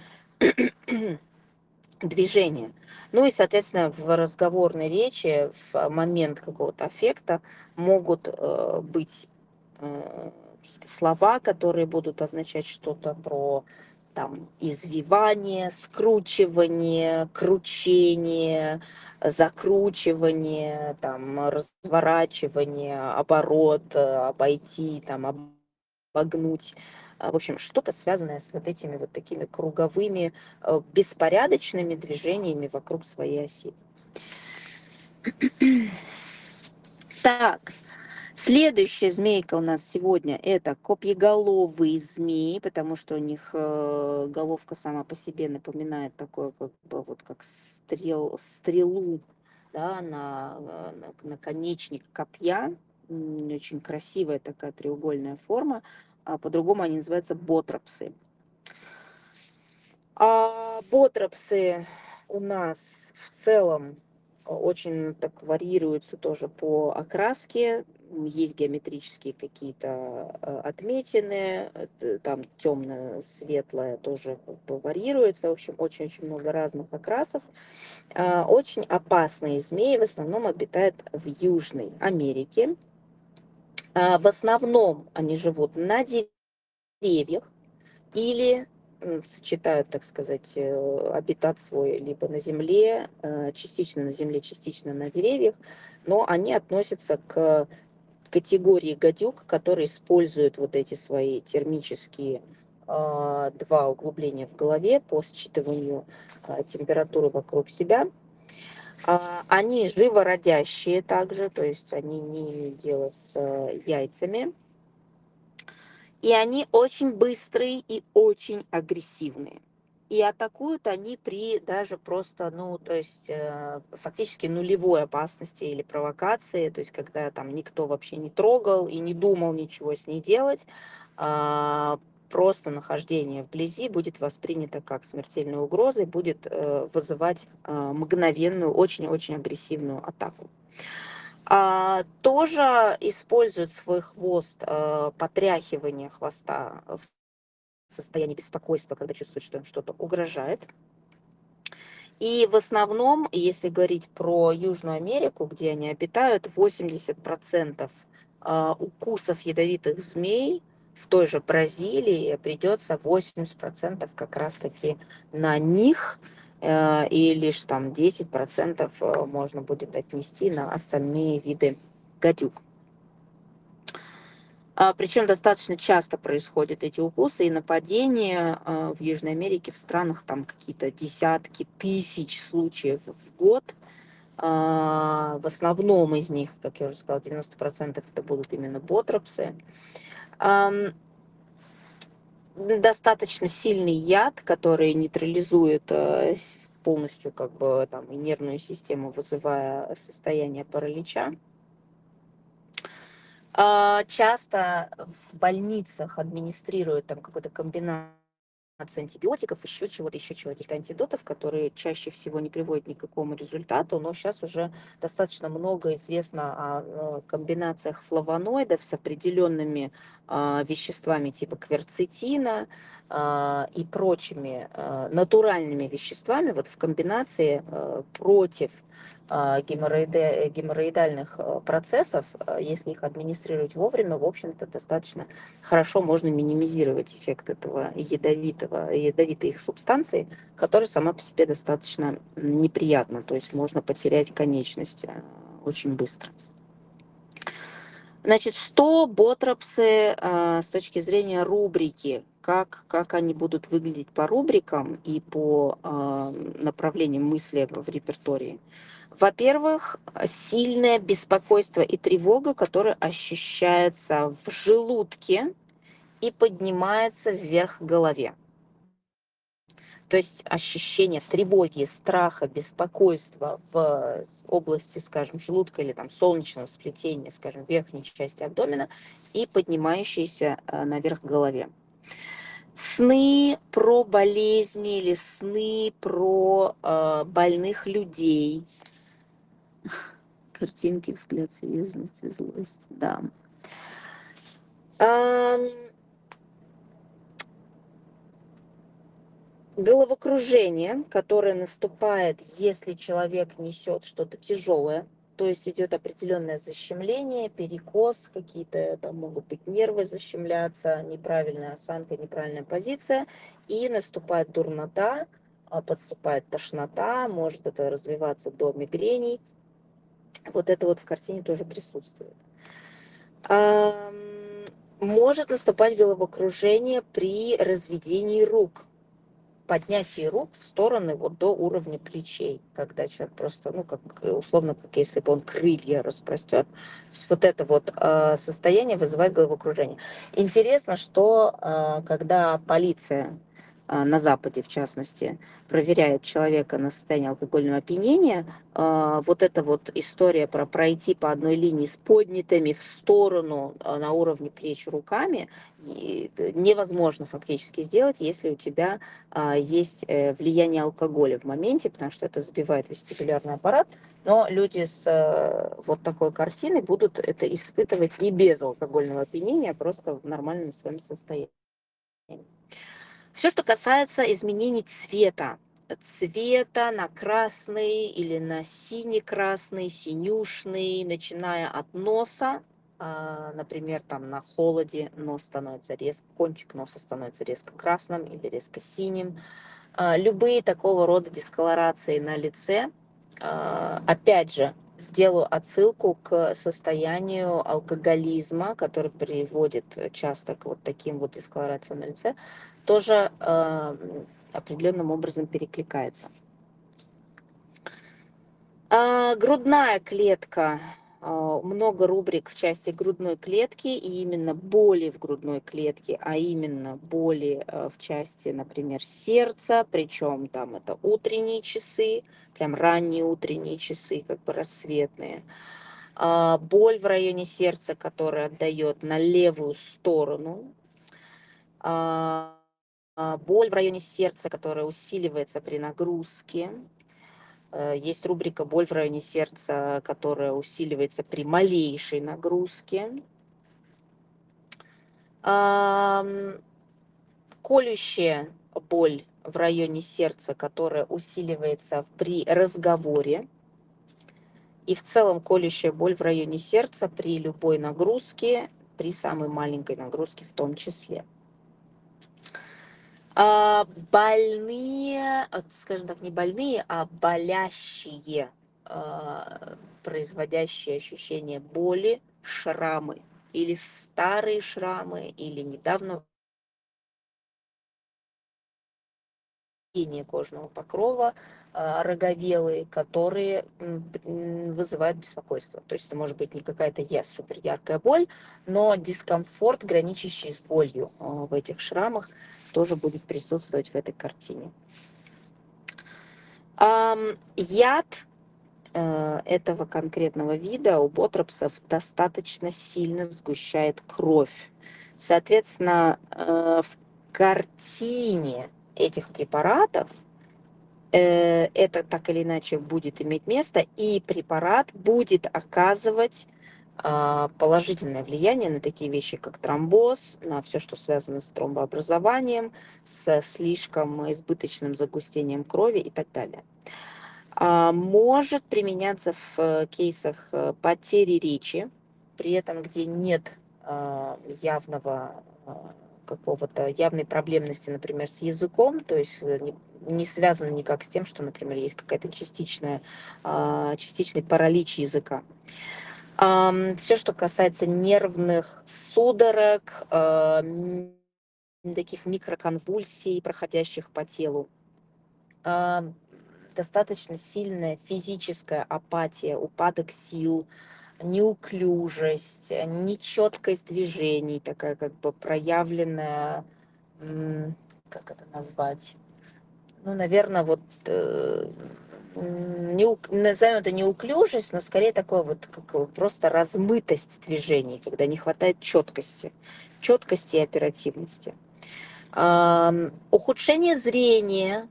движения. Ну и, соответственно, в разговорной речи в момент какого-то аффекта могут э, быть э, какие-то слова, которые будут означать что-то про там извивание, скручивание, кручение, закручивание, там разворачивание, оборот, э, обойти, там обогнуть. А, В общем, что-то связанное с вот этими вот такими круговыми э, беспорядочными движениями вокруг своей оси. Так, следующая змейка у нас сегодня это копьеголовые змеи, потому что у них э, головка сама по себе напоминает такое, как бы вот как стрел, стрелу, да, на, э, на наконечник копья. М, Очень красивая такая треугольная форма. А по-другому они называются ботропсы. А ботропсы у нас в целом очень так варьируются тоже по окраске. Есть геометрические какие-то э, отметины, это там темное, светлое тоже как бы варьируется. В общем, очень-очень много разных окрасов. А, Очень опасные змеи в основном обитают в Южной Америке. А, В основном они живут на деревьях, или м, сочетают, так сказать, э, обитат свой либо на земле, э, частично на земле, частично на деревьях, но они относятся к категории гадюк, которые используют вот эти свои термические а, два углубления в голове по считыванию а, температуры вокруг себя. А, Они живородящие также, то есть они не имеют дела с э, яйцами. И они очень быстрые и очень агрессивные. И атакуют они при даже просто, ну, то есть э, фактически нулевой опасности или провокации, то есть когда там никто вообще не трогал и не думал ничего с ней делать, а, просто нахождение вблизи будет воспринято как смертельная угроза и будет э, вызывать э, мгновенную, очень-очень агрессивную атаку. А, тоже используют свой хвост, э, потряхивание хвоста в состоянии беспокойства, когда чувствуют, что им что-то угрожает. И в основном, если говорить про Южную Америку, где они обитают, восемьдесят процентов а, укусов ядовитых змей в той же Бразилии придется восемьдесят процентов как раз-таки на них, э, и лишь там десять процентов э, можно будет отнести на остальные виды гадюк. А, причем достаточно часто происходят эти укусы и нападения а, в Южной Америке, в странах там какие-то десятки тысяч случаев в год. А, в основном из них, как я уже сказала, девяносто процентов это будут именно ботропсы. Ам, достаточно сильный яд, который нейтрализует э, с- полностью как бы там и нервную систему, вызывая состояние паралича. А, часто в больницах администрируют там какой-то комбинацию антибиотиков, еще чего-то, еще чего-то, каких-то антидотов, которые чаще всего не приводят ни к какому результату, но сейчас уже достаточно много известно о э, комбинациях флавоноидов с определенными а, веществами типа кверцетина а, и прочими а, натуральными веществами вот в комбинации а, против а, геморроиде- геморроидальных а, процессов, а, если их администрировать вовремя, в общем-то, достаточно хорошо можно минимизировать эффект этого ядовитого, ядовитой их субстанции, которая сама по себе достаточно неприятна, то есть можно потерять конечность а, очень быстро. Значит, что ботропсы а, с точки зрения рубрики, как, как они будут выглядеть по рубрикам и по а, направлениям мысли в репертуарии? Во-первых, сильное беспокойство и тревога, которая ощущается в желудке и поднимается вверх к голове. То есть ощущение тревоги, страха, беспокойства в области, скажем, желудка или там солнечного сплетения, скажем, верхней части абдомена и поднимающиеся э, наверх к голове. Сны про болезни или сны про э, больных людей. Картинки, взгляд серьезности, злость, да. Ам, Головокружение, которое наступает, если человек несет что-то тяжелое, то есть идет определенное защемление, перекос, какие-то там могут быть нервы защемляться, неправильная осанка, неправильная позиция, и наступает дурнота, а, подступает тошнота, может это развиваться до мигрений. Вот это вот в картине тоже присутствует. Ам, Может наступать головокружение при разведении рук, поднятие рук в стороны вот до уровня плечей, когда человек просто, ну, как условно, как если бы он крылья распростер. То есть вот это вот э, состояние вызывает головокружение. Интересно, что э, когда полиция э, на Западе, в частности, проверяет человека на состояние алкогольного опьянения, э, вот эта вот история про пройти по одной линии с поднятыми в сторону э, на уровне плеч руками невозможно фактически сделать, если у тебя а, есть э, влияние алкоголя в моменте, потому что это сбивает вестибулярный аппарат, но люди с э, вот такой картиной будут это испытывать и без алкогольного опьянения, а просто в нормальном своем состоянии. Все, что касается изменений цвета, цвета на красный или на синий-красный, синюшный, начиная от носа, а, например, там на холоде нос становится резко, кончик носа становится резко красным или резко синим. А, любые такого рода дисколорации на лице, а, опять же, сделаю отсылку к состоянию алкоголизма, который приводит часто к вот таким вот дисколорациям на лице, тоже а, определенным образом перекликается. А, грудная клетка. А, много рубрик в части грудной клетки, и именно боли в грудной клетке, а именно боли а, в части, например, сердца, причем там это утренние часы, прям ранние утренние часы, как бы рассветные. А, боль в районе сердца, которая отдает на левую сторону. А, а, боль в районе сердца, которая усиливается при нагрузке. Есть рубрика «Боль в районе сердца», которая усиливается при малейшей нагрузке. Ам, Колющая боль в районе сердца, которая усиливается при разговоре. И в целом колющая боль в районе сердца при любой нагрузке, при самой маленькой нагрузке в том числе. А, больные, от, скажем так, не больные, а болящие, а, производящие ощущение боли, шрамы. или старые шрамы, или недавно кожного покрова, а, роговелые, которые м, м, вызывают беспокойство. То есть это может быть не какая-то я супер яркая боль, но дискомфорт, граничащий с болью а, в этих шрамах, тоже будет присутствовать в этой картине. Ам, яд э, этого конкретного вида у ботропсов достаточно сильно сгущает кровь. Соответственно, э, в картине этих препаратов э, это так или иначе будет иметь место, и препарат будет оказывать а, положительное влияние на такие вещи, как тромбоз, на все, что связано с тромбообразованием, с слишком избыточным загустением крови и так далее. А, может применяться в э, кейсах э, потери речи, при этом где нет а, явного а, какого-то явной проблемности, например, с языком, то есть э, не, не связано никак с тем, что, например, есть какая-то частичная, а, частичный паралич языка. Все, что касается нервных судорог, а, м, таких микроконвульсий, проходящих по телу, а, достаточно сильная физическая апатия, упадок сил, неуклюжесть, э, нечеткость движений, такая как бы проявленная, м, как это назвать? Ну, наверное, вот э, м, неук- назовем это неуклюжесть, но скорее такое вот как э, просто размытость движений, когда не хватает четкости, четкости и оперативности. Ам, ухудшение зрения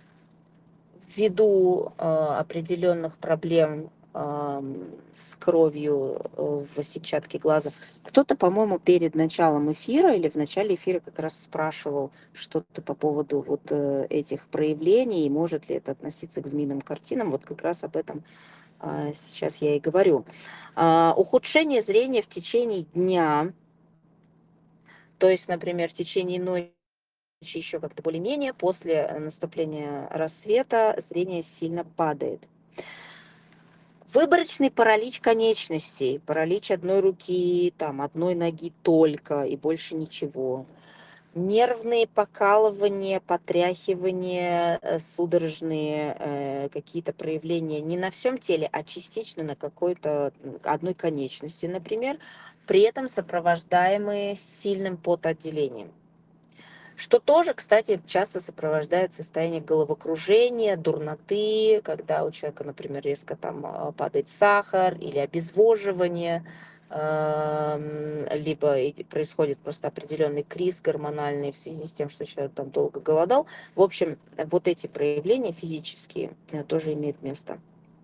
ввиду э, определенных проблем ам, с кровью э, в сетчатке глаза. Кто-то, по-моему, перед началом эфира или в начале эфира как раз спрашивал что-то по поводу вот э, этих проявлений, и может ли это относиться к змеиным картинам. Вот как раз об этом а, сейчас я и говорю. А, ухудшение зрения в течение дня, то есть, например, в течение ночи еще как-то более-менее, после наступления рассвета зрение сильно падает. Выборочный паралич конечностей, паралич одной руки, там, одной ноги только и больше ничего. Нервные покалывания, потряхивания, э, судорожные э, какие-то проявления не на всем теле, а частично на какой-то одной конечности, например, при этом сопровождаемые сильным потоотделением. Что тоже, кстати, часто сопровождает состояние головокружения, дурноты, когда у человека, например, резко там а, падает сахар или обезвоживание, ам, либо и происходит просто определенный криз гормональный в связи с тем, что человек там долго голодал. В общем, вот эти проявления физические э, тоже имеют место.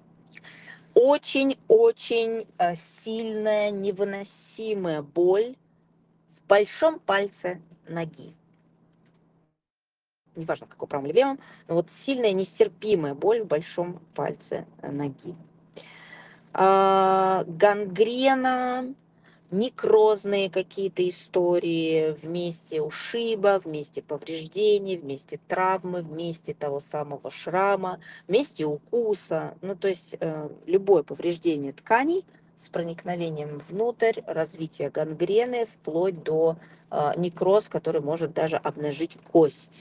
Очень-очень э, сильная, невыносимая боль в большом пальце ноги. Неважно, в каком правом или левом, но вот сильная нестерпимая боль в большом пальце э, ноги. А, гангрена, некрозные какие-то истории вместе ушиба, вместе повреждений, вместе травмы, вместе того самого шрама, вместе укуса. Ну, то есть э, любое повреждение тканей с проникновением внутрь, развитие гангрены, вплоть до э, некроз, который может даже обнажить кость.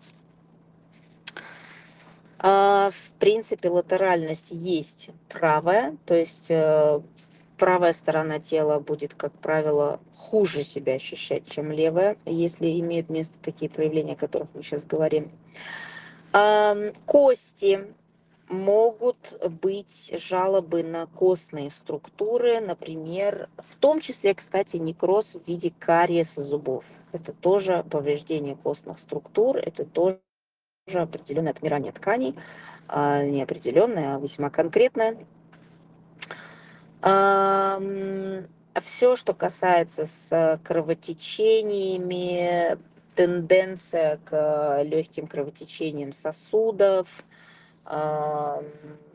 А, в принципе, латеральность есть правая, то есть э, правая сторона тела будет, как правило, хуже себя ощущать, чем левая, если имеют место такие проявления, о которых мы сейчас говорим. Ам, Кости. Могут быть жалобы на костные структуры, например, в том числе, кстати, некроз в виде кариеса зубов. Это тоже повреждение костных структур, это тоже определенное отмирание тканей, а, не определенное, а весьма конкретное. Все, что касается с кровотечениями, тенденция к легким кровотечениям сосудов, ам,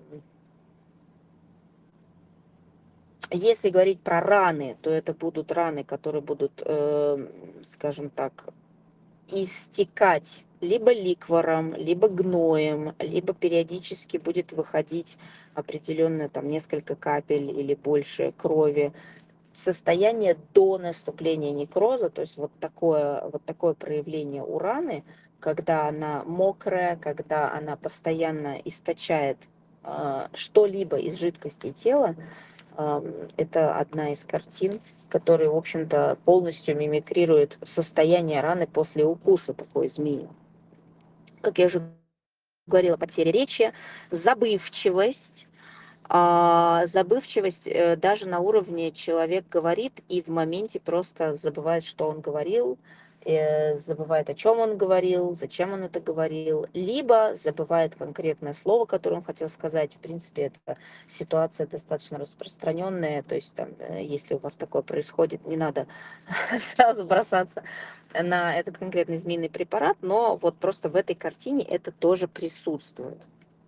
если говорить про раны, то это будут раны, которые будут, э, скажем так, истекать либо ликвором, либо гноем, либо периодически будет выходить определенно там несколько капель или больше крови. состояние до наступления некроза, то есть вот такое, вот такое проявление у раны, когда она мокрая, когда она постоянно источает э, что-либо из жидкости тела, э, это одна из картин, которая, в общем-то, полностью мимикрирует состояние раны после укуса такой змеи. Как я уже говорила, потеря речи, забывчивость, а, забывчивость э, даже на уровне человек говорит и в моменте просто забывает, что он говорил, э, забывает, о чем он говорил, зачем он это говорил, либо забывает конкретное слово, которое он хотел сказать. В принципе, это ситуация достаточно распространенная, то есть там, э, если у вас такое происходит, не надо сразу бросаться на этот конкретный змеиный препарат, но вот просто в этой картине это тоже присутствует.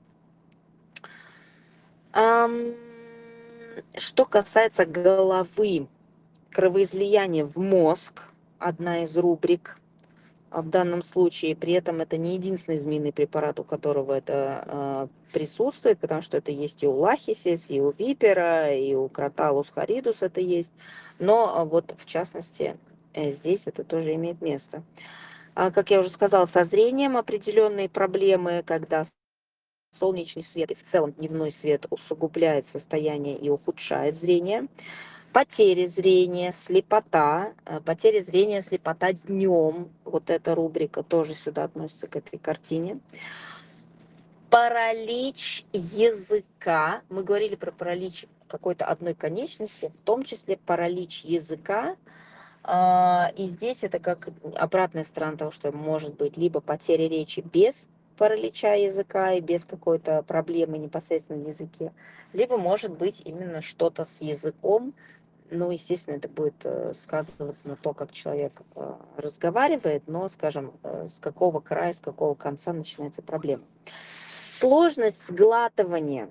Ам, Что касается головы, кровоизлияние в мозг, одна из рубрик а в данном случае, при этом это не единственный змеиный препарат, у которого это э, присутствует, потому что это есть и у лахисис, и у випера, и у кроталус харидус это есть, но а, вот в частности э, здесь это тоже имеет место. А, как я уже сказала, со зрением определенные проблемы, когда солнечный свет и в целом дневной свет усугубляет состояние и ухудшает зрение. Потери зрения, слепота, э, потеря зрения, слепота днем, вот эта рубрика тоже сюда относится к этой картине. Паралич языка, мы говорили про паралич какой-то одной конечности, в том числе паралич языка, а, и здесь это как обратная сторона того, что может быть либо потеря речи без паралича языка и без какой-то проблемы непосредственно в языке, либо может быть именно что-то с языком. Ну, естественно, это будет э, сказываться на то, как человек э, разговаривает, но, скажем, э, с какого края, с какого конца начинается проблема. Сложность сглатывания.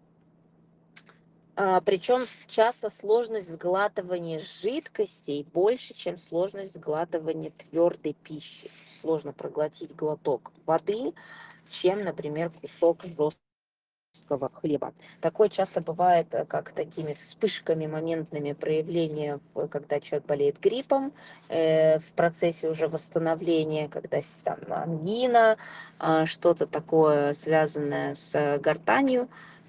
А, причем часто сложность сглатывания жидкостей больше, чем сложность сглатывания твердой пищи. Сложно проглотить глоток воды, чем, например, кусок жесткого хлеба. Такое часто бывает э, как такими вспышками, моментными проявления, э, когда человек болеет гриппом, э, в процессе уже восстановления, когда с- там ангина, а, что-то такое связанное с э, гортанью.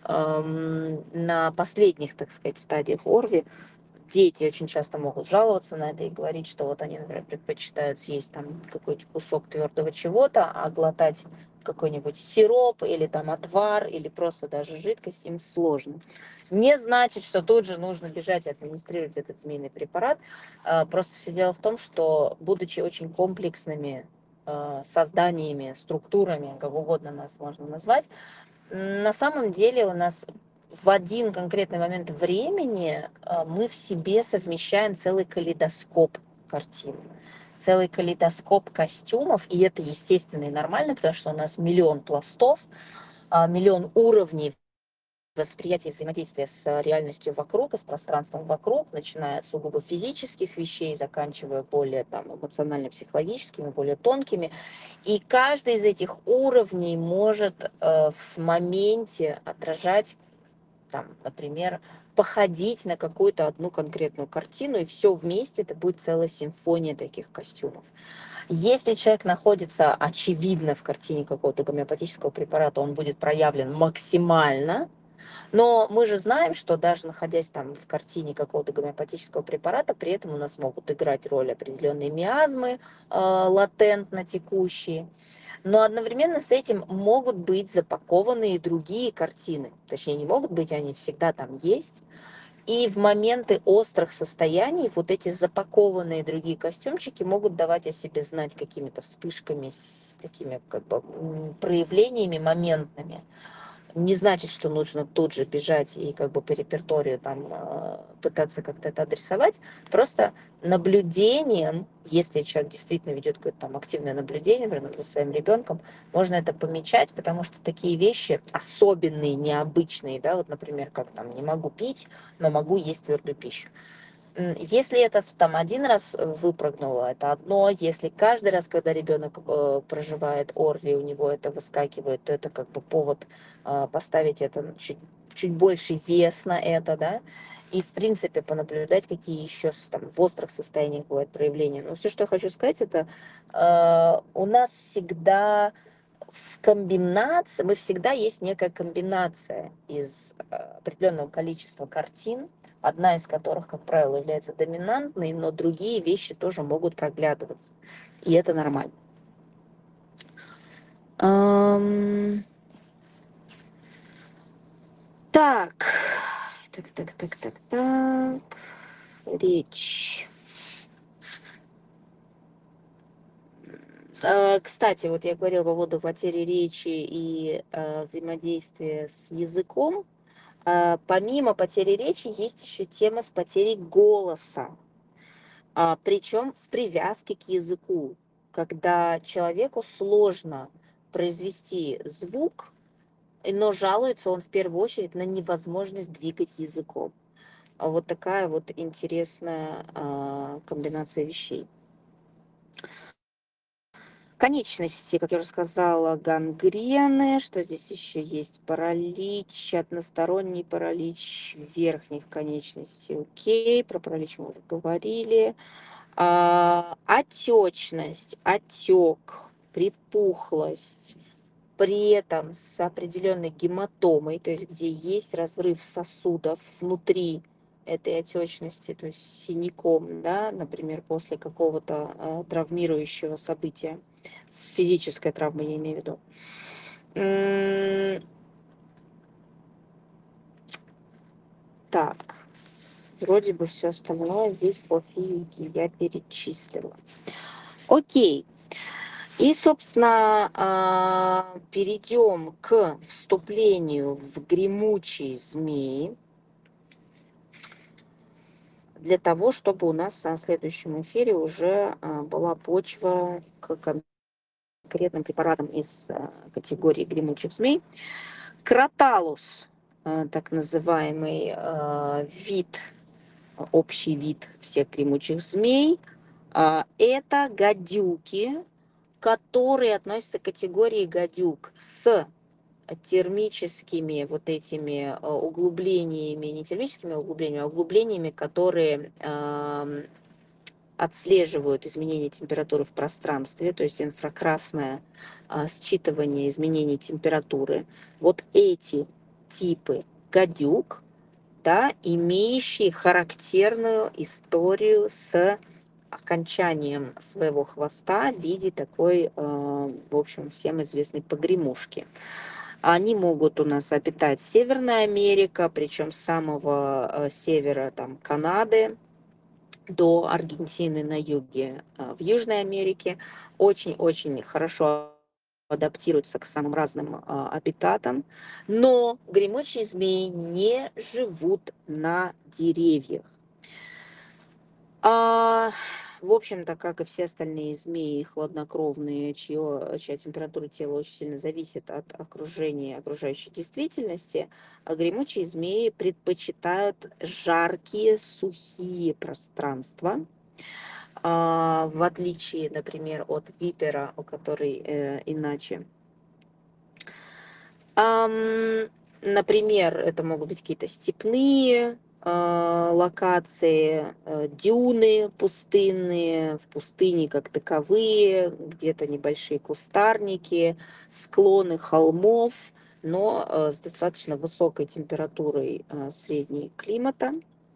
Ам, На последних, так сказать, стадиях ОРВИ дети очень часто могут жаловаться на это и говорить, что вот они, например, предпочитают съесть там какой-то кусок твердого чего-то, а глотать какой-нибудь сироп или там отвар или просто даже жидкость им сложно. Не значит, что тут же нужно бежать и администрировать этот змеиный препарат. А, Просто все дело в том, что будучи очень комплексными а, созданиями, структурами, как угодно нас можно назвать, на самом деле у нас в один конкретный момент времени а, мы в себе совмещаем целый калейдоскоп картин, целый калейдоскоп костюмов, и это естественно и нормально, потому что у нас миллион пластов, а, миллион уровней восприятия и взаимодействия с реальностью вокруг и с пространством вокруг, начиная от сугубо физических вещей, заканчивая более там, эмоционально-психологическими, более тонкими. И каждый из этих уровней может э, в моменте отражать, там, например, походить на какую-то одну конкретную картину, и все вместе это будет целая симфония таких костюмов. Если человек находится очевидно в картине какого-то гомеопатического препарата, он будет проявлен максимально, но мы же знаем, что даже находясь там в картине какого-то гомеопатического препарата, при этом у нас могут играть роль определенные миазмы, э, латентно текущие. Но одновременно с этим могут быть запакованы и другие картины. Точнее, не могут быть, они всегда там есть. И в моменты острых состояний вот эти запакованные другие костюмчики могут давать о себе знать какими-то вспышками, с такими как бы проявлениями моментными. Не значит, что нужно тут же бежать и как бы по репертуарию там э, пытаться как-то это адресовать. Просто наблюдением, если человек действительно ведет какое-то там активное наблюдение, например, за своим ребенком, можно это помечать, потому что такие вещи особенные, необычные, да, вот, например, как там не могу пить, но могу есть твердую пищу. Если это там один раз выпрыгнуло, это одно. Если каждый раз, когда ребенок э, проживает ОРВИ, у него это выскакивает, то это как бы повод э, поставить это чуть, чуть больше вес на это, да. и, в принципе, понаблюдать, какие еще там в острых состояниях бывают проявления. Но все, что я хочу сказать, это э, у нас всегда в комбинации, мы всегда есть некая комбинация из э, определенного количества картин, одна из которых, как правило, является доминантной, но другие вещи тоже могут проглядываться. И это нормально. Ам, Так, так, так, так, так, так. Речь. Э, Кстати, вот я говорила по поводу потери речи и э, взаимодействия с языком. Э, Помимо потери речи есть еще тема с потерей голоса. А, причем в привязке к языку, когда человеку сложно произвести звук, но жалуется он в первую очередь на невозможность двигать языком. А Вот такая вот интересная а, комбинация вещей. Конечности, как я уже сказала, гангрены. Что здесь еще есть? Паралич, односторонний паралич верхних конечностей. Окей, про паралич мы уже говорили. А, отечность, отек, припухлость, при этом с определенной гематомой, то есть где есть разрыв сосудов внутри этой отечности, то есть синяком, да, например, после какого-то э, травмирующего события, физическая травма, я имею в виду. М, Так, вроде бы все остальное здесь по физике я перечислила. Окей. И, собственно, а, перейдем к вступлению в гремучий змей, для того, чтобы у нас на следующем эфире уже а, была почва к конкретным препаратам из а, категории гремучих змей. Кроталус, а, так называемый а, вид, общий вид всех гремучих змей, а, это гадюки, которые относятся к категории гадюк с термическими вот этими э, углублениями, не термическими углублениями, а углублениями, которые ам, отслеживают изменения температуры в пространстве, то есть инфракрасное а, считывание изменений температуры. Вот эти типы гадюк, да, имеющие характерную историю с окончанием своего хвоста в виде такой, э, в общем, всем известной погремушки. Они могут у нас обитать Северная Америка, причем с самого э, севера там, Канады до Аргентины на юге э, в Южной Америке. Очень-очень хорошо адаптируются к самым разным а, обитатам, но гремучие змеи не живут на деревьях. А, в общем-то, как и все остальные змеи хладнокровные, чье, чья температура тела очень сильно зависит от окружения, окружающей действительности, а гремучие змеи предпочитают жаркие, сухие пространства, а, в отличие, например, от випера, у которой э, иначе. Ам, Например, это могут быть какие-то степные а, локации, э, дюны пустынные, в пустыне как таковые, где-то небольшие кустарники, склоны холмов, но э, с достаточно высокой температурой э, средней климата.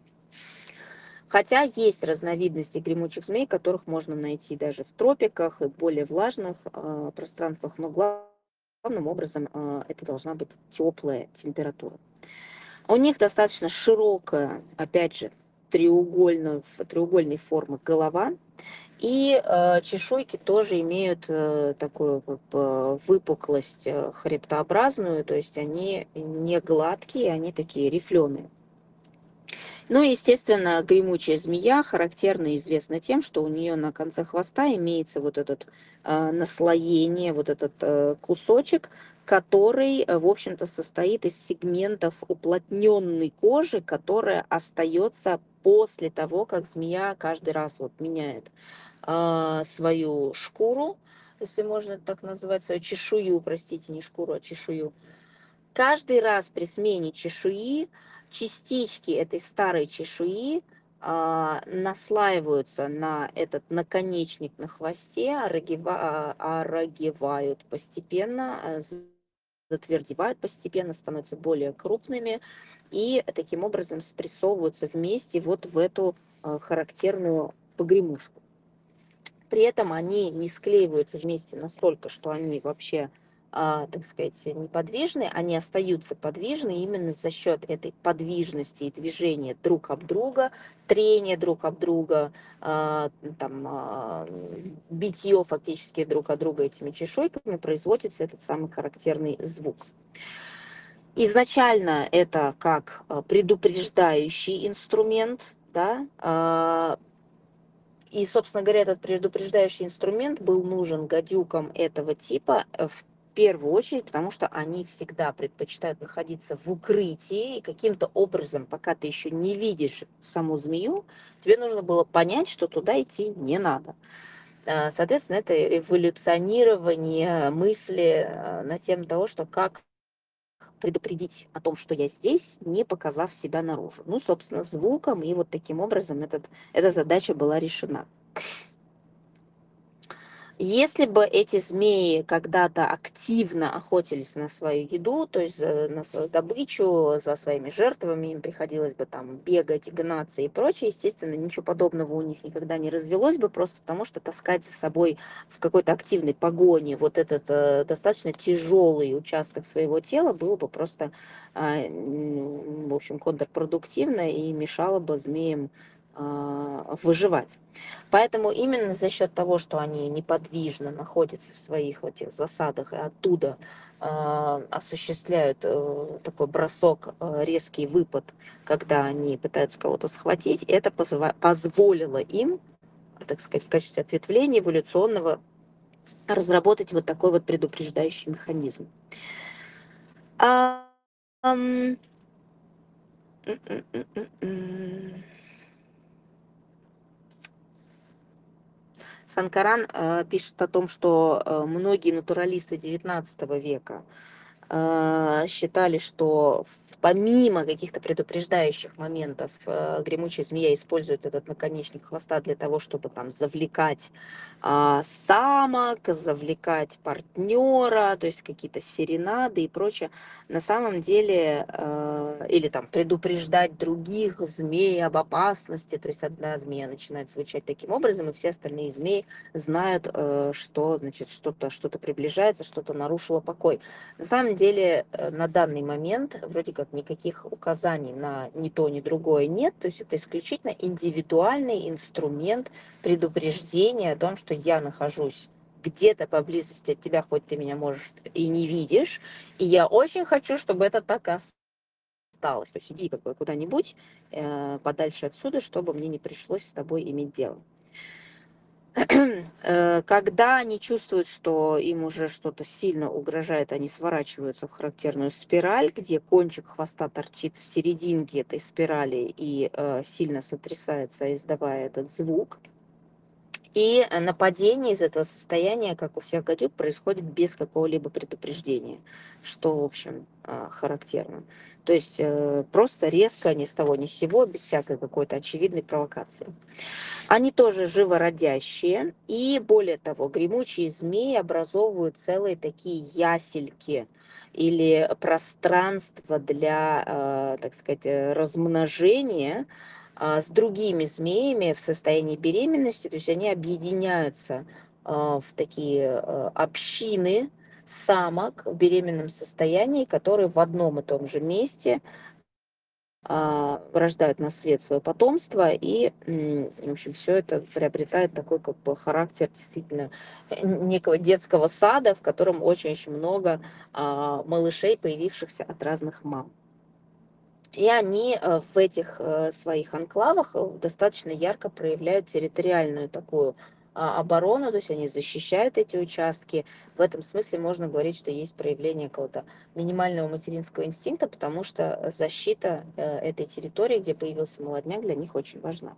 Хотя есть разновидности гремучих змей, которых можно найти даже в тропиках и более влажных э, пространствах, но главным образом э, это должна быть теплая температура. У них достаточно широкая, опять же, треугольной, треугольной формы голова, и э, чешуйки тоже имеют э, такую как бы, выпуклость э, хребтообразную, то есть они не гладкие, они такие рифленые. Ну и, естественно, гремучая змея характерна и известна тем, что у нее на конце хвоста имеется вот этот э, наслоение, вот этот э, кусочек, который, э, в общем-то, состоит из сегментов уплотненной кожи, которая остается после того, как змея каждый раз вот меняет э, свою шкуру, если можно так назвать, свою чешую, простите, не шкуру, а чешую. каждый раз при смене чешуи частички этой старой чешуи а, наслаиваются на этот наконечник на хвосте, орогева- а, орогевают постепенно, а, затвердевают постепенно, становятся более крупными и таким образом спрессовываются вместе вот в эту а, характерную погремушку. При этом они не склеиваются вместе настолько, что они вообще, а, так сказать, неподвижны, они остаются подвижны именно за счет этой подвижности и движения друг об друга, трения друг об друга, а, там, а, битье фактически друг от друга этими чешуйками производится этот самый характерный звук. Изначально это как предупреждающий инструмент, да, а, и, собственно говоря, этот предупреждающий инструмент был нужен гадюкам этого типа в первую очередь, потому что они всегда предпочитают находиться в укрытии, и каким-то образом, пока ты еще не видишь саму змею, тебе нужно было понять, что туда идти не надо. Соответственно, это эволюционирование мысли на тему того, что как предупредить о том, что я здесь, не показав себя наружу. Ну, собственно, звуком, и вот таким образом этот, эта задача была решена. Если бы эти змеи когда-то активно охотились на свою еду, то есть на свою добычу, за своими жертвами, им приходилось бы там бегать, гнаться и прочее, естественно, ничего подобного у них никогда не развелось бы, просто потому что таскать за собой в какой-то активной погоне вот этот э, достаточно тяжелый участок своего тела было бы просто, э, в общем, контрпродуктивно и мешало бы змеям э, выживать. Поэтому именно за счет того, что они неподвижно находятся в своих вот этих засадах и оттуда э, осуществляют э, такой бросок, э, резкий выпад, когда они пытаются кого-то схватить, это позва- позволило им, так сказать, в качестве ответвления эволюционного разработать вот такой вот предупреждающий механизм. А, ам, м-м-м-м-м. Санкаран э, пишет о том, что э, многие натуралисты девятнадцатого века э, считали, что помимо каких-то предупреждающих моментов э, гремучая змея использует этот наконечник хвоста для того, чтобы там завлекать а, самок, завлекать партнера, то есть какие-то серенады и прочее. На самом деле, э, или там предупреждать других змей об опасности, то есть одна змея начинает звучать таким образом, и все остальные змеи знают, э, что, значит, что-то что-то приближается, что-то нарушило покой. На самом деле, э, на данный момент вроде как никаких указаний на ни то, ни другое нет, то есть это исключительно индивидуальный инструмент предупреждения о том, что я нахожусь где-то поблизости от тебя, хоть ты меня, можешь, и не видишь, и я очень хочу, чтобы это так и осталось. То есть иди как бы куда-нибудь э, подальше отсюда, чтобы мне не пришлось с тобой иметь дело. Когда они чувствуют, что им уже что-то сильно угрожает, они сворачиваются в характерную спираль, где кончик хвоста торчит в серединке этой спирали и э, сильно сотрясается, издавая этот звук. И нападение из этого состояния, как у всех гадюк, происходит без какого-либо предупреждения, что, в общем, характерно. То есть э, просто резко, ни с того ни с сего, без всякой какой-то очевидной провокации. Они тоже живородящие, и более того, гремучие змеи образовывают целые такие ясельки или пространство для, э, так сказать, размножения э, с другими змеями в состоянии беременности, то есть они объединяются э, в такие э, общины самок в беременном состоянии, которые в одном и том же месте рождают на свет свое потомство, и, в общем, все это приобретает такой как бы характер действительно некого детского сада, в котором очень-очень много а, малышей, появившихся от разных мам. И они э, в этих э, своих анклавах э, достаточно ярко проявляют территориальную такую а, оборону, то есть они защищают эти участки. В этом смысле можно говорить, что есть проявление какого-то минимального материнского инстинкта, потому что защита э, этой территории, где появился молодняк, для них очень важна.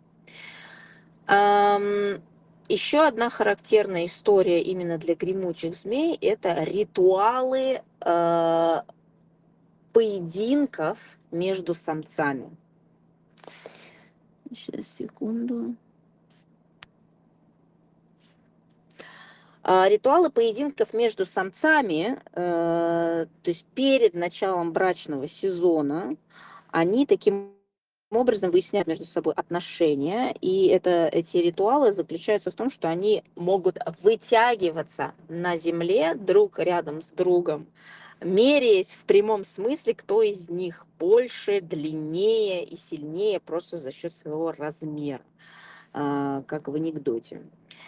Ам, Еще одна характерная история именно для гремучих змей – это ритуалы э, поединков между самцами. Сейчас, секунду. Ритуалы поединков между самцами, э, то есть перед началом брачного сезона, они таким образом выясняют между собой отношения, и это, эти ритуалы заключаются в том, что они могут вытягиваться на земле друг рядом с другом, меряясь в прямом смысле, кто из них больше, длиннее и сильнее просто за счет своего размера, как в анекдоте.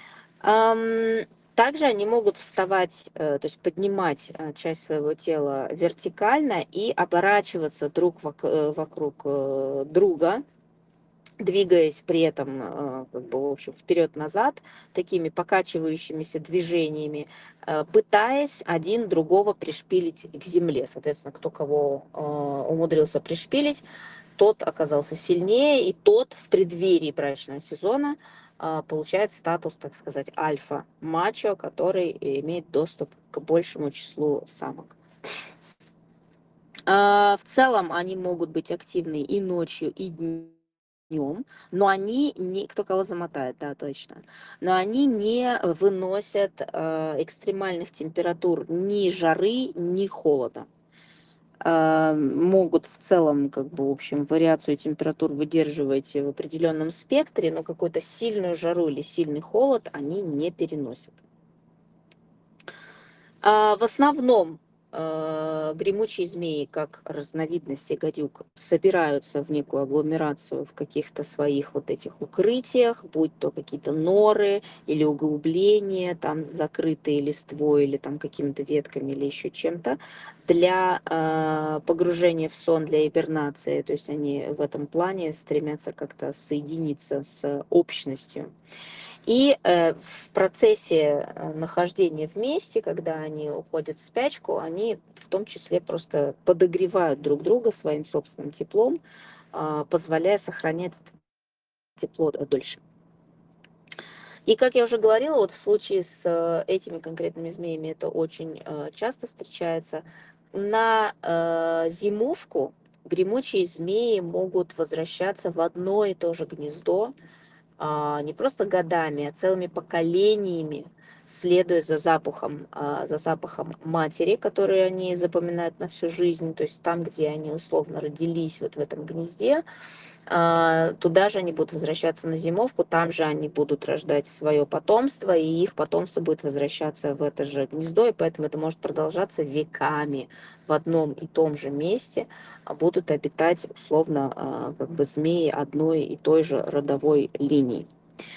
Также они могут вставать, то есть поднимать часть своего тела вертикально и оборачиваться друг вокруг друга, двигаясь при этом, как бы, в общем, вперед-назад, такими покачивающимися движениями, пытаясь один другого пришпилить к земле. Соответственно, кто кого умудрился пришпилить, тот оказался сильнее, и тот в преддверии брачного сезона получает статус, так сказать, альфа-мачо, который имеет доступ к большему числу самок. В целом они могут быть активны и ночью, и днем, но они не... Кто кого замотает, да, точно. Но они не выносят экстремальных температур ни жары, ни холода. Могут в целом, как бы, в общем, вариацию температур выдерживать в определенном спектре, но какую-то сильную жару или сильный холод они не переносят. В основном гремучие змеи, как разновидности гадюк, собираются в некую агломерацию в каких-то своих вот этих укрытиях, будь то какие-то норы или углубления, там закрытые листвой или там какими-то ветками или еще чем-то, для э, погружения в сон, для гибернации. То есть они в этом плане стремятся как-то соединиться с общностью. И э, в процессе нахождения вместе, когда они уходят в спячку, они в том числе просто подогревают друг друга своим собственным теплом, э, позволяя сохранять тепло дольше. И, как я уже говорила, вот в случае с этими конкретными змеями это очень э, часто встречается. На э, зимовку гремучие змеи могут возвращаться в одно и то же гнездо, не просто годами, а целыми поколениями, следуя за запахом, за запахом матери, который они запоминают на всю жизнь, то есть там, где они условно родились, вот в этом гнезде, туда же они будут возвращаться на зимовку, там же они будут рождать свое потомство, и их потомство будет возвращаться в это же гнездо, и поэтому это может продолжаться веками в одном и том же месте, будут обитать условно как бы змеи одной и той же родовой линии.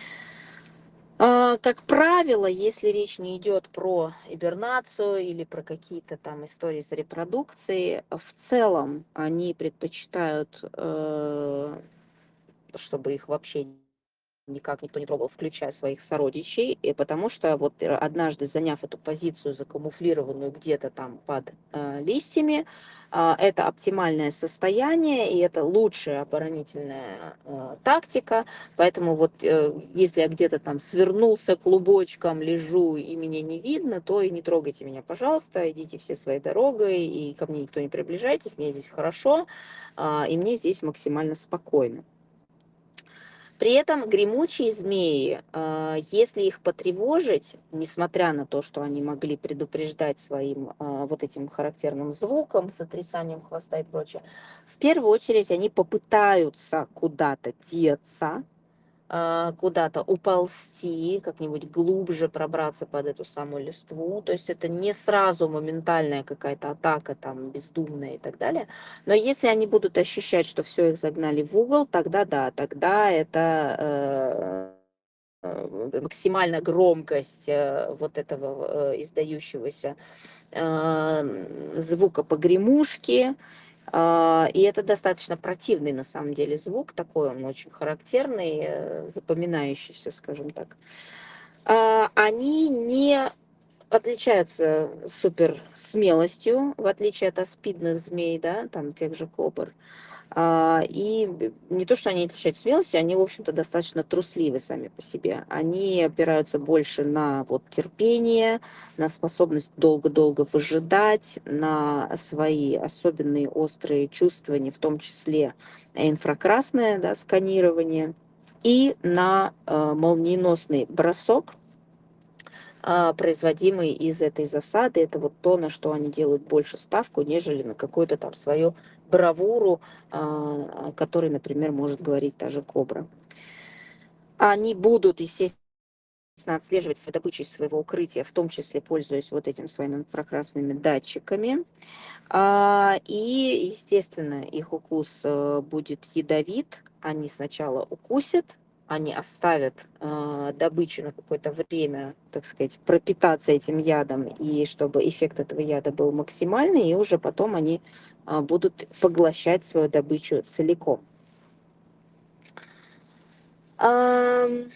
Как правило, если речь не идет про гибернацию или про какие-то там истории с репродукцией, в целом они предпочитают, чтобы их вообще никак никто не трогал, включая своих сородичей, и потому что вот однажды, заняв эту позицию, закамуфлированную где-то там под э, листьями, э, это оптимальное состояние, и это лучшая оборонительная э, тактика, поэтому вот э, если я где-то там свернулся клубочком, лежу, и меня не видно, то и не трогайте меня, пожалуйста, идите все своей дорогой, и ко мне никто не приближайтесь, мне здесь хорошо, э, и мне здесь максимально спокойно. При этом гремучие змеи, если их потревожить, несмотря на то, что они могли предупреждать своим вот этим характерным звуком, сотрясанием хвоста и прочее, в первую очередь они попытаются куда-то деться, куда-то уползти, как-нибудь глубже пробраться под эту самую листву. То есть это не сразу моментальная какая-то атака, там, бездумная и так далее. Но если они будут ощущать, что все, их загнали в угол, тогда да, тогда это э, максимальная громкость э, вот этого э, издающегося э, звука погремушки. И это достаточно противный, на самом деле, звук такой, он очень характерный, запоминающийся, скажем так. Они не отличаются супер смелостью, в отличие от аспидных змей, да, там тех же кобр. А, и не то, что они отличаются смелостью, они, в общем-то, достаточно трусливы сами по себе. Они опираются больше на вот терпение, на способность долго-долго выжидать, на свои особенные острые чувствования, в том числе инфракрасное, да, сканирование, и на э, молниеносный бросок, а, производимый из этой засады. Это вот то, на что они делают больше ставку, нежели на какую-то там свою бравуру, а, о которой, например, может говорить та же кобра. Они будут, естественно, отслеживать добычу из своего укрытия, в том числе пользуясь вот этим своими инфракрасными датчиками. А, и, естественно, их укус э, будет ядовит. Они сначала укусят, они оставят э, добычу на какое-то время, так сказать, пропитаться этим ядом, и чтобы эффект этого яда был максимальный, и уже потом они а, будут поглощать свою добычу целиком. Ам,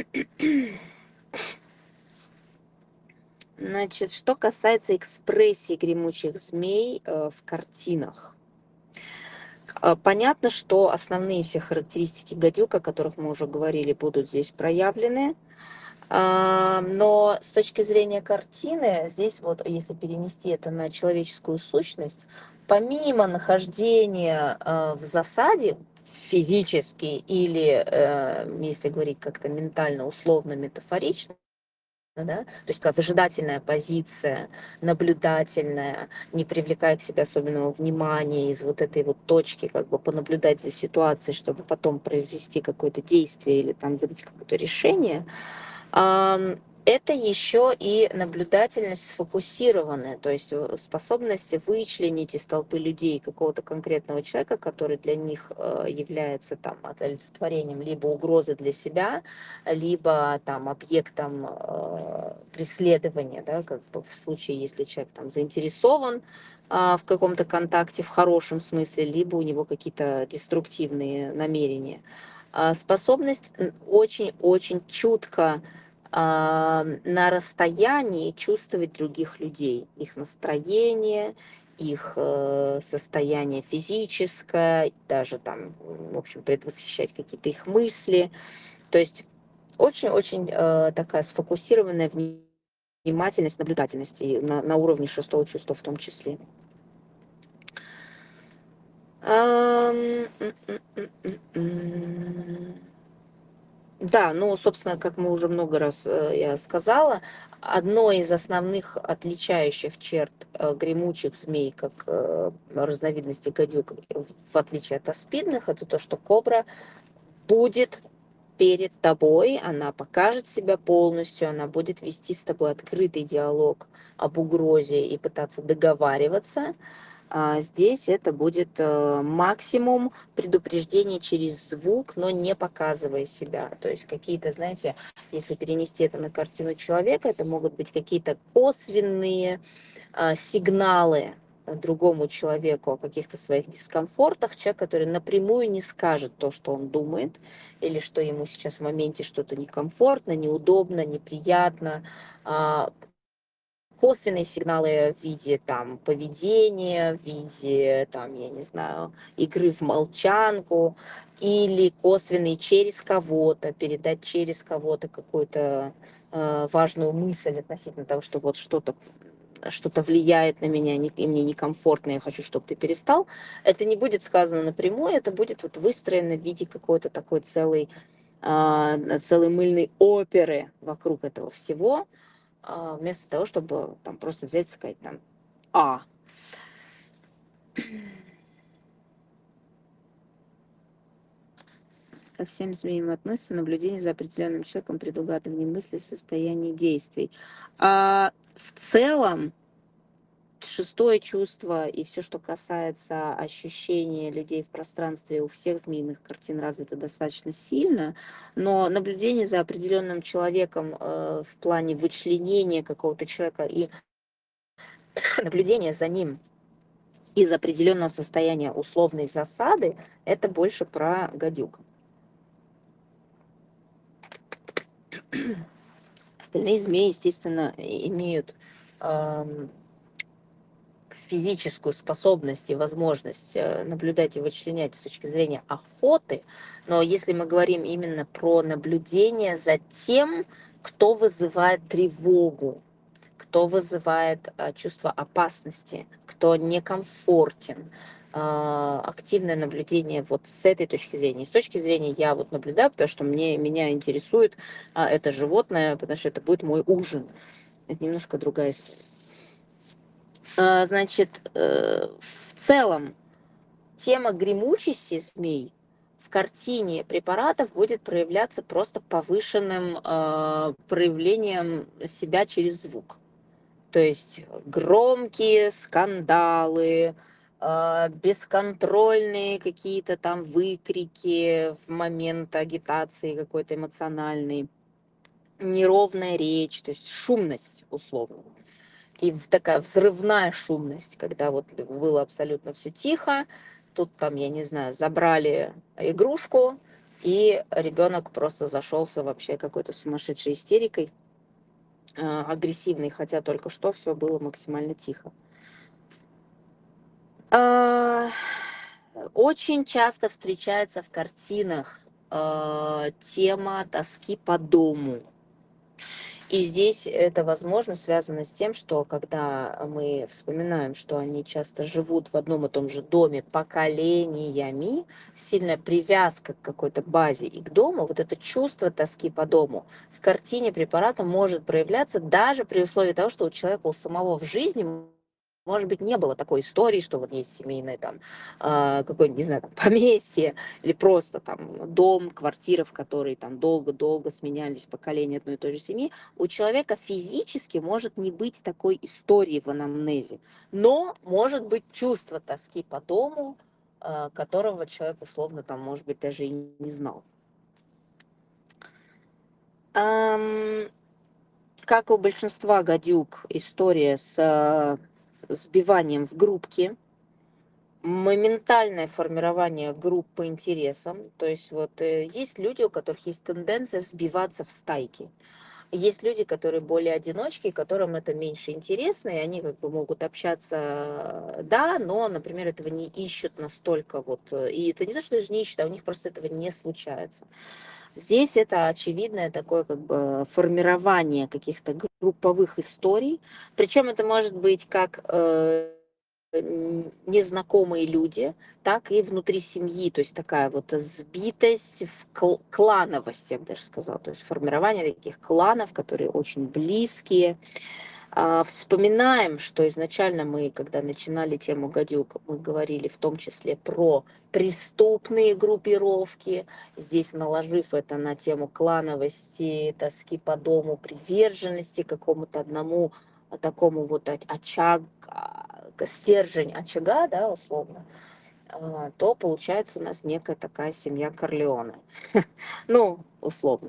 Значит, что касается экспрессии гремучих змей э, в картинах. А, Понятно, что основные все характеристики гадюк, о которых мы уже говорили, будут здесь проявлены. А, Но с точки зрения картины, здесь вот, если перенести это на человеческую сущность, помимо нахождения а, в засаде физически или, э, если говорить как-то ментально, условно, метафорично, да, то есть как выжидательная позиция, наблюдательная, не привлекая к себе особенного внимания, из вот этой вот точки как бы понаблюдать за ситуацией, чтобы потом произвести какое-то действие или там выдать какое-то решение. Ам, Это еще и наблюдательность сфокусированная, то есть э, способность вычленить из толпы людей какого-то конкретного человека, который для них э, является там олицетворением либо угрозы для себя, либо там объектом э, преследования, да, как бы в случае, если человек там заинтересован а, в каком-то контакте в хорошем смысле, либо у него какие-то деструктивные намерения. А, Способность очень-очень чутко а, на расстоянии чувствовать других людей, их настроение, их э, состояние физическое, даже там, в общем, предвосхищать какие-то их мысли. То есть очень-очень э, такая сфокусированная внимательность, наблюдательность и на, на уровне шестого чувства в том числе. Ам, м, м, м, м, м. Да, ну, собственно, как мы уже много раз э, я сказала, одной из основных отличающих черт э, гремучих змей, как э, разновидности гадюк, э, в отличие от аспидных, это то, что кобра будет перед тобой, она покажет себя полностью, она будет вести с тобой открытый диалог об угрозе и пытаться договариваться. А здесь это будет э, максимум предупреждения через звук, но не показывая себя. То есть какие-то, знаете, если перенести это на картину человека, это могут быть какие-то косвенные а, сигналы другому человеку о каких-то своих дискомфортах, человек, который напрямую не скажет то, что он думает, или что ему сейчас в моменте что-то некомфортно, неудобно, неприятно, а, косвенные сигналы в виде там поведения, в виде там, я не знаю, игры в молчанку, или косвенные через кого-то, передать через кого-то какую-то э, важную мысль относительно того, что вот что-то что-то влияет на меня, не, и мне некомфортно, я хочу, чтобы ты перестал. Это не будет сказано напрямую, это будет вот выстроено в виде какой-то такой целой, а, целой мыльной оперы вокруг этого всего, а, вместо того, чтобы там просто взять и сказать там «А». Ко всем змеям относится наблюдение за определенным человеком, предугадывание мыслей, состояний, действий. А, в целом, шестое чувство и все, что касается ощущения людей в пространстве, у всех змеиных картин развито достаточно сильно, но наблюдение за определенным человеком э, в плане вычленения какого-то человека и наблюдение за ним из определенного состояния условной засады, это больше про гадюк. Остальные змеи, естественно, имеют эм, физическую способность и возможность э, наблюдать и вычленять с точки зрения охоты, но если мы говорим именно про наблюдение за тем, кто вызывает тревогу, кто вызывает э, чувство опасности, кто некомфортен, а, активное наблюдение вот с этой точки зрения. И с точки зрения я вот наблюдаю, потому что мне, меня интересует а, это животное, потому что это будет мой ужин. Это немножко другая история. А, значит, э, в целом тема гремучести змей в картине препаратов будет проявляться просто повышенным э, проявлением себя через звук. То есть громкие скандалы, э, бесконтрольные какие-то там выкрики в момент агитации какой-то эмоциональной, неровная речь, то есть шумность условно. И такая взрывная шумность, когда вот было абсолютно все тихо, тут там, я не знаю, забрали игрушку, и ребенок просто зашелся вообще какой-то сумасшедшей истерикой, агрессивной, хотя только что все было максимально тихо. Очень часто встречается в картинах тема тоски по дому. И здесь это, возможно, связано с тем, что когда мы вспоминаем, что они часто живут в одном и том же доме поколениями, сильная привязка к какой-то базе и к дому, вот это чувство тоски по дому в картине препарата может проявляться даже при условии того, что у человека у самого в жизни, может быть, не было такой истории, что вот есть семейное там а, какое-нибудь, не знаю, там, поместье или просто там дом, квартира, в которой там долго-долго сменялись поколения одной и той же семьи. У человека физически может не быть такой истории в анамнезе, но может быть чувство тоски по дому, а, которого человек условно там, может быть, даже и не знал. Ам, Как у большинства гадюк, история с сбиванием в группки, моментальное формирование групп по интересам. То есть вот э, есть люди, у которых есть тенденция сбиваться в стайки. Есть люди, которые более одиночки, которым это меньше интересно, и они как бы могут общаться, да, но, например, этого не ищут настолько вот. э, И это не то, что даже не ищут, а у них просто этого не случается. Здесь это очевидное такое как бы формирование каких-то групповых историй. Причем это может быть как э, незнакомые люди, так и внутри семьи, то есть такая вот сбитость в кл- клановость, я бы даже сказала, то есть формирование таких кланов, которые очень близкие. А, Вспоминаем, что изначально мы, когда начинали тему гадюк, мы говорили в том числе про преступные группировки, здесь наложив это на тему клановости, тоски по дому, приверженности какому-то одному а, такому вот очаг, стержень очага, да, условно, а, то получается у нас некая такая семья Корлеоне. Ну, условно.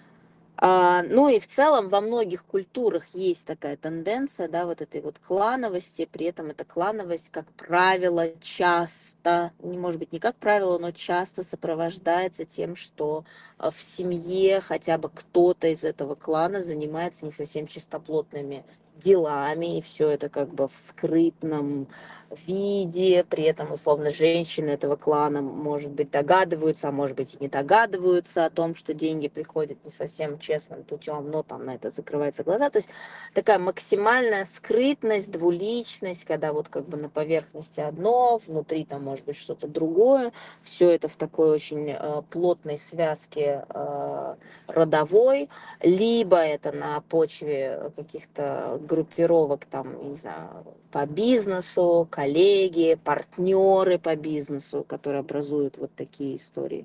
А, ну и в целом во многих культурах есть такая тенденция, да, вот этой вот клановости, при этом эта клановость, как правило, часто, не может быть не как правило, но часто сопровождается тем, что а, в семье хотя бы кто-то из этого клана занимается не совсем чистоплотными делами, и все это как бы в скрытном виде, при этом, условно, женщины этого клана, может быть, догадываются, а может быть, и не догадываются о том, что деньги приходят не совсем честным путем, но там на это закрываются глаза. То есть такая максимальная скрытность, двуличность, когда вот как бы на поверхности одно, внутри там может быть что-то другое, все это в такой очень э, плотной связке э, родовой, либо это на почве каких-то группировок, там, не знаю, по бизнесу, коллеги, партнеры по бизнесу, которые образуют вот такие истории.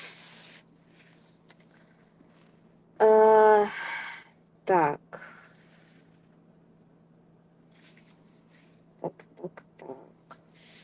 А, так. Так, так, так.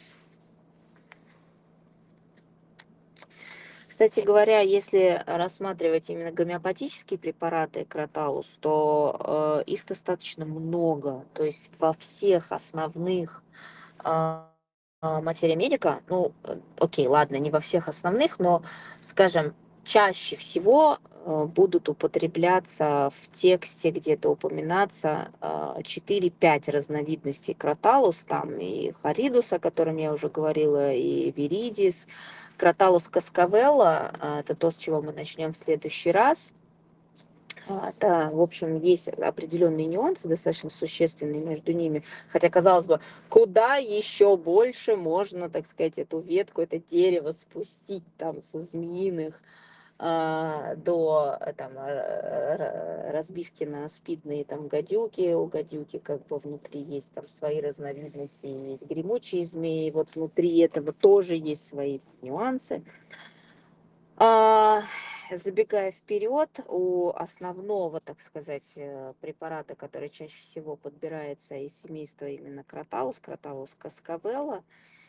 Кстати говоря, если рассматривать именно гомеопатические препараты Кроталус, то э, их достаточно много. То есть во всех основных а, а, материя медика, ну, э, окей, ладно, не во всех основных, но, скажем, чаще всего э, будут употребляться в тексте, где-то упоминаться э, четыре-пять разновидностей кроталус, там и харидус, о котором я уже говорила, и виридис. Кроталус каскавелла, э, это то, с чего мы начнем в следующий раз. А, Да, в общем, есть определенные нюансы, достаточно существенные между ними. Хотя, казалось бы, куда еще больше можно, так сказать, эту ветку, это дерево спустить там со змеиных а, до э, там, р- р- разбивки на спидные там гадюки. У гадюки как бы внутри есть там свои разновидности, есть гремучие змеи. Вот внутри этого тоже есть свои нюансы. А, Забегая вперед, у основного, так сказать, э, препарата, который чаще всего подбирается из семейства именно кроталус, кроталус каскавелла,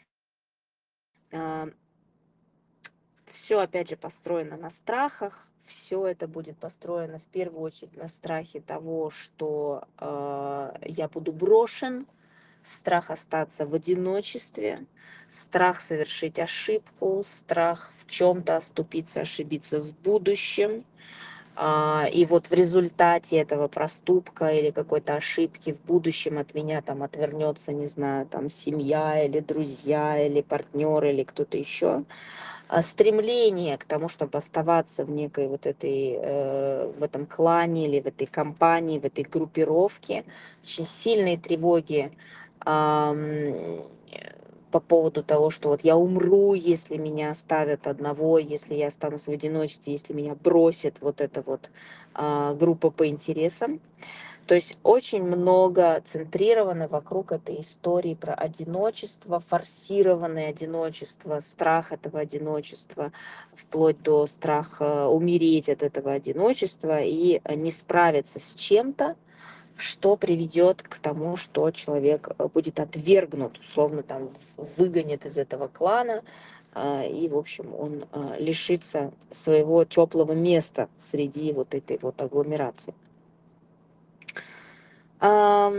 все опять же построено на страхах. Все это будет построено в первую очередь на страхе того, что э, я буду брошен, страх остаться в одиночестве, страх совершить ошибку, страх в чем-то оступиться, ошибиться в будущем. А, и вот в результате этого проступка или какой-то ошибки в будущем от меня там отвернется, не знаю, там семья или друзья или партнер или кто-то еще. А стремление к тому, чтобы оставаться в некой вот этой, э, в этом клане или в этой компании, в этой группировке, очень сильные тревоги ам, э, по поводу того, что вот я умру, если меня оставят одного, если я останусь в одиночестве, если меня бросит вот эта вот а, группа по интересам. То есть очень много центрировано вокруг этой истории про одиночество, форсированное одиночество, страх этого одиночества, вплоть до страха умереть от этого одиночества и не справиться с чем-то, что приведет к тому, что человек будет отвергнут, условно там выгонят из этого клана, а, и, в общем, он а, лишится своего теплого места среди вот этой вот агломерации. Ам,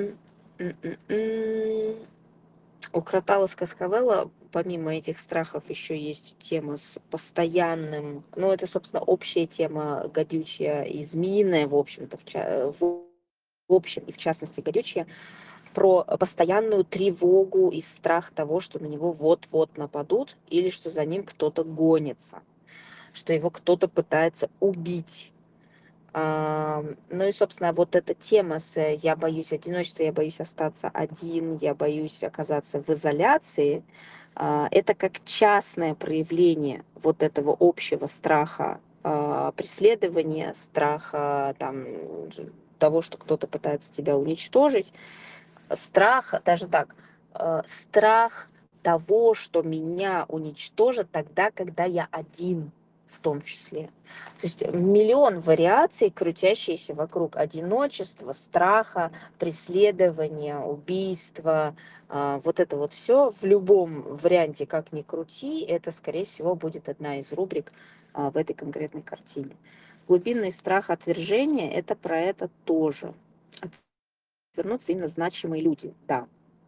м-м-м. У Кроталос Каскавелла, помимо этих страхов, еще есть тема с постоянным, ну, это, собственно, общая тема гадючая и змеиная, в общем-то, в, ча- в в общем, и в частности гадючая, про постоянную тревогу и страх того, что на него вот-вот нападут, или что за ним кто-то гонится, что его кто-то пытается убить. А, ну и, собственно, вот эта тема с э, я боюсь одиночества, я боюсь остаться один, я боюсь оказаться в изоляции, а, это как частное проявление вот этого общего страха а, преследования, страха там, ж- того, что кто-то пытается тебя уничтожить, страх, даже так, э, страх того, что меня уничтожат тогда, когда я один в том числе. То есть миллион вариаций, крутящиеся вокруг одиночества, страха, преследования, убийства. А, Вот это вот все в любом варианте, как ни крути, это, скорее всего, будет одна из рубрик а, в этой конкретной картине. Глубинный страх отвержения – это про это тоже. Отвернутся именно значимые люди, да.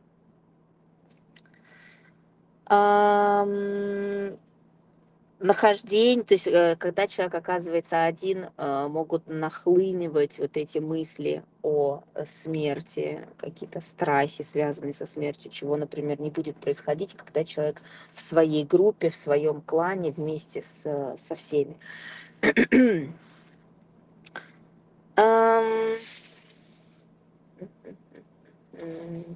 Ам, Нахождение, то есть, э, когда человек оказывается один, э, могут нахлынивать вот эти мысли о э, смерти, какие-то страхи, связанные со смертью, чего, например, не будет происходить, когда человек в своей группе, в своем клане вместе с, э, со всеми. Ам, м,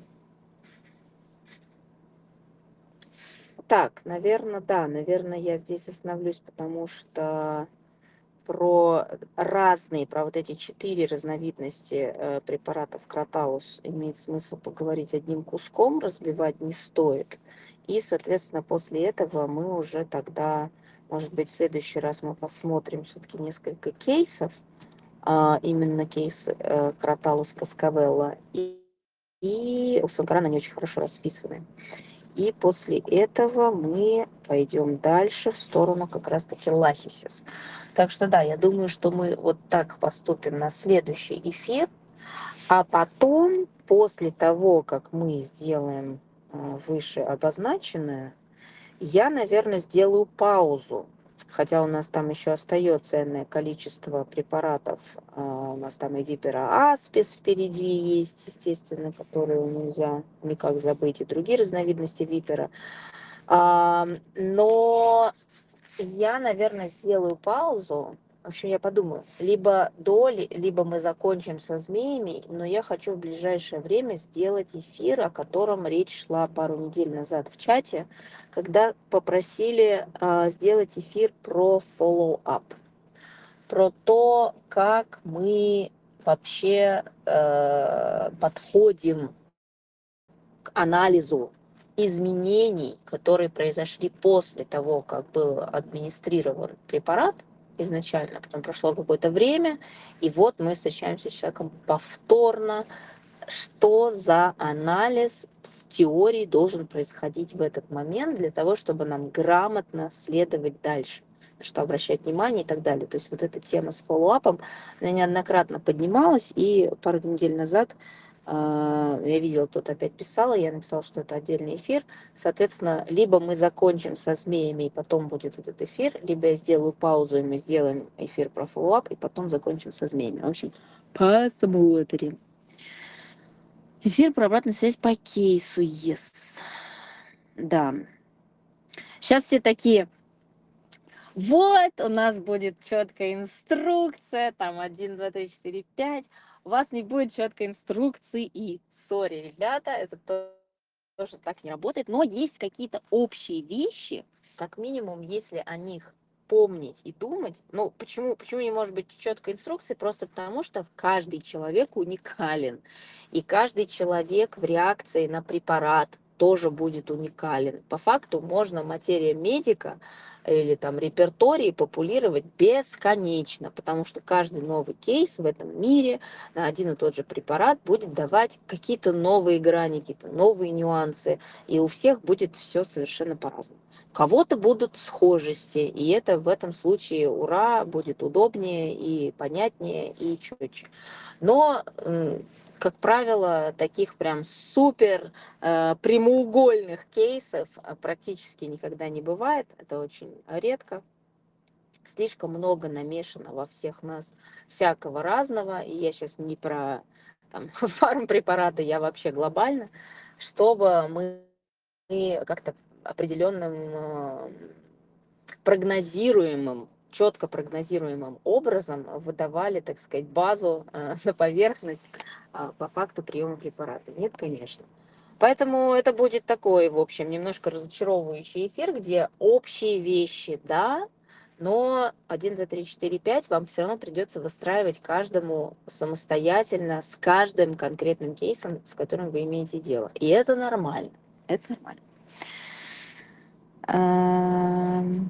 Так, наверное, да, наверное, я здесь остановлюсь, потому что про разные, про вот эти четыре разновидности э, препаратов Кроталус имеет смысл поговорить одним куском, разбивать не стоит. И, соответственно, после этого мы уже тогда, может быть, в следующий раз мы посмотрим все-таки несколько кейсов, а, именно кейс э, Кроталус Каскавелла, и, и у Санкарана они очень хорошо расписаны. И после этого мы пойдем дальше в сторону как раз-таки лахисис. Так что да, я думаю, что мы вот так поступим на следующий эфир, а потом, после того, как мы сделаем э, выше обозначенное, я, наверное, сделаю паузу. хотя у нас там еще остается ценное количество препаратов. А, у нас там и Випера Аспис впереди есть, естественно, которую нельзя никак забыть, и другие разновидности Випера. А, но я, наверное, сделаю паузу. В общем, я подумаю, либо до, ли- либо мы закончим со змеями, но я хочу в ближайшее время сделать эфир, о котором речь шла пару недель назад в чате, когда попросили а, сделать эфир про follow-up, про то, как мы вообще э, подходим к анализу изменений, которые произошли после того, как был администрирован препарат изначально, потом прошло какое-то время, и вот мы встречаемся с человеком повторно, что за анализ в теории должен происходить в этот момент для того, чтобы нам грамотно следовать дальше, на что обращать внимание и так далее. То есть вот эта тема с фоллоуапом, она неоднократно поднималась, и пару недель назад а, я видела, кто-то опять писал, и я написала, что это отдельный эфир. Соответственно, либо мы закончим со змеями, и потом будет этот эфир, либо я сделаю паузу, и мы сделаем эфир про фоллоуап, и потом закончим со змеями. В общем, посмотрим. Эфир про обратную связь по кейсу, yes. Да. Сейчас все такие, вот, у нас будет четкая инструкция, там один, два, три, четыре, пять. У вас не будет четкой инструкции, и, сори, ребята, это то- тоже так не работает. Но есть какие-то общие вещи, как минимум, если о них помнить и думать. Ну, почему, почему не может быть четкой инструкции? Просто потому, что каждый человек уникален. И каждый человек в реакции на препарат тоже будет уникален. По факту можно материя медика или там репертуарии популировать бесконечно, потому что каждый новый кейс в этом мире на один и тот же препарат будет давать какие-то новые грани, какие-то новые нюансы, и у всех будет все совершенно по-разному. У кого-то будут схожести, и это в этом случае, ура, будет удобнее и понятнее, и четче. Но, как правило, таких прям супер э, прямоугольных кейсов э, практически никогда не бывает. Это очень редко. Слишком много намешано во всех нас всякого разного. И я сейчас не про там, фармпрепараты, я вообще глобально, чтобы мы как-то определенным э, прогнозируемым, четко прогнозируемым образом выдавали, так сказать, базу э, на поверхность э, по факту приема препарата. Нет, конечно. Поэтому это будет такой, в общем, немножко разочаровывающий эфир, где общие вещи, да, но один, два, три, четыре, пять вам все равно придется выстраивать каждому самостоятельно, с каждым конкретным кейсом, с которым вы имеете дело. И это нормально. Это нормально. Ам,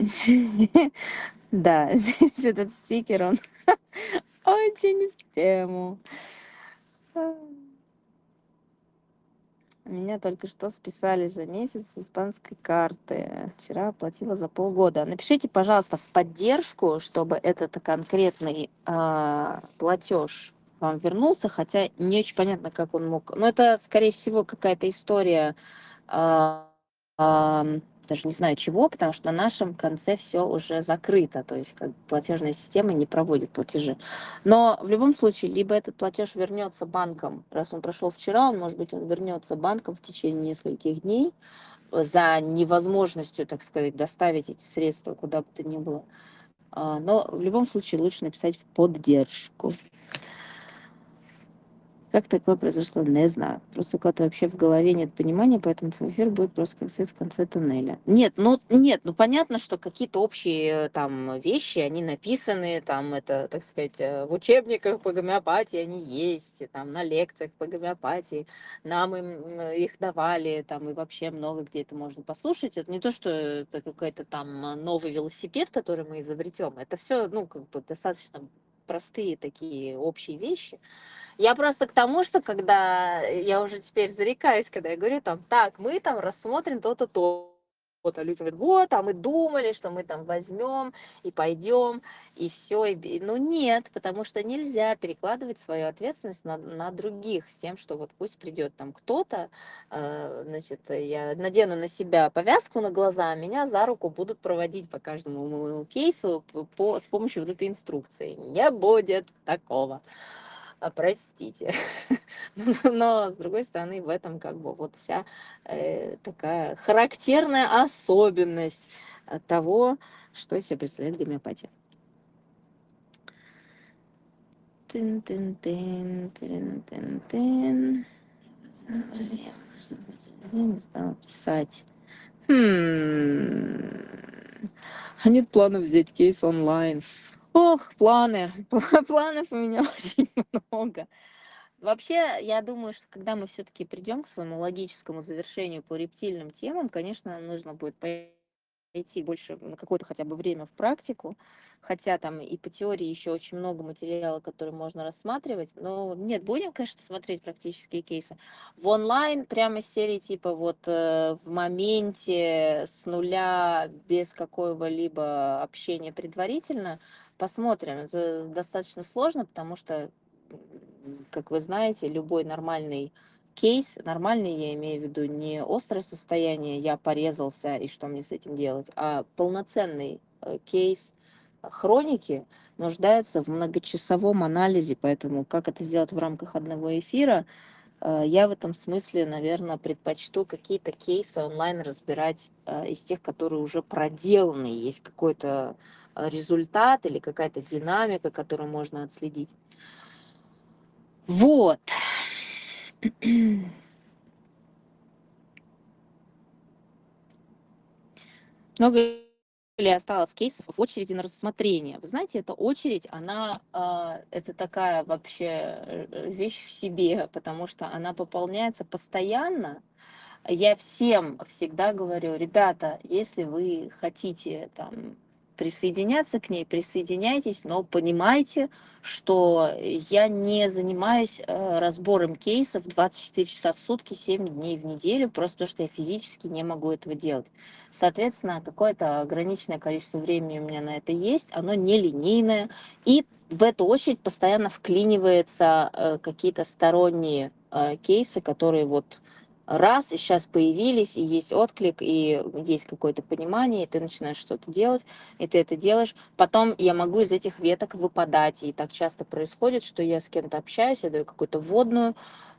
Да, здесь этот стикер, он очень в тему. Меня только что списали за месяц с испанской карты. Вчера оплатила за полгода. Напишите, пожалуйста, в поддержку, чтобы этот конкретный а, платеж вам вернулся, хотя не очень понятно, как он мог. Но это, скорее всего, какая-то история, а, а, даже не знаю чего, потому что на нашем конце все уже закрыто, то есть как платежная система не проводит платежи. Но в любом случае, либо этот платеж вернется банком, раз он прошел вчера, он, может быть, он вернется банком в течение нескольких дней за невозможностью, так сказать, доставить эти средства куда бы то ни было. А, Но в любом случае лучше написать в поддержку. Как такое произошло, не знаю. Просто у кого-то вообще в голове нет понимания, поэтому твой эфир будет просто как свет в конце туннеля. Нет, ну нет, ну понятно, что какие-то общие там вещи, они написаны, там это, так сказать, э, в учебниках по гомеопатии они есть, и там на лекциях по гомеопатии нам им э, их давали, там и вообще много где это можно послушать. Это не то, что это какой-то там э, новый велосипед, который мы изобретем. Это все, ну, как бы достаточно простые такие общие вещи. Я просто к тому, что когда я уже теперь зарекаюсь, когда я говорю там, так, мы там рассмотрим то-то, то. Вот, а люди говорят: "Вот, а мы думали, что мы там возьмем и пойдем, и все". И бе ну нет, потому что нельзя перекладывать свою ответственность на на других с тем, что вот пусть придет там кто-то, э, значит, я надену на себя повязку на глаза, а меня за руку будут проводить по каждому моему кейсу п по с помощью вот этой инструкции. Не будет такого. А, простите. Но, с другой стороны, в этом как бы вот вся, э, такая характерная особенность, э, того, что из себя представляет гомеопатия. Тын-тын-тын, тырын-тын-тын. Не стала писать. Хм. А нет планов взять кейс онлайн. Ох, планы. Планов у меня очень много. Вообще, я думаю, что когда мы все-таки придем к своему логическому завершению по рептильным темам, конечно, нам нужно будет пойти больше на какое-то хотя бы время в практику, хотя там и по теории еще очень много материала, который можно рассматривать, но нет, будем, конечно, смотреть практические кейсы. В онлайн прямо из серии типа вот э, в моменте с нуля, без какого-либо общения предварительно, посмотрим. Это достаточно сложно, потому что как вы знаете, любой нормальный кейс, нормальный я имею в виду не острое состояние, я порезался и что мне с этим делать, а полноценный э, кейс хроники нуждается в многочасовом анализе, поэтому как это сделать в рамках одного эфира, э, я в этом смысле, наверное, предпочту какие-то кейсы онлайн разбирать э, из тех, которые уже проделаны, есть какой-то э, результат или какая-то динамика, которую можно отследить. Вот. Много ли осталось кейсов в очереди на рассмотрение? Вы знаете, эта очередь, она, а, это такая вообще э, вещь в себе, потому что она пополняется постоянно. Я всем всегда говорю: ребята, если вы хотите там присоединяться к ней, присоединяйтесь, но понимайте, что я не занимаюсь э, разбором кейсов двадцать четыре часа в сутки, семь дней в неделю, просто потому что я физически не могу этого делать. Соответственно, какое-то ограниченное количество времени у меня на это есть, оно нелинейное, и в эту очередь постоянно вклиниваются э, какие-то сторонние э, кейсы, которые вот раз, и сейчас появились, и есть отклик, и есть какое-то понимание, и ты начинаешь что-то делать, и ты это делаешь. Потом я могу из этих веток выпадать, и так часто происходит, что я с кем-то общаюсь, я даю какую-то вводную,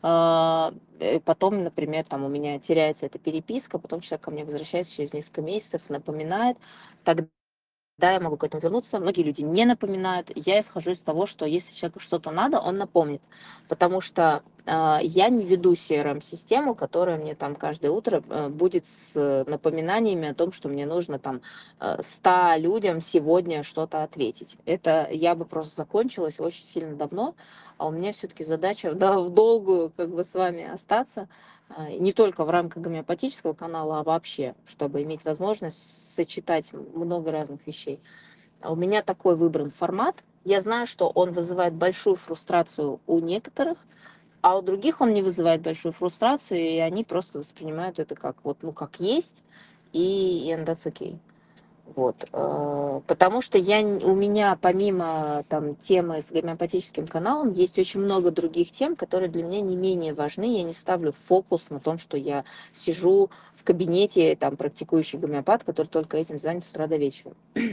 а, э, потом, например, там у меня теряется эта переписка, потом человек ко мне возвращается через несколько месяцев, напоминает, тогда да, я могу к этому вернуться. Многие люди не напоминают. Я исхожу из того, что если человеку что-то надо, он напомнит. Потому что а, я не веду си эр эм-систему, которая мне там каждое утро э, будет с напоминаниями о том, что мне нужно там э, ста людям сегодня что-то ответить. Это я бы просто закончилась очень сильно давно, а у меня все-таки задача да, в долгую как бы с вами остаться, а, не только в рамках гомеопатического канала, а вообще, чтобы иметь возможность сочетать много разных вещей. А у меня такой выбран формат. Я знаю, что он вызывает большую фрустрацию у некоторых, а у других он не вызывает большую фрустрацию, и они просто воспринимают это как вот, ну, как есть, и and that's okay. Вот, э, потому что я, н- у меня помимо там темы с гомеопатическим каналом есть очень много других тем, которые для меня не менее важны. Я не ставлю фокус на том, что я сижу в кабинете, там, практикующий гомеопат, который только этим занят с утра до вечера.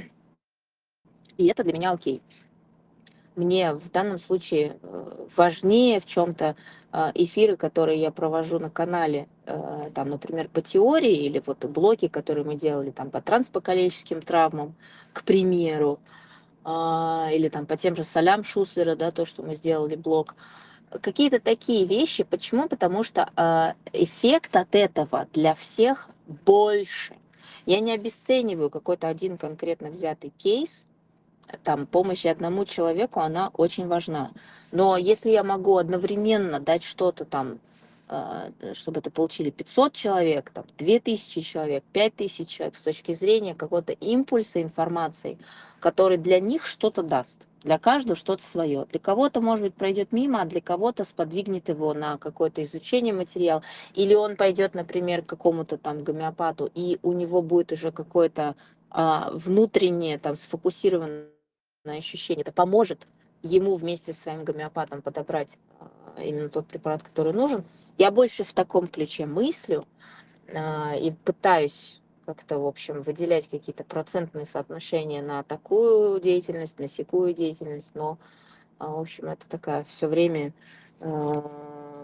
И это для меня окей. Мне в данном случае э, важнее в чем-то эфиры, которые я провожу на канале, э, там, например, по теории или вот блоки, которые мы делали там по транспокалеческим травмам, к примеру, а, или там по тем же солям Шуслера, да, то, что мы сделали блок. Какие-то такие вещи. Почему? Потому что а, эффект от этого для всех больше. Я не обесцениваю какой-то один конкретно взятый кейс, там, помощи одному человеку, она очень важна. Но если я могу одновременно дать что-то там а, чтобы это получили пятьсот человек, там, две тысячи человек, пять тысяч человек, с точки зрения какого-то импульса информации, который для них что-то даст. Для каждого что-то свое. Для кого-то, может быть, пройдет мимо, а для кого-то сподвигнет его на какое-то изучение материала. Или он пойдет, например, к какому-то там гомеопату, и у него будет уже какое-то а, внутреннее там сфокусированное ощущение. Это поможет ему вместе со своим гомеопатом подобрать а, именно тот препарат, который нужен. Я больше в таком ключе мыслю а, и пытаюсь как-то, в общем, выделять какие-то процентные соотношения на такую деятельность, на сякую деятельность, но, а, в общем, это такая все время а,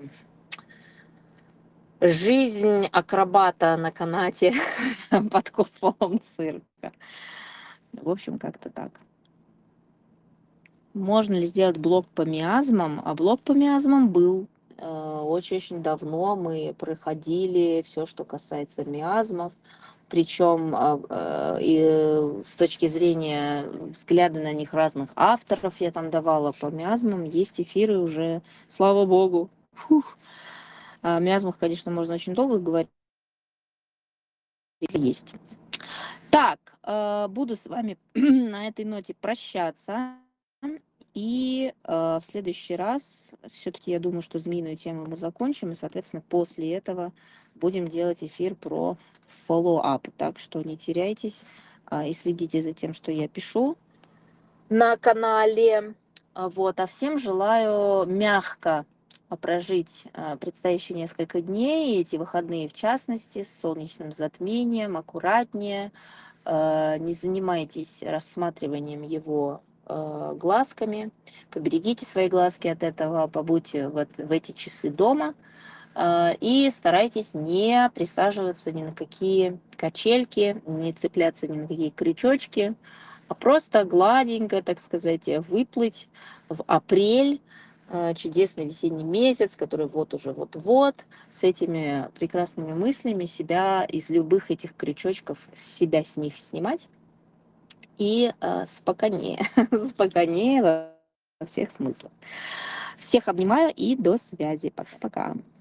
жизнь акробата на канате под куполом цирка. В общем, как-то так. Можно ли сделать блог по миазмам? А блог по миазмам был. Очень-очень давно мы проходили все, что касается миазмов. Причем и с точки зрения взгляда на них разных авторов я там давала по миазмам. Есть эфиры уже, слава богу. Фух. О миазмах, конечно, можно очень долго говорить. Есть. Так, буду с вами на этой ноте прощаться. И э, в следующий раз, все-таки я думаю, что змеиную тему мы закончим, и, соответственно, после этого будем делать эфир про follow-up. Так что не теряйтесь э, и следите за тем, что я пишу на канале. Вот. А всем желаю мягко прожить э, предстоящие несколько дней, эти выходные в частности, с солнечным затмением, аккуратнее. Э, не занимайтесь рассматриванием его глазками, поберегите свои глазки от этого, побудьте вот в эти часы дома и старайтесь не присаживаться ни на какие качельки, не цепляться ни на какие крючочки, а просто гладенько, так сказать, выплыть в апрель, чудесный весенний месяц, который вот уже вот-вот, с этими прекрасными мыслями себя из любых этих крючочков, себя с них снимать. И э, спокойнее, спокойнее во всех смыслах. Всех обнимаю и до связи. Пока-пока.